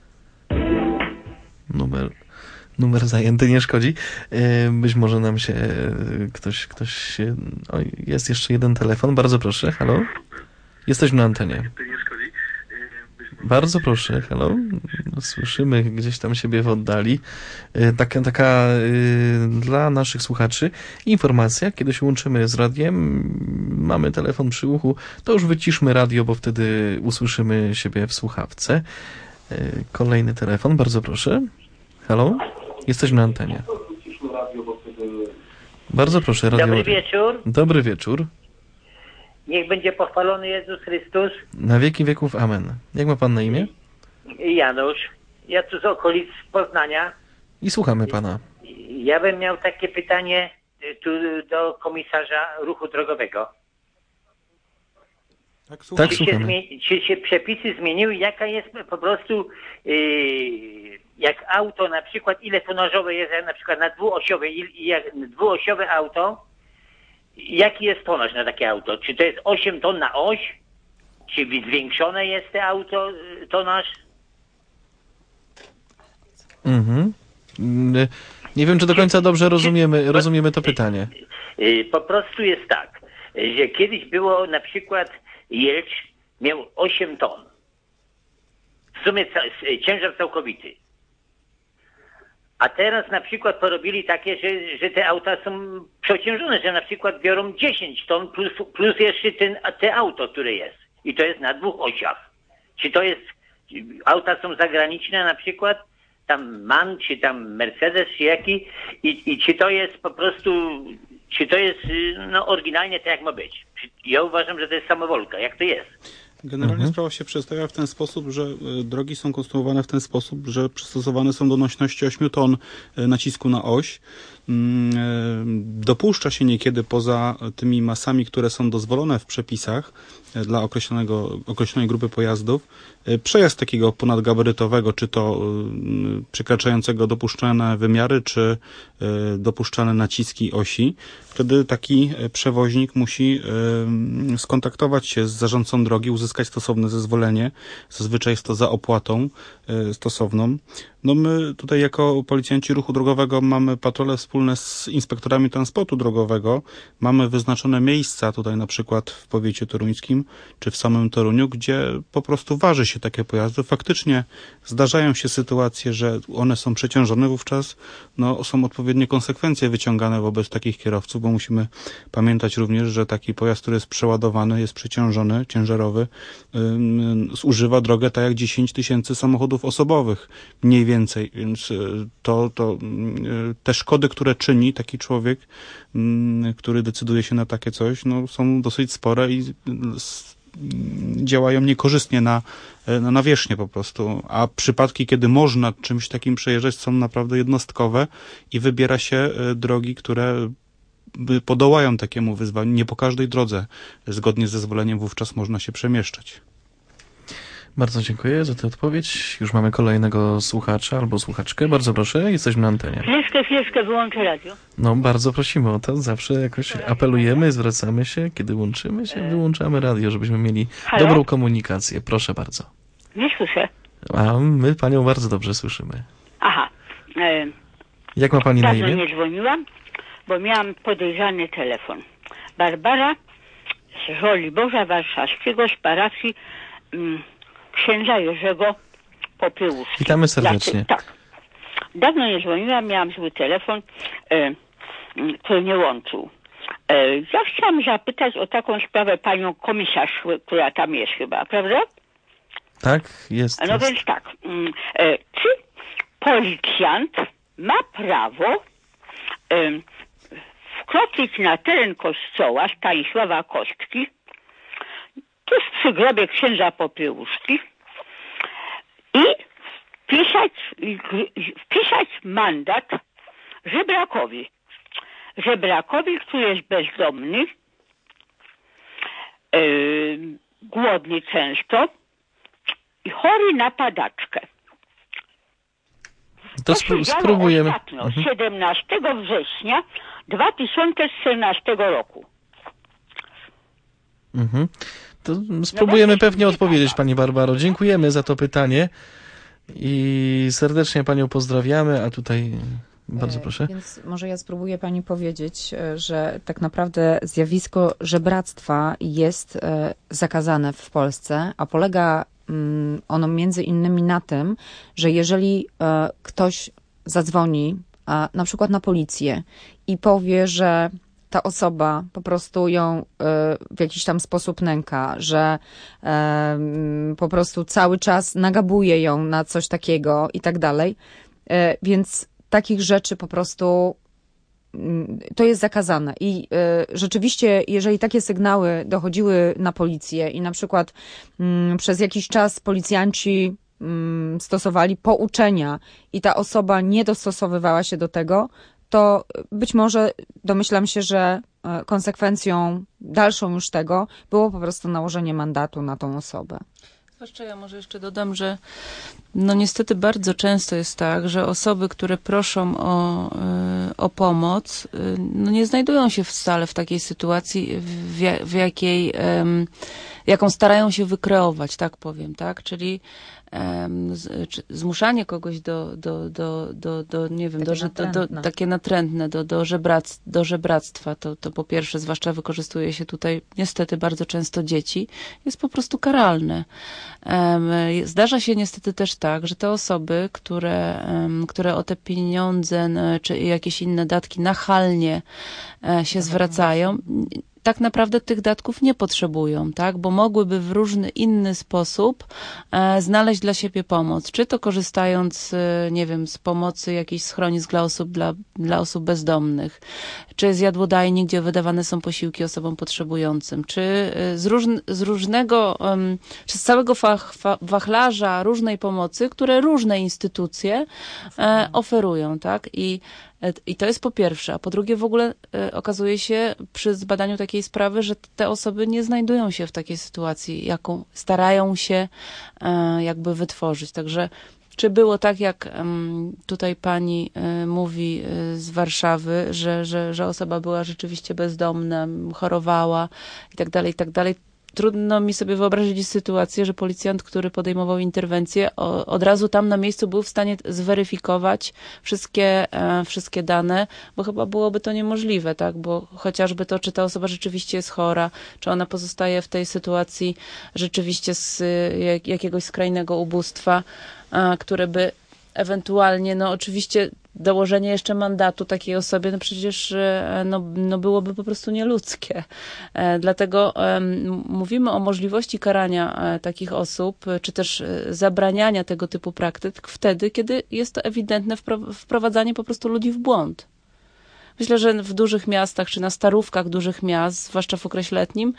Numer... Numer zajęty nie szkodzi. Być może nam się ktoś... ktoś Oj, jest jeszcze jeden telefon, bardzo proszę. Halo? Jesteśmy na antenie. Bardzo proszę, halo. Słyszymy gdzieś tam siebie w oddali. Taka, taka y, dla naszych słuchaczy informacja, kiedy się łączymy z radiem, mamy telefon przy uchu, to już wyciszmy radio, bo wtedy usłyszymy siebie w słuchawce. Y, kolejny telefon, bardzo proszę. Halo? Jesteśmy na antenie. Bardzo proszę, radio. Dobry wieczór. Dobry wieczór. Niech będzie pochwalony Jezus Chrystus. Na wieki wieków, amen. Jak ma pan na imię? Janusz. Ja tu z okolic Poznania. I słuchamy pana. Ja bym miał takie pytanie tu do komisarza ruchu drogowego. Tak, tak czy, słuchamy. się zmieni- czy się przepisy zmieniły? Jaka jest po prostu, yy, jak auto na przykład, ile tonażowe jest na przykład na dwuosiowe, jak dwuosiowe auto, jaki jest tonaż na takie auto? Czy to jest osiem ton na oś? Czy zwiększone jest to auto, tonaż? Mhm. Nie wiem, czy do końca dobrze rozumiemy, rozumiemy to pytanie. Po prostu jest tak, że kiedyś było na przykład Jelcz miał osiem ton. W sumie ciężar całkowity. A teraz na przykład porobili takie, że, że te auta są przeciążone, że na przykład biorą dziesięć ton plus, plus jeszcze ten, te auto, które jest. I to jest na dwóch osiach. Czy to jest, auta są zagraniczne na przykład, tam MAN, czy tam Mercedes, czy jaki, i, i czy to jest po prostu, czy to jest no oryginalnie tak jak ma być. Ja uważam, że to jest samowolka. Jak to jest? Generalnie mhm. sprawa się przedstawia w ten sposób, że drogi są konstruowane w ten sposób, że przystosowane są do nośności ośmiu ton nacisku na oś dopuszcza się niekiedy poza tymi masami, które są dozwolone w przepisach dla określonego, określonej grupy pojazdów, przejazd takiego ponadgabarytowego, czy to przekraczającego dopuszczalne wymiary, czy dopuszczalne naciski osi. Wtedy taki przewoźnik musi skontaktować się z zarządcą drogi, uzyskać stosowne zezwolenie. Zazwyczaj jest to za opłatą stosowną. No my tutaj jako policjanci ruchu drogowego mamy patrole wspólne z inspektorami transportu drogowego. Mamy wyznaczone miejsca tutaj na przykład w powiecie toruńskim, czy w samym Toruniu, gdzie po prostu waży się takie pojazdy. Faktycznie zdarzają się sytuacje, że one są przeciążone, wówczas no, są odpowiednie konsekwencje wyciągane wobec takich kierowców, bo musimy pamiętać również, że taki pojazd, który jest przeładowany, jest przeciążony, ciężarowy, yy, zużywa drogę tak jak dziesięć tysięcy samochodów osobowych, mniej więcej, więc yy, to, to yy, te szkody, które czyni taki człowiek, yy, który decyduje się na takie coś, no, są dosyć spore i yy, działają niekorzystnie na, na nawierzchnię po prostu, a przypadki, kiedy można czymś takim przejeżdżać, są naprawdę jednostkowe i wybiera się drogi, które podołają takiemu wyzwaniu. Nie po każdej drodze zgodnie z zezwoleniem wówczas można się przemieszczać. Bardzo dziękuję za tę odpowiedź. Już mamy kolejnego słuchacza albo słuchaczkę. Bardzo proszę, jesteśmy na antenie. Chwileczkę, chwileczkę, wyłączę radio. No, bardzo prosimy o to. Zawsze jakoś apelujemy, zwracamy się. Kiedy łączymy się, wyłączamy radio, żebyśmy mieli Halo? dobrą komunikację. Proszę bardzo. Nie słyszę. A my panią bardzo dobrze słyszymy. Aha. E, Jak ma pani na dawno imię? nie dzwoniłam, bo miałam podejrzany telefon. Barbara z Żoliborza Warszawskiego, z parafii mm, księdza Jerzego Popiełuszki. Witamy serdecznie. Znaczy, tak. Dawno nie dzwoniłam, miałam zły telefon, e, który nie łączył. E, ja chciałam zapytać o taką sprawę panią komisarz, która tam jest chyba, prawda? Tak, jest. No jest. więc tak. E, czy policjant ma prawo e, wkroczyć na teren kościoła Stanisława Kostki, tuż przy grobie księdza Popiełuszki i wpisać, wpisać mandat żebrakowi. Żebrakowi, który jest bezdomny, yy, głodny często i chory na padaczkę. To, to spró- spróbujemy. Ostatnio, mhm. siedemnastego września dwa tysiące czternastego roku. Mhm. To spróbujemy no pewnie odpowiedzieć, pani Barbaro. Dziękujemy za to pytanie i serdecznie panią pozdrawiamy, a tutaj bardzo proszę. Więc może ja spróbuję pani powiedzieć, że tak naprawdę zjawisko żebractwa jest zakazane w Polsce, a polega ono między innymi na tym, że jeżeli ktoś zadzwoni na przykład na policję i powie, że ta osoba po prostu ją w jakiś tam sposób nęka, że po prostu cały czas nagabuje ją na coś takiego i tak dalej. Więc takich rzeczy po prostu to jest zakazane. I rzeczywiście, jeżeli takie sygnały dochodziły na policję i na przykład przez jakiś czas policjanci stosowali pouczenia i ta osoba nie dostosowywała się do tego, to być może domyślam się, że konsekwencją dalszą już tego było po prostu nałożenie mandatu na tą osobę. Zwłaszcza ja może jeszcze dodam, że no niestety bardzo często jest tak, że osoby, które proszą o, o pomoc, no nie znajdują się wcale w takiej sytuacji, w, w jakiej, jaką starają się wykreować, tak powiem, tak? Czyli zmuszanie kogoś do, do, do, do, do nie wiem, takie, do, do, do, takie natrętne, do, do, żebrac, do żebractwa, to, to po pierwsze, zwłaszcza wykorzystuje się tutaj niestety bardzo często dzieci, jest po prostu karalne. Zdarza się niestety też tak, że te osoby, które, które o te pieniądze czy jakieś inne datki nachalnie się zwracają, tak naprawdę tych datków nie potrzebują, tak? Bo mogłyby w różny inny sposób e, znaleźć dla siebie pomoc. Czy to korzystając, e, nie wiem, z pomocy jakichś schronisk dla osób, dla, dla osób bezdomnych, czy z jadłodajni, gdzie wydawane są posiłki osobom potrzebującym, czy e, z, różn, z różnego, e, czy z całego fach, fa, wachlarza różnej pomocy, które różne instytucje e, oferują, tak? I I to jest po pierwsze. A po drugie w ogóle okazuje się przy zbadaniu takiej sprawy, że te osoby nie znajdują się w takiej sytuacji, jaką starają się jakby wytworzyć. Także czy było tak, jak tutaj pani mówi z Warszawy, że, że, że osoba była rzeczywiście bezdomna, chorowała i tak dalej, i tak dalej. Trudno mi sobie wyobrazić sytuację, że policjant, który podejmował interwencję, o, od razu tam na miejscu był w stanie zweryfikować wszystkie, e, wszystkie dane, bo chyba byłoby to niemożliwe, tak? Bo chociażby to, czy ta osoba rzeczywiście jest chora, czy ona pozostaje w tej sytuacji rzeczywiście z jak, jakiegoś skrajnego ubóstwa, a, które by ewentualnie, no oczywiście dołożenie jeszcze mandatu takiej osobie, no przecież no, no byłoby po prostu nieludzkie. E, dlatego e, mówimy o możliwości karania e, takich osób, czy też e, zabraniania tego typu praktyk wtedy, kiedy jest to ewidentne wpro- wprowadzanie po prostu ludzi w błąd. Myślę, że w dużych miastach, czy na starówkach dużych miast, zwłaszcza w okresie letnim,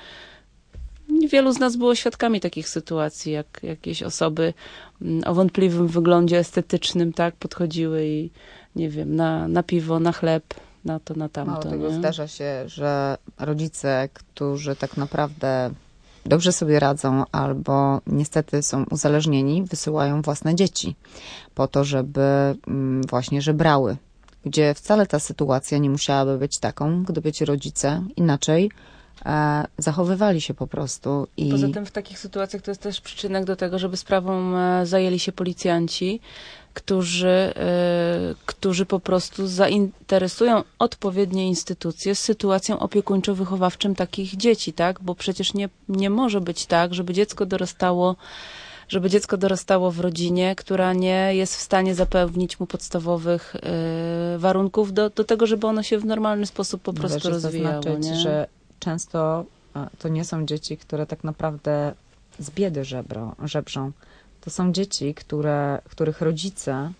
wielu z nas było świadkami takich sytuacji, jak jakieś osoby o wątpliwym wyglądzie estetycznym, tak, podchodziły i nie wiem, na, na piwo, na chleb, na to, na tamto. Mało tego, nie? zdarza się, że rodzice, którzy tak naprawdę dobrze sobie radzą albo niestety są uzależnieni, wysyłają własne dzieci po to, żeby właśnie żebrały, gdzie wcale ta sytuacja nie musiałaby być taką, gdyby ci rodzice inaczej e, zachowywali się po prostu. I poza tym w takich sytuacjach to jest też przyczynek do tego, żeby sprawą e, zajęli się policjanci, którzy, y, którzy po prostu zainteresują odpowiednie instytucje z sytuacją opiekuńczo-wychowawczym takich dzieci, tak? Bo przecież nie, nie może być tak, żeby dziecko dorastało, żeby dziecko dorastało w rodzinie, która nie jest w stanie zapewnić mu podstawowych y, warunków do, do tego, żeby ono się w normalny sposób po prostu Należy rozwijało. zaznaczyć, nie? że często to nie są dzieci, które tak naprawdę z biedy żebro, żebrzą. To są dzieci, które, których rodzice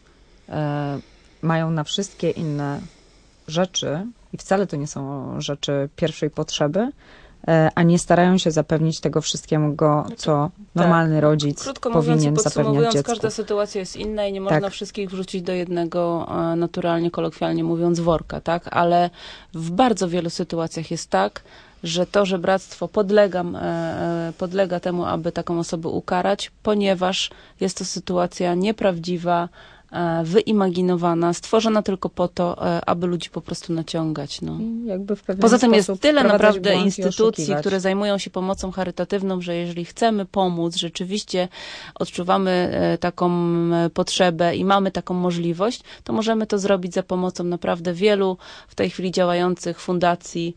e, mają na wszystkie inne rzeczy i wcale to nie są rzeczy pierwszej potrzeby, e, a nie starają się zapewnić tego wszystkiego, co normalny tak. rodzic Krótko powinien mówiąc, zapewniać dziecku. Każda sytuacja jest inna i nie można tak. wszystkich wrzucić do jednego, naturalnie, kolokwialnie mówiąc, worka, tak? Ale w bardzo wielu sytuacjach jest tak, że to żebractwo podlega, podlega temu, aby taką osobę ukarać, ponieważ jest to sytuacja nieprawdziwa, wyimaginowana, stworzona tylko po to, aby ludzi po prostu naciągać. No. Jakby w pewien Poza tym jest tyle naprawdę błąd instytucji, które zajmują się pomocą charytatywną, że jeżeli chcemy pomóc, rzeczywiście odczuwamy taką potrzebę i mamy taką możliwość, to możemy to zrobić za pomocą naprawdę wielu w tej chwili działających fundacji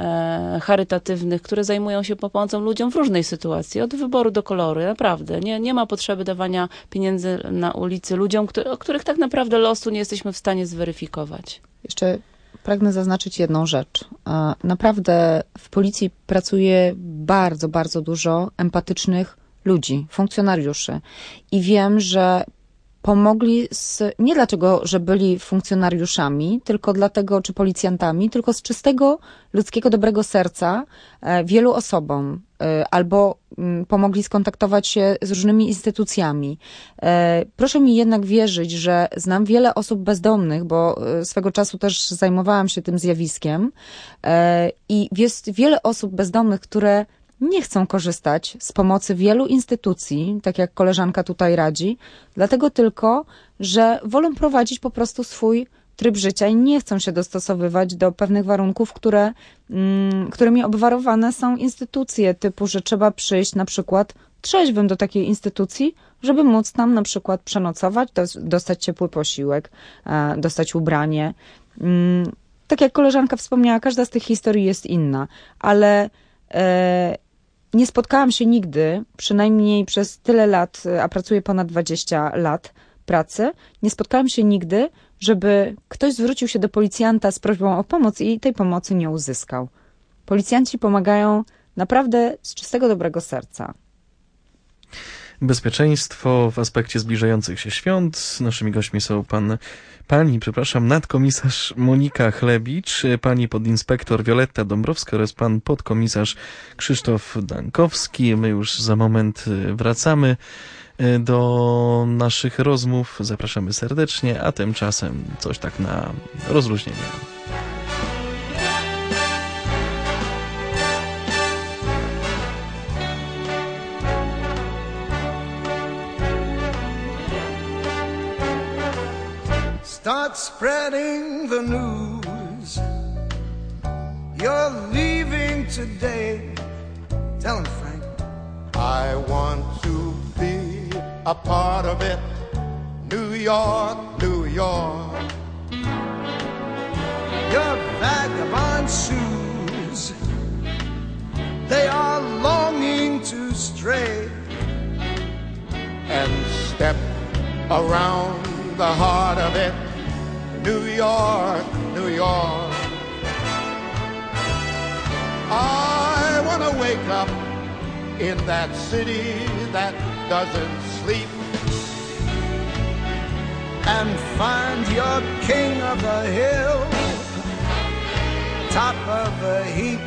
e, charytatywnych, które zajmują się pomocą ludziom w różnej sytuacji, od wyboru do koloru, naprawdę. Nie, nie ma potrzeby dawania pieniędzy na ulicy ludziom, które, których tak naprawdę losu nie jesteśmy w stanie zweryfikować. Jeszcze pragnę zaznaczyć jedną rzecz. Naprawdę w policji pracuje bardzo, bardzo dużo empatycznych ludzi, funkcjonariuszy. I wiem, że pomogli z, nie dlatego, że byli funkcjonariuszami, tylko dlatego, czy policjantami, tylko z czystego ludzkiego, dobrego serca wielu osobom, albo pomogli skontaktować się z różnymi instytucjami. Proszę mi jednak wierzyć, że znam wiele osób bezdomnych, bo swego czasu też zajmowałam się tym zjawiskiem i jest wiele osób bezdomnych, które nie chcą korzystać z pomocy wielu instytucji, tak jak koleżanka tutaj radzi, dlatego tylko, że wolą prowadzić po prostu swój tryb życia i nie chcą się dostosowywać do pewnych warunków, które, mm, którymi obwarowane są instytucje, typu, że trzeba przyjść na przykład trzeźwym do takiej instytucji, żeby móc tam na przykład przenocować, dostać ciepły posiłek, dostać ubranie. Tak jak koleżanka wspomniała, każda z tych historii jest inna, ale e, nie spotkałam się nigdy, przynajmniej przez tyle lat, a pracuję ponad dwadzieścia lat pracy, nie spotkałam się nigdy, żeby ktoś zwrócił się do policjanta z prośbą o pomoc i tej pomocy nie uzyskał. Policjanci pomagają naprawdę z czystego, dobrego serca. Bezpieczeństwo w aspekcie zbliżających się świąt. Naszymi gośćmi są pan, pani, przepraszam, nadkomisarz Monika Chlebicz, pani podinspektor Wioletta Dąbrowska oraz pan podkomisarz Krzysztof Dankowski. My już za moment wracamy. do naszych rozmów. Zapraszamy serdecznie, a tymczasem coś tak na rozluźnienie. Start spreading the news. You're leaving today. Tell him, Frank. I want to be a part of it. New York, New York. Your vagabond shoes, they are longing to stray and step around the heart of it. New York, New York. I want to wake up in that city that doesn't sleep and find your king of the hill, top of the heap.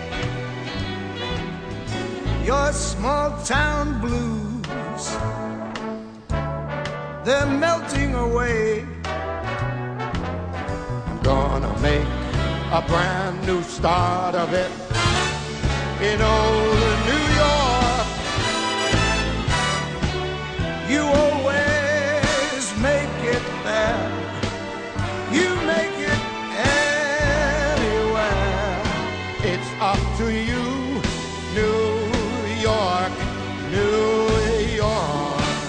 Your small town blues, they're melting away. Gonna make a brand new start of it in old New York. You always make it there. You make it anywhere. It's up to you, New York, New York.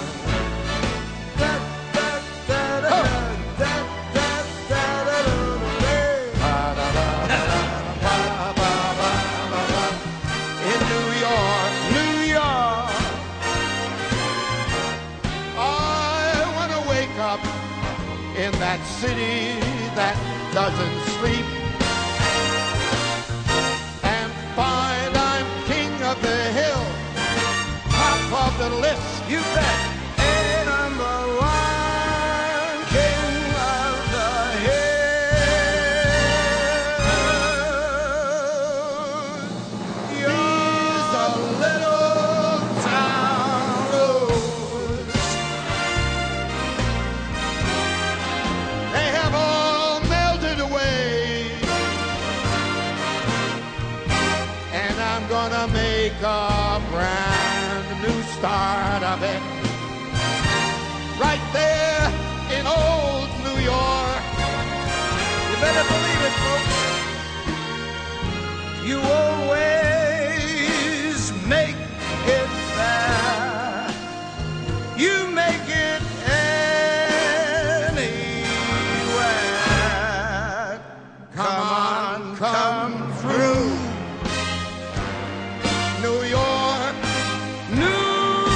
In that city that doesn't sleep and find I'm king of the hill, top of the list, you bet. A number one king of the hill. You're a little town road. They have all melted away, and I'm gonna make a brand new start of it right there in old New York. You better believe it, folks. You always make it there. You make it anywhere. Come on, come through. New York, New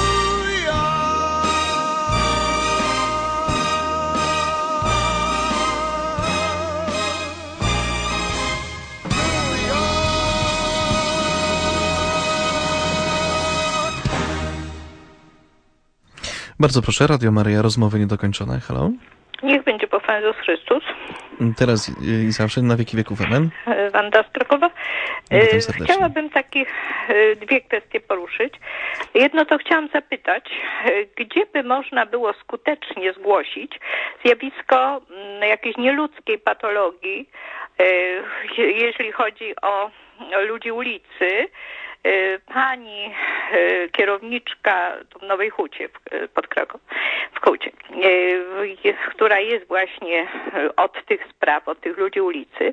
Bardzo proszę, Radio Maryja, rozmowy niedokończone. Halo? Niech będzie pochwalony Jezus Chrystus. Teraz i zawsze, na wieki wieków, amen. Wanda z Krakowa. Witam serdecznie. Chciałabym takie dwie kwestie poruszyć. Jedno to chciałam zapytać, gdzie by można było skutecznie zgłosić zjawisko jakiejś nieludzkiej patologii, jeżeli chodzi o ludzi ulicy. Pani kierowniczka w Nowej Hucie pod Krakow, w Hucie, która jest właśnie od tych spraw, od tych ludzi ulicy,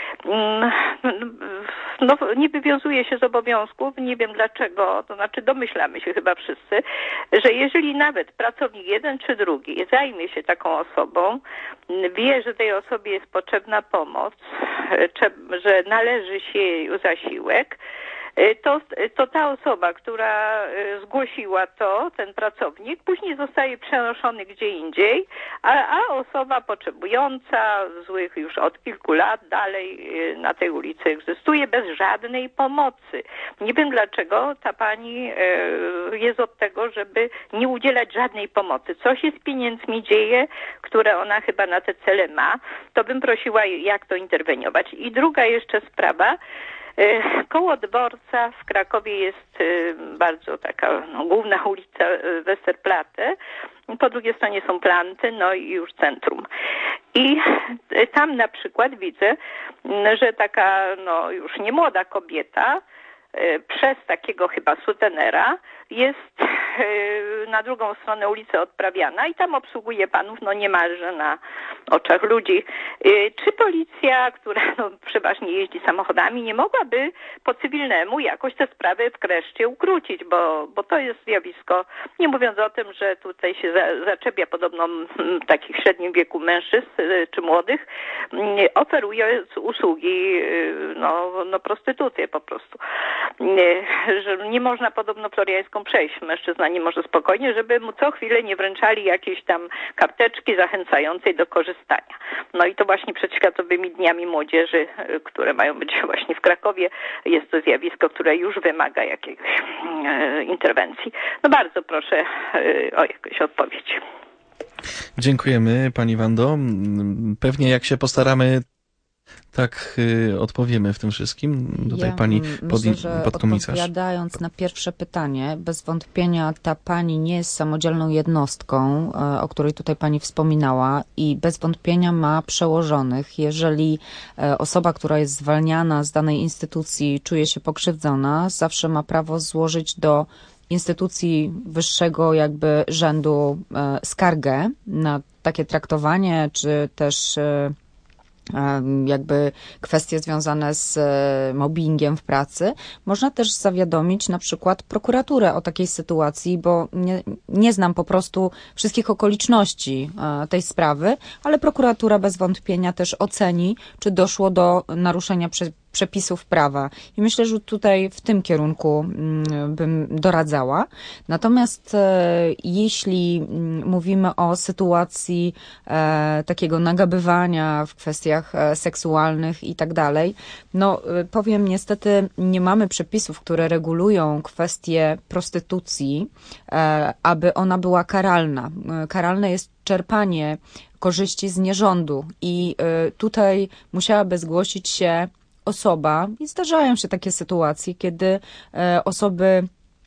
no, nie wywiązuje się z obowiązków, nie wiem dlaczego, to znaczy domyślamy się chyba wszyscy, że jeżeli nawet pracownik jeden czy drugi zajmie się taką osobą, wie, że tej osobie jest potrzebna pomoc, że należy się jej zasiłek, To, to ta osoba, która zgłosiła to, ten pracownik, później zostaje przenoszony gdzie indziej, a, a osoba potrzebująca, złych już od kilku lat, dalej na tej ulicy egzystuje bez żadnej pomocy. Nie wiem dlaczego ta pani jest od tego, żeby nie udzielać żadnej pomocy. Co się z pieniędzmi dzieje, które ona chyba na te cele ma, to bym prosiła, jak to interweniować. I druga jeszcze sprawa. Koło dworca w Krakowie jest bardzo taka no, główna ulica Westerplatte. Po drugiej stronie są Planty, no i już centrum. I tam na przykład widzę, że taka no już nie młoda kobieta przez takiego chyba sutenera jest na drugą stronę ulicy odprawiana i tam obsługuje panów no niemalże na oczach ludzi. Czy policja, która no przeważnie jeździ samochodami, nie mogłaby po cywilnemu jakoś tę sprawę w Kreszcie ukrócić, bo, bo to jest zjawisko, nie mówiąc o tym, że tutaj się za, zaczepia podobno m, takich w średnim wieku mężczyzn czy młodych, m, oferując usługi no, no prostytucje po prostu. Nie, że nie można podobno floriańską przejść. Mężczyzna nie może spokojnie, żeby mu co chwilę nie wręczali jakieś tam karteczki zachęcającej do korzystania. No i to właśnie przed Światowymi Dniami Młodzieży, które mają być właśnie w Krakowie, jest to zjawisko, które już wymaga jakiejś e, interwencji. No bardzo proszę e, o jakąś odpowiedź. Dziękujemy Pani Wando. Pewnie jak się postaramy, tak y, odpowiemy w tym wszystkim. Tutaj ja pani pod, myślę, że podkomisarz. Odpowiadając na pierwsze pytanie, bez wątpienia ta pani nie jest samodzielną jednostką, o której tutaj pani wspominała i bez wątpienia ma przełożonych. Jeżeli osoba, która jest zwalniana z danej instytucji czuje się pokrzywdzona, zawsze ma prawo złożyć do instytucji wyższego jakby rzędu skargę na takie traktowanie, czy też jakby kwestie związane z mobbingiem w pracy. Można też zawiadomić na przykład prokuraturę o takiej sytuacji, bo nie, nie znam po prostu wszystkich okoliczności tej sprawy, ale prokuratura bez wątpienia też oceni, czy doszło do naruszenia prze, przepisów prawa. I myślę, że tutaj w tym kierunku bym doradzała. Natomiast jeśli mówimy o sytuacji takiego nagabywania w kwestiach seksualnych i tak dalej, no powiem niestety, nie mamy przepisów, które regulują kwestię prostytucji, aby ona była karalna. Karalne jest czerpanie korzyści z nierządu i tutaj musiałaby zgłosić się osoba, i zdarzają się takie sytuacje, kiedy osoby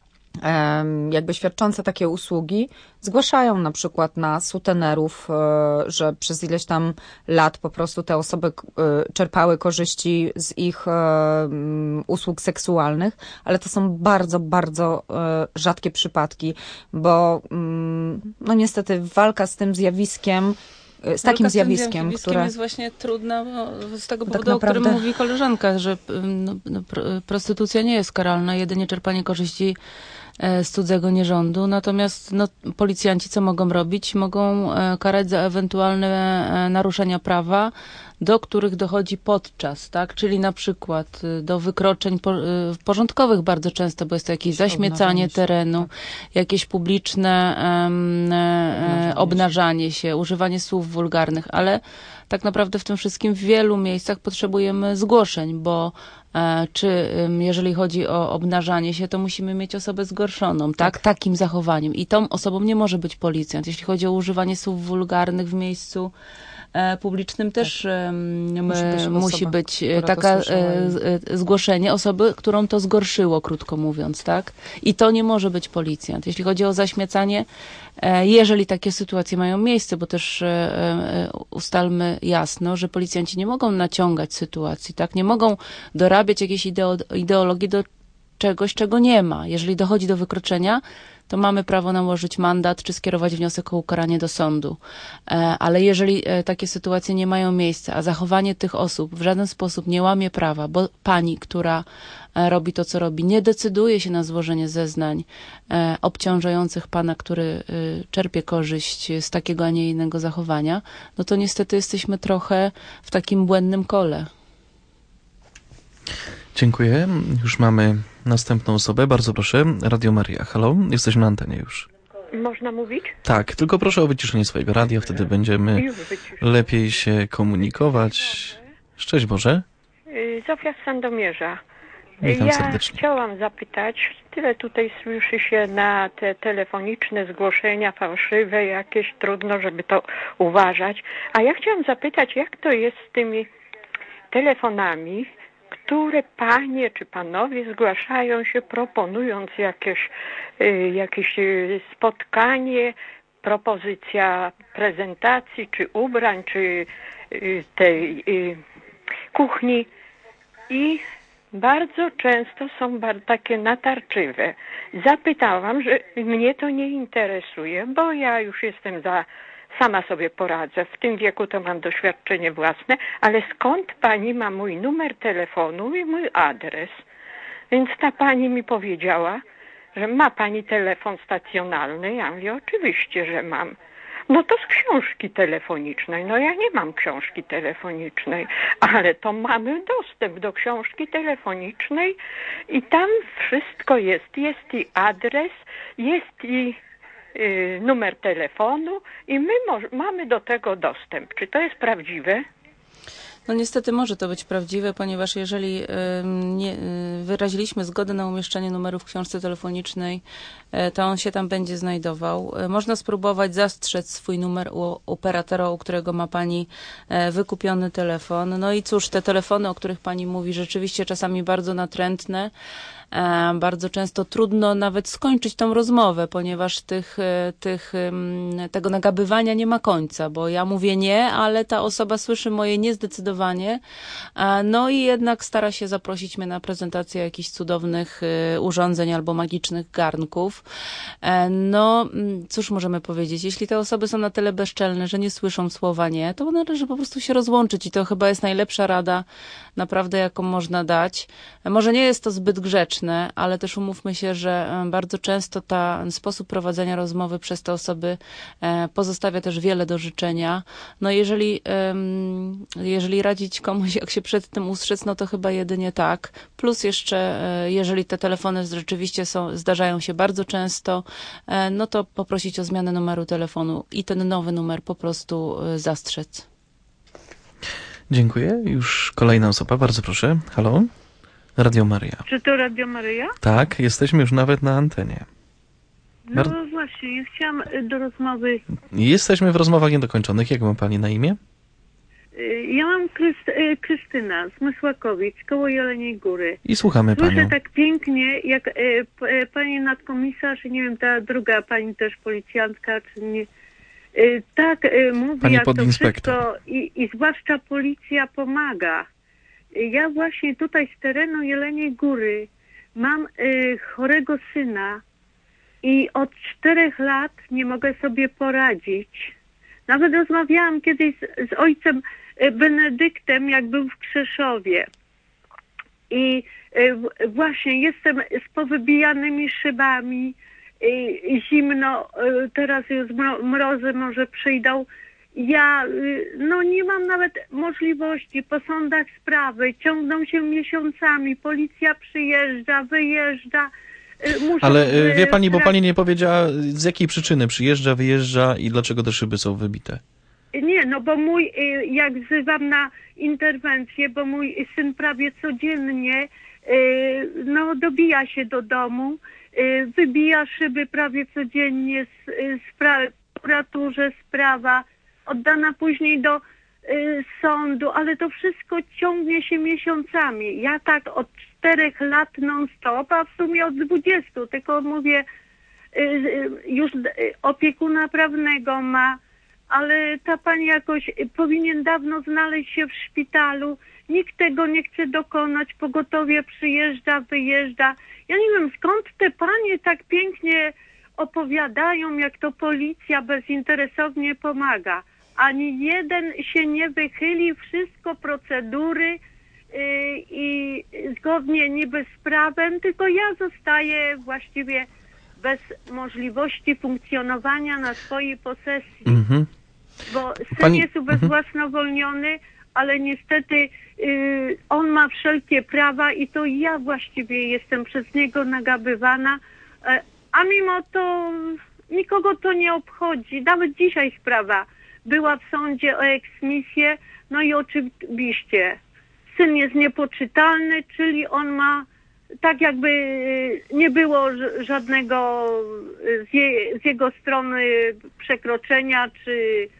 jakby świadczące takie usługi zgłaszają na przykład na sutenerów, że przez ileś tam lat po prostu te osoby czerpały korzyści z ich usług seksualnych, ale to są bardzo, bardzo rzadkie przypadki, bo no niestety walka z tym zjawiskiem z takim zjawiskiem, zjawiskiem które jest właśnie trudna z tego tak powodu, naprawdę... o którym mówi koleżanka, że no, no, prostytucja nie jest karalna, jedynie czerpanie korzyści z cudzego nierządu, natomiast no, policjanci co mogą robić? Mogą karać za ewentualne naruszenia prawa, do których dochodzi podczas, tak? Czyli na przykład do wykroczeń porządkowych bardzo często, bo jest to jakieś zaśmiecanie terenu, jakieś publiczne um, obnażanie, obnażanie się, używanie słów wulgarnych, ale tak naprawdę w tym wszystkim w wielu miejscach potrzebujemy zgłoszeń, bo e, czy jeżeli chodzi o obnażanie się, to musimy mieć osobę zgorszoną, tak? tak? Takim zachowaniem. I tą osobą nie może być policjant. Jeśli chodzi o używanie słów wulgarnych w miejscu e, publicznym, też tak. musi być, musi osoba, być taka e, zgłoszenie osoby, którą to zgorszyło, krótko mówiąc, tak? I to nie może być policjant. Jeśli chodzi o zaśmiecanie, jeżeli takie sytuacje mają miejsce, bo też ustalmy jasno, że policjanci nie mogą naciągać sytuacji, tak? Nie mogą dorabiać jakiejś ideologii do czegoś, czego nie ma. Jeżeli dochodzi do wykroczenia, to mamy prawo nałożyć mandat, czy skierować wniosek o ukaranie do sądu. Ale jeżeli takie sytuacje nie mają miejsca, a zachowanie tych osób w żaden sposób nie łamie prawa, bo pani, która robi to, co robi, nie decyduje się na złożenie zeznań obciążających pana, który czerpie korzyść z takiego, a nie innego zachowania, no to niestety jesteśmy trochę w takim błędnym kole. Dziękuję. Już mamy następną osobę. Bardzo proszę. Radio Maria. Halo? Jesteśmy na antenie już. Można mówić? Tak, tylko proszę o wyciszenie swojego radia, wtedy będziemy lepiej się komunikować. Szczęść Boże. Zofia z Sandomierza. Witam ja serdecznie. Chciałam zapytać, tyle tutaj słyszy się na te telefoniczne zgłoszenia fałszywe, jakieś trudno, żeby to uważać. A ja chciałam zapytać, jak to jest z tymi telefonami które panie czy panowie zgłaszają się, proponując jakieś, jakieś spotkanie, propozycja prezentacji, czy ubrań, czy tej kuchni i bardzo często są takie natarczywe. Zapytałam, że mnie to nie interesuje, bo ja już jestem za, sama sobie poradzę. W tym wieku to mam doświadczenie własne, ale skąd pani ma mój numer telefonu i mój adres? Więc ta pani mi powiedziała, że ma pani telefon stacjonarny. Ja mówię, oczywiście, że mam. No to z książki telefonicznej. No ja nie mam książki telefonicznej, ale to mamy dostęp do książki telefonicznej i tam wszystko jest. Jest i adres, jest i y, numer telefonu i my mamy do tego dostęp. Czy to jest prawdziwe? No niestety może to być prawdziwe, ponieważ jeżeli y, nie, y, wyraziliśmy zgodę na umieszczenie numeru w książce telefonicznej, y, to on się tam będzie znajdował. Y, można spróbować zastrzec swój numer u operatora, u którego ma pani y, wykupiony telefon. No i cóż, te telefony, o których pani mówi, rzeczywiście czasami bardzo natrętne. Bardzo często trudno nawet skończyć tą rozmowę, ponieważ tych, tych, tego nagabywania nie ma końca, bo ja mówię nie, ale ta osoba słyszy moje niezdecydowanie, no i jednak stara się zaprosić mnie na prezentację jakichś cudownych urządzeń albo magicznych garnków. No, cóż możemy powiedzieć, jeśli te osoby są na tyle bezczelne, że nie słyszą słowa nie, to należy po prostu się rozłączyć i to chyba jest najlepsza rada naprawdę, jaką można dać. Może nie jest to zbyt grzeczne, ale też umówmy się, że bardzo często ten sposób prowadzenia rozmowy przez te osoby pozostawia też wiele do życzenia. No jeżeli, jeżeli radzić komuś, jak się przed tym ustrzec, no to chyba jedynie tak. Plus jeszcze, jeżeli te telefony rzeczywiście są, zdarzają się bardzo często, no to poprosić o zmianę numeru telefonu i ten nowy numer po prostu zastrzec. Dziękuję. Już kolejna osoba. Bardzo proszę. Halo? Radio Maryja. Czy to Radio Maryja? Tak, jesteśmy już nawet na antenie. No Bar- właśnie, ja chciałam do rozmowy... Jesteśmy w rozmowach niedokończonych. Jak ma pani na imię? Ja mam Kryst- Krystyna z Mysłakowic, koło Jeleniej Góry. I słuchamy Słyszę panią. tak pięknie, jak e, e, pani nadkomisarz, nie wiem, ta druga pani też policjantka, czy nie... E, tak e, mówi, Pani jak to podinspektor. wszystko i, i zwłaszcza policja pomaga. Ja właśnie tutaj z terenu Jeleniej Góry mam y, chorego syna i od czterech lat nie mogę sobie poradzić. Nawet rozmawiałam kiedyś z, z ojcem y, Benedyktem, jak był w Krzeszowie. I y, właśnie jestem z powybijanymi szybami, y, zimno, y, teraz już mro, mrozy może przyjdą. Ja no nie mam nawet możliwości, po sądach sprawy ciągną się miesiącami, policja przyjeżdża, wyjeżdża. Muszę Ale wie pani, bo w... pani nie powiedziała, z jakiej przyczyny przyjeżdża, wyjeżdża i dlaczego te szyby są wybite. Nie, no bo mój, jak wzywam na interwencję, bo mój syn prawie codziennie no dobija się do domu, wybija szyby prawie codziennie, z prokuraturze sprawa oddana później do y, sądu, ale to wszystko ciągnie się miesiącami. Ja tak od czterech lat non-stop, a w sumie od dwudziestu, tylko mówię, y, y, już y, opiekuna prawnego ma, ale ta pani jakoś y, powinien dawno znaleźć się w szpitalu. Nikt tego nie chce dokonać, pogotowie przyjeżdża, wyjeżdża. Ja nie wiem, skąd te panie tak pięknie opowiadają, jak to policja bezinteresownie pomaga. Ani jeden się nie wychyli, wszystko procedury yy, i zgodnie niby z prawem, tylko ja zostaję właściwie bez możliwości funkcjonowania na swojej posesji. Mm-hmm. Bo syn Pani... jest ubezwłasnowolniony, ale niestety yy, on ma wszelkie prawa i to ja właściwie jestem przez niego nagabywana, yy, a mimo to nikogo to nie obchodzi. Nawet dzisiaj sprawa była w sądzie o eksmisję, no i oczywiście syn jest niepoczytalny, czyli on ma, tak jakby nie było żadnego z, je, z jego strony przekroczenia, czy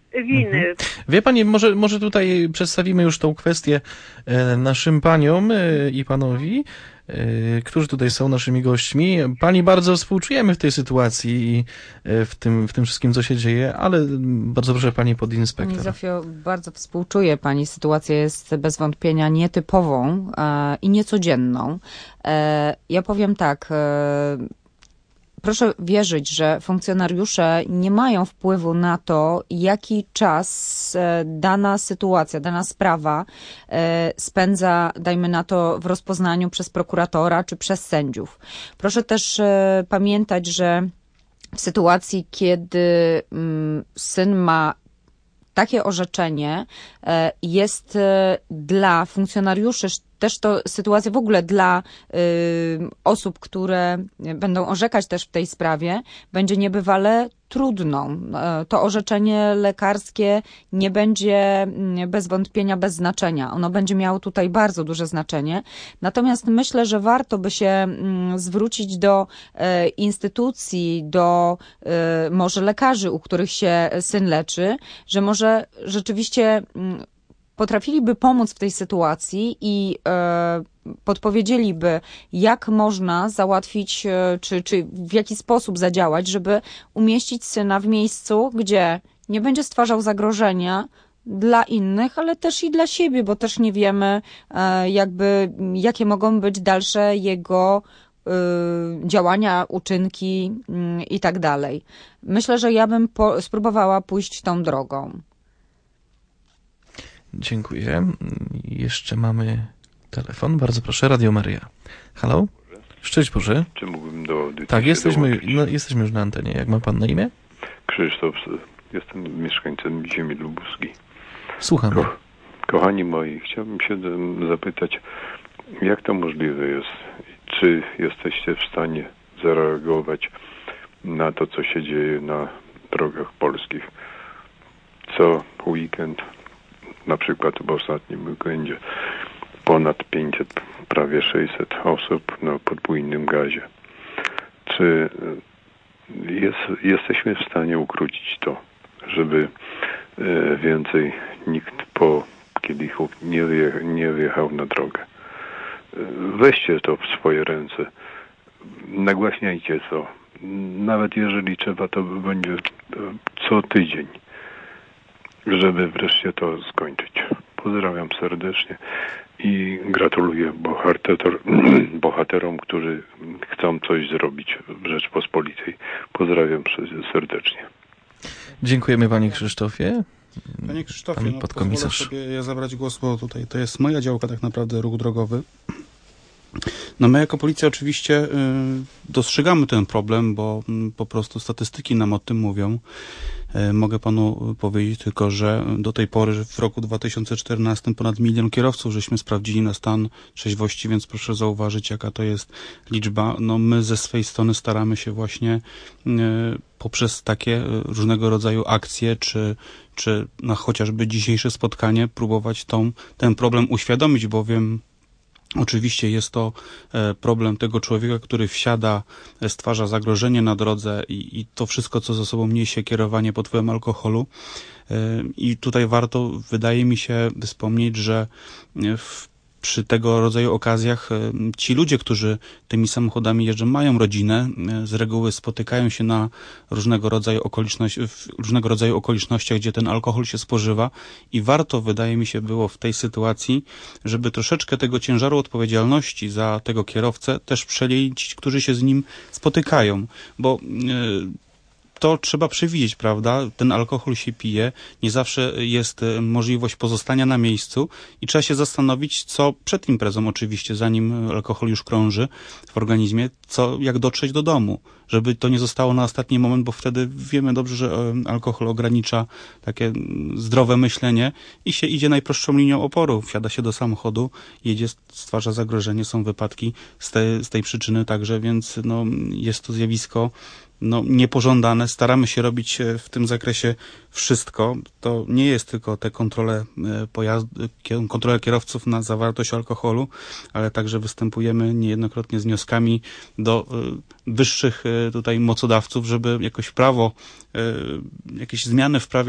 winy. Mhm. Wie pani, może, może tutaj przedstawimy już tą kwestię naszym paniom i panowi, którzy tutaj są naszymi gośćmi. Pani bardzo współczujemy w tej sytuacji i w tym, w tym wszystkim, co się dzieje, ale bardzo proszę pani podinspektor. Pani Zofio, bardzo współczuję pani. Sytuacja jest bez wątpienia nietypową e, i niecodzienną. E, ja powiem tak, e, proszę wierzyć, że funkcjonariusze nie mają wpływu na to, jaki czas dana sytuacja, dana sprawa spędza, dajmy na to, w rozpoznaniu przez prokuratora czy przez sędziów. Proszę też pamiętać, że w sytuacji, kiedy syn ma takie orzeczenie, jest dla funkcjonariuszy też to sytuacja w ogóle dla y, osób, które będą orzekać też w tej sprawie, będzie niebywale trudną. To orzeczenie lekarskie nie będzie bez wątpienia bez znaczenia. Ono będzie miało tutaj bardzo duże znaczenie. Natomiast myślę, że warto by się zwrócić do instytucji, do może lekarzy, u których się syn leczy, że może rzeczywiście potrafiliby pomóc w tej sytuacji i e, podpowiedzieliby, jak można załatwić, e, czy, czy w jaki sposób zadziałać, żeby umieścić syna w miejscu, gdzie nie będzie stwarzał zagrożenia dla innych, ale też i dla siebie, bo też nie wiemy, e, jakby, jakie mogą być dalsze jego e, działania, uczynki y, i tak dalej. Myślę, że ja bym po, spróbowała pójść tą drogą. Dziękuję. Jeszcze mamy telefon. Bardzo proszę, Radio Maryja. Halo? Szczęść Boże. Czy mógłbym do audycji? Tak, jesteśmy, no, jesteśmy już na antenie. Jak ma pan na imię? Krzysztof. Jestem mieszkańcem ziemi lubuskiej. Słucham. Ko kochani moi, chciałbym się zapytać, jak to możliwe jest? Czy jesteście w stanie zareagować na to, co się dzieje na drogach polskich? Co weekend, na przykład w ostatnim weekendzie, ponad pięćset, prawie sześćset osób na podwójnym gazie. Czy jest, jesteśmy w stanie ukrócić to, żeby e, więcej nikt po kielichu nie, wje, nie wjechał na drogę? Weźcie to w swoje ręce. Nagłaśniajcie to. Nawet jeżeli trzeba, to będzie co tydzień, żeby wreszcie to skończyć. Pozdrawiam serdecznie i gratuluję bohater, bohaterom, którzy chcą coś zrobić w Rzeczpospolitej. Pozdrawiam serdecznie. Dziękujemy panie Krzysztofie. Panie Krzysztofie, pan no, podkomisarz. Pozwolę sobie ja zabrać głos, bo tutaj to jest moja działka tak naprawdę, ruch drogowy. No my jako policja oczywiście y, dostrzegamy ten problem, bo y, po prostu statystyki nam o tym mówią. Y, mogę panu powiedzieć tylko, że do tej pory w roku dwa tysiące czternastym ponad milion kierowców żeśmy sprawdzili na stan trzeźwości, więc proszę zauważyć, jaka to jest liczba. No my ze swej strony staramy się właśnie y, poprzez takie różnego rodzaju akcje, czy, czy na chociażby dzisiejsze spotkanie próbować tą, ten problem uświadomić, bowiem oczywiście jest to problem tego człowieka, który wsiada, stwarza zagrożenie na drodze i, i to wszystko, co za sobą niesie kierowanie pod wpływem alkoholu. I tutaj warto, wydaje mi się, wspomnieć, że w przy tego rodzaju okazjach ci ludzie, którzy tymi samochodami jeżdżą, mają rodzinę, z reguły spotykają się na różnego rodzaju okoliczności, w różnego rodzaju okolicznościach, gdzie ten alkohol się spożywa i warto, wydaje mi się, było w tej sytuacji, żeby troszeczkę tego ciężaru odpowiedzialności za tego kierowcę też przejęli ci, którzy się z nim spotykają, bo yy, to trzeba przewidzieć, prawda? Ten alkohol się pije, nie zawsze jest możliwość pozostania na miejscu i trzeba się zastanowić, co przed imprezą oczywiście, zanim alkohol już krąży w organizmie, co, jak dotrzeć do domu, żeby to nie zostało na ostatni moment, bo wtedy wiemy dobrze, że alkohol ogranicza takie zdrowe myślenie i się idzie najprostszą linią oporu. Wsiada się do samochodu, jedzie, stwarza zagrożenie, są wypadki z, te, z tej przyczyny także, więc no, jest to zjawisko no, niepożądane. Staramy się robić w tym zakresie wszystko. To nie jest tylko te kontrole pojazdu, kontrole kierowców na zawartość alkoholu, ale także występujemy niejednokrotnie z wnioskami do wyższych tutaj mocodawców, żeby jakoś prawo, jakieś zmiany w prawie, no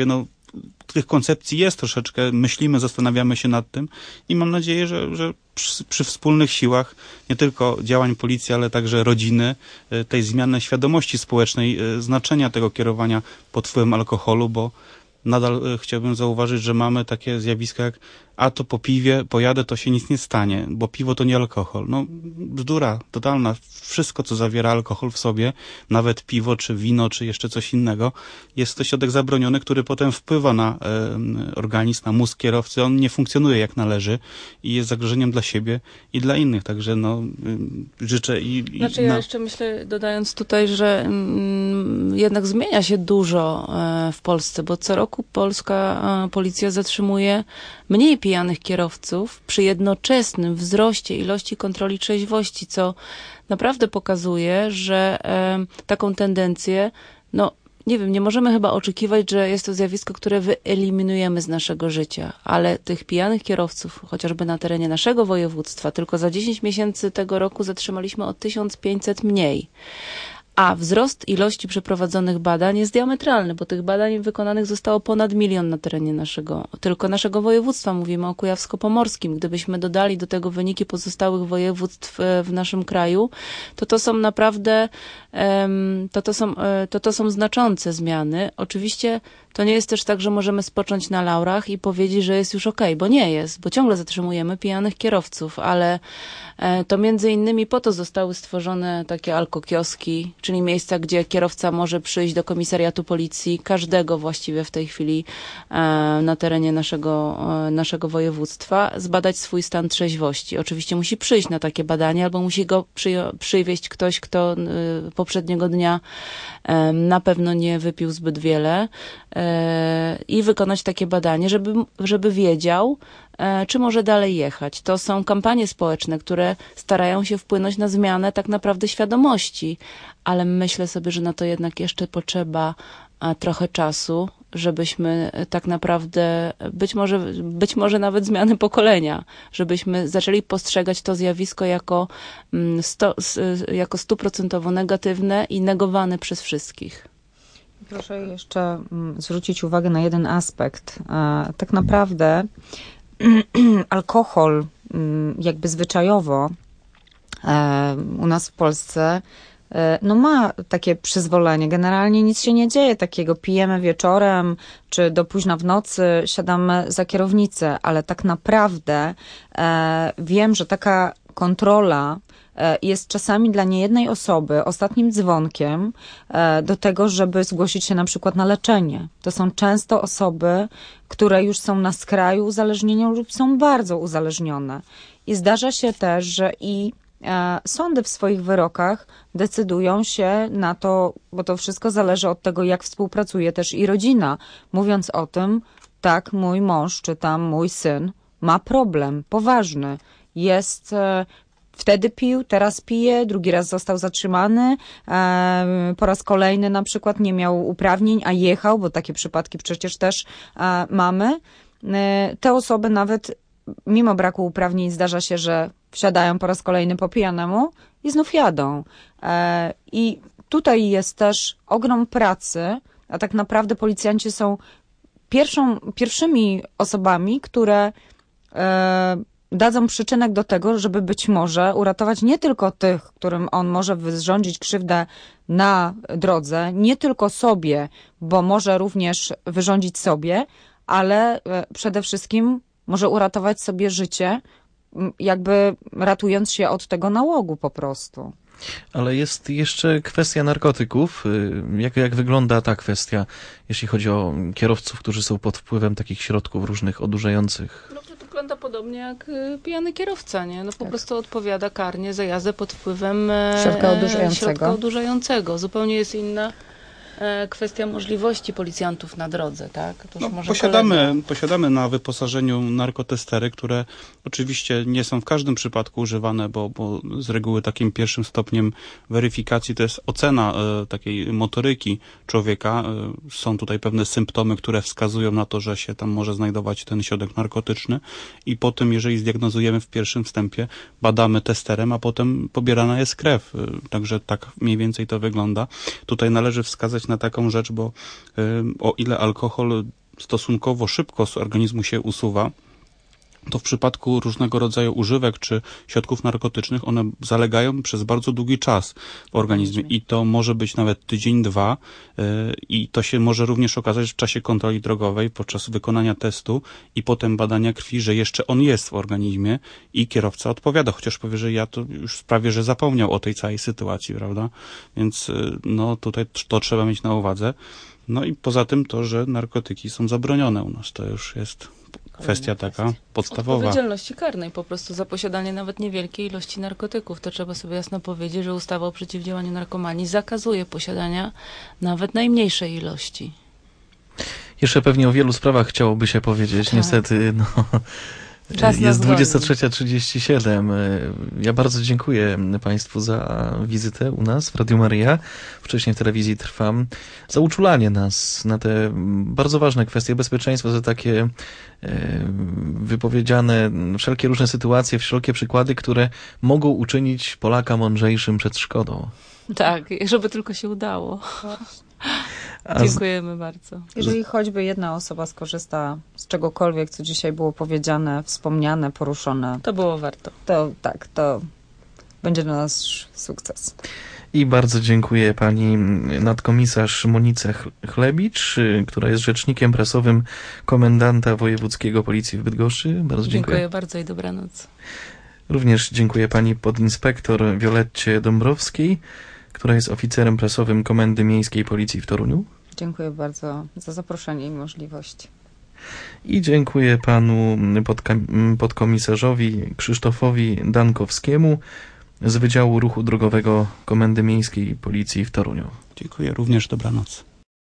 tych koncepcji jest troszeczkę, myślimy, zastanawiamy się nad tym i mam nadzieję, że, że przy, przy wspólnych siłach nie tylko działań policji, ale także rodziny, tej zmiany świadomości społecznej, znaczenia tego kierowania pod wpływem alkoholu, bo nadal chciałbym zauważyć, że mamy takie zjawiska jak a to po piwie pojadę, to się nic nie stanie, bo piwo to nie alkohol. No bzdura totalna. Wszystko, co zawiera alkohol w sobie, nawet piwo, czy wino, czy jeszcze coś innego, jest to środek zabroniony, który potem wpływa na e, organizm, na mózg kierowcy. On nie funkcjonuje jak należy i jest zagrożeniem dla siebie i dla innych. Także no, y, życzę i... i znaczy na... ja jeszcze myślę, dodając tutaj, że mm, jednak zmienia się dużo e, w Polsce, bo co roku polska e, policja zatrzymuje mniej pijanych kierowców przy jednoczesnym wzroście ilości kontroli trzeźwości, co naprawdę pokazuje, że e, taką tendencję, no nie wiem, nie możemy chyba oczekiwać, że jest to zjawisko, które wyeliminujemy z naszego życia, ale tych pijanych kierowców, chociażby na terenie naszego województwa, tylko za dziesięć miesięcy tego roku zatrzymaliśmy o tysiąc pięćset mniej. A wzrost ilości przeprowadzonych badań jest diametralny, bo tych badań wykonanych zostało ponad milion na terenie naszego, tylko naszego województwa. Mówimy o kujawsko-pomorskim. Gdybyśmy dodali do tego wyniki pozostałych województw w naszym kraju, to to są naprawdę, to to są, to to są znaczące zmiany. Oczywiście to nie jest też tak, że możemy spocząć na laurach i powiedzieć, że jest już okej, bo nie jest, bo ciągle zatrzymujemy pijanych kierowców, ale to między innymi po to zostały stworzone takie alkokioski, czyli miejsca, gdzie kierowca może przyjść do komisariatu policji, każdego właściwie w tej chwili na terenie naszego, naszego województwa, zbadać swój stan trzeźwości. Oczywiście musi przyjść na takie badanie, albo musi go przyjo- przywieźć ktoś, kto poprzedniego dnia na pewno nie wypił zbyt wiele i wykonać takie badanie, żeby, żeby wiedział, czy może dalej jechać. To są kampanie społeczne, które starają się wpłynąć na zmianę tak naprawdę świadomości, ale myślę sobie, że na to jednak jeszcze potrzeba trochę czasu, żebyśmy tak naprawdę, być może, być może nawet zmiany pokolenia, żebyśmy zaczęli postrzegać to zjawisko jako, sto, jako stuprocentowo negatywne i negowane przez wszystkich. Proszę jeszcze zwrócić uwagę na jeden aspekt. Tak naprawdę alkohol jakby zwyczajowo u nas w Polsce no ma takie przyzwolenie. Generalnie nic się nie dzieje takiego. Pijemy wieczorem, czy do późna w nocy siadamy za kierownicę, ale tak naprawdę e, wiem, że taka kontrola e, jest czasami dla niejednej osoby ostatnim dzwonkiem e, do tego, żeby zgłosić się na przykład na leczenie. To są często osoby, które już są na skraju uzależnienia lub są bardzo uzależnione. I zdarza się też, że i sądy w swoich wyrokach decydują się na to, bo to wszystko zależy od tego, jak współpracuje też i rodzina, mówiąc o tym, tak, mój mąż czy tam mój syn ma problem poważny, jest, wtedy pił, teraz pije, drugi raz został zatrzymany, po raz kolejny na przykład nie miał uprawnień, a jechał, bo takie przypadki przecież też mamy. Te osoby nawet mimo braku uprawnień zdarza się, że wsiadają po raz kolejny po pijanemu i znów jadą. E, I tutaj jest też ogrom pracy, a tak naprawdę policjanci są pierwszą, pierwszymi osobami, które e, dadzą przyczynek do tego, żeby być może uratować nie tylko tych, którym on może wyrządzić krzywdę na drodze, nie tylko sobie, bo może również wyrządzić sobie, ale e, przede wszystkim może uratować sobie życie, jakby ratując się od tego nałogu po prostu. Ale jest jeszcze kwestia narkotyków. Jak, jak wygląda ta kwestia, jeśli chodzi o kierowców, którzy są pod wpływem takich środków różnych odurzających? No to wygląda podobnie jak pijany kierowca, nie? No po tak. prostu odpowiada karnie za jazdę pod wpływem środka odurzającego. środka odurzającego. Zupełnie jest inna kwestia możliwości policjantów na drodze, tak? To no, może posiadamy, posiadamy na wyposażeniu narkotestery, które oczywiście nie są w każdym przypadku używane, bo, bo z reguły takim pierwszym stopniem weryfikacji to jest ocena e, takiej motoryki człowieka. E, są tutaj pewne symptomy, które wskazują na to, że się tam może znajdować ten środek narkotyczny i potem, jeżeli zdiagnozujemy w pierwszym wstępie, badamy testerem, a potem pobierana jest krew. E, także tak mniej więcej to wygląda. Tutaj należy wskazać na taką rzecz, bo y, o ile alkohol stosunkowo szybko z organizmu się usuwa, to w przypadku różnego rodzaju używek czy środków narkotycznych one zalegają przez bardzo długi czas w organizmie i to może być nawet tydzień, dwa yy, i to się może również okazać w czasie kontroli drogowej podczas wykonania testu i potem badania krwi, że jeszcze on jest w organizmie i kierowca odpowiada, chociaż powie, że ja to już prawie, że zapomniał o tej całej sytuacji, prawda? Więc yy, no tutaj to trzeba mieć na uwadze. No i poza tym to, że narkotyki są zabronione u nas, to już jest kwestia taka podstawowa. Odpowiedzialności karnej po prostu za posiadanie nawet niewielkiej ilości narkotyków. To trzeba sobie jasno powiedzieć, że ustawa o przeciwdziałaniu narkomanii zakazuje posiadania nawet najmniejszej ilości. Jeszcze pewnie o wielu sprawach chciałoby się powiedzieć. Tak. Niestety, no... Czas jest dwudziesta trzecia trzydzieści siedem. Ja bardzo dziękuję Państwu za wizytę u nas w Radiu Maryja. Wcześniej w telewizji Trwam. Za uczulanie nas na te bardzo ważne kwestie bezpieczeństwa, za takie wypowiedziane wszelkie różne sytuacje, wszelkie przykłady, które mogą uczynić Polaka mądrzejszym przed szkodą. Tak, żeby tylko się udało. A Dziękujemy bardzo. Jeżeli choćby jedna osoba skorzysta z czegokolwiek, co dzisiaj było powiedziane, wspomniane, poruszone, to było warto. To tak, to będzie dla nas sukces. I bardzo dziękuję pani nadkomisarz Monice Chlebicz, która jest rzecznikiem prasowym komendanta wojewódzkiego Policji w Bydgoszczy. Bardzo dziękuję. Dziękuję bardzo i dobranoc. Również dziękuję pani podinspektor Violetcie Dąbrowskiej, która jest oficerem prasowym Komendy Miejskiej Policji w Toruniu. Dziękuję bardzo za zaproszenie i możliwość. I dziękuję panu podka- podkomisarzowi Krzysztofowi Dankowskiemu z Wydziału Ruchu Drogowego Komendy Miejskiej Policji w Toruniu. Dziękuję, również dobranoc.